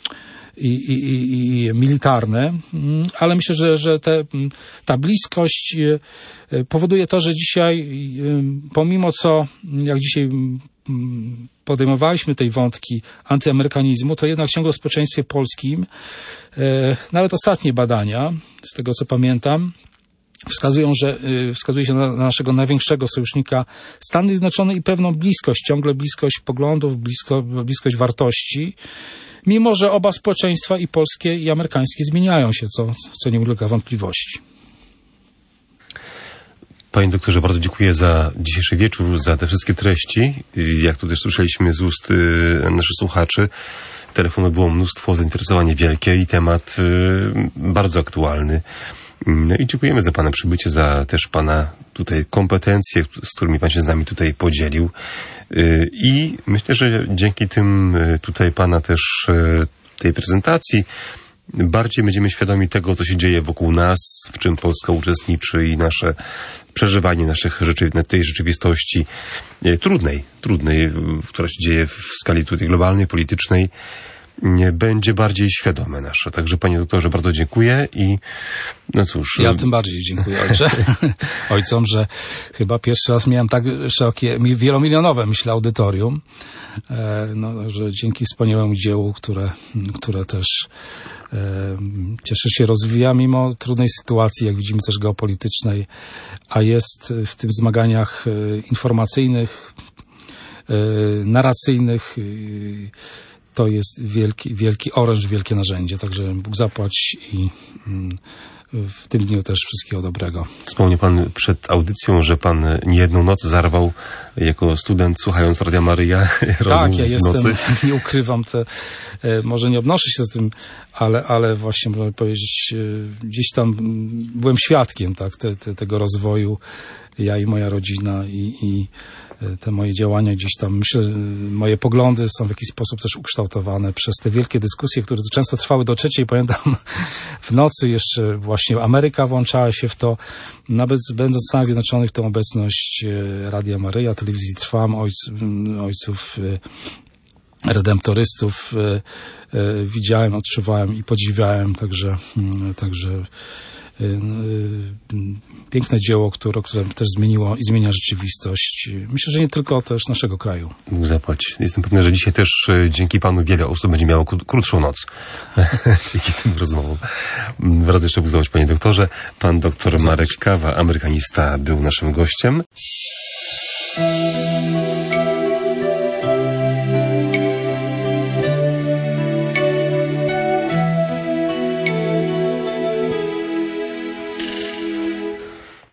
militarne, ale myślę, że ta bliskość powoduje to, że dzisiaj, pomimo co, jak dzisiaj podejmowaliśmy tej wątki antyamerykanizmu, to jednak ciągle w społeczeństwie polskim, nawet ostatnie badania, z tego co pamiętam, wskazuje się na naszego największego sojusznika Stany Zjednoczone i pewną bliskość, ciągle bliskość poglądów, bliskość wartości, mimo że oba społeczeństwa, i polskie, i amerykańskie, zmieniają się, co nie ulega wątpliwości. Panie doktorze, bardzo dziękuję za dzisiejszy wieczór, za te wszystkie treści. Jak tu też słyszeliśmy z ust naszych słuchaczy, telefonów było mnóstwo, zainteresowanie wielkie i temat bardzo aktualny. I dziękujemy za Pana przybycie, za też Pana tutaj kompetencje, z którymi Pan się z nami tutaj podzielił. I myślę, że dzięki tym tutaj Pana też tej prezentacji bardziej będziemy świadomi tego, co się dzieje wokół nas, w czym Polska uczestniczy i nasze przeżywanie tej rzeczywistości trudnej, która się dzieje w skali tutaj globalnej, politycznej, będzie bardziej świadome nasze. Także Panie doktorze, bardzo dziękuję i no cóż. Ja tym bardziej dziękuję ojcom, że chyba pierwszy raz miałem tak szerokie, wielomilionowe, myślę, audytorium, że dzięki wspaniałemu dziełu, które też cieszę się rozwija mimo trudnej sytuacji, jak widzimy też geopolitycznej, a jest w tych zmaganiach informacyjnych, narracyjnych, to jest wielki oręż, wielkie narzędzie. Także Bóg zapłać i w tym dniu też wszystkiego dobrego. Wspomniał Pan przed audycją, że Pan niejedną noc zarwał jako student, słuchając Radia Maryja. Tak, ja jestem, nie ukrywam, może nie odnoszę się z tym, ale właśnie można powiedzieć, gdzieś tam byłem świadkiem tego rozwoju, ja i moja rodzina i te moje działania gdzieś tam, myślę, moje poglądy są w jakiś sposób też ukształtowane przez te wielkie dyskusje, które często trwały do 3:00, pamiętam, w nocy jeszcze właśnie Ameryka włączała się w to, nawet będąc w Stanach Zjednoczonych, tę obecność Radia Maryja, telewizji Trwam, ojców redemptorystów widziałem, odczuwałem i podziwiałem, także piękne dzieło, które też zmieniło i zmienia rzeczywistość. Myślę, że nie tylko też naszego kraju. Bóg zapłać. Jestem pewny, że dzisiaj też dzięki panu wiele osób będzie miało krótszą noc. Dzięki tym rozmowom. Raz jeszcze Bóg zapłać, panie doktorze. Pan doktor Marek Kawa, amerykanista, był naszym gościem.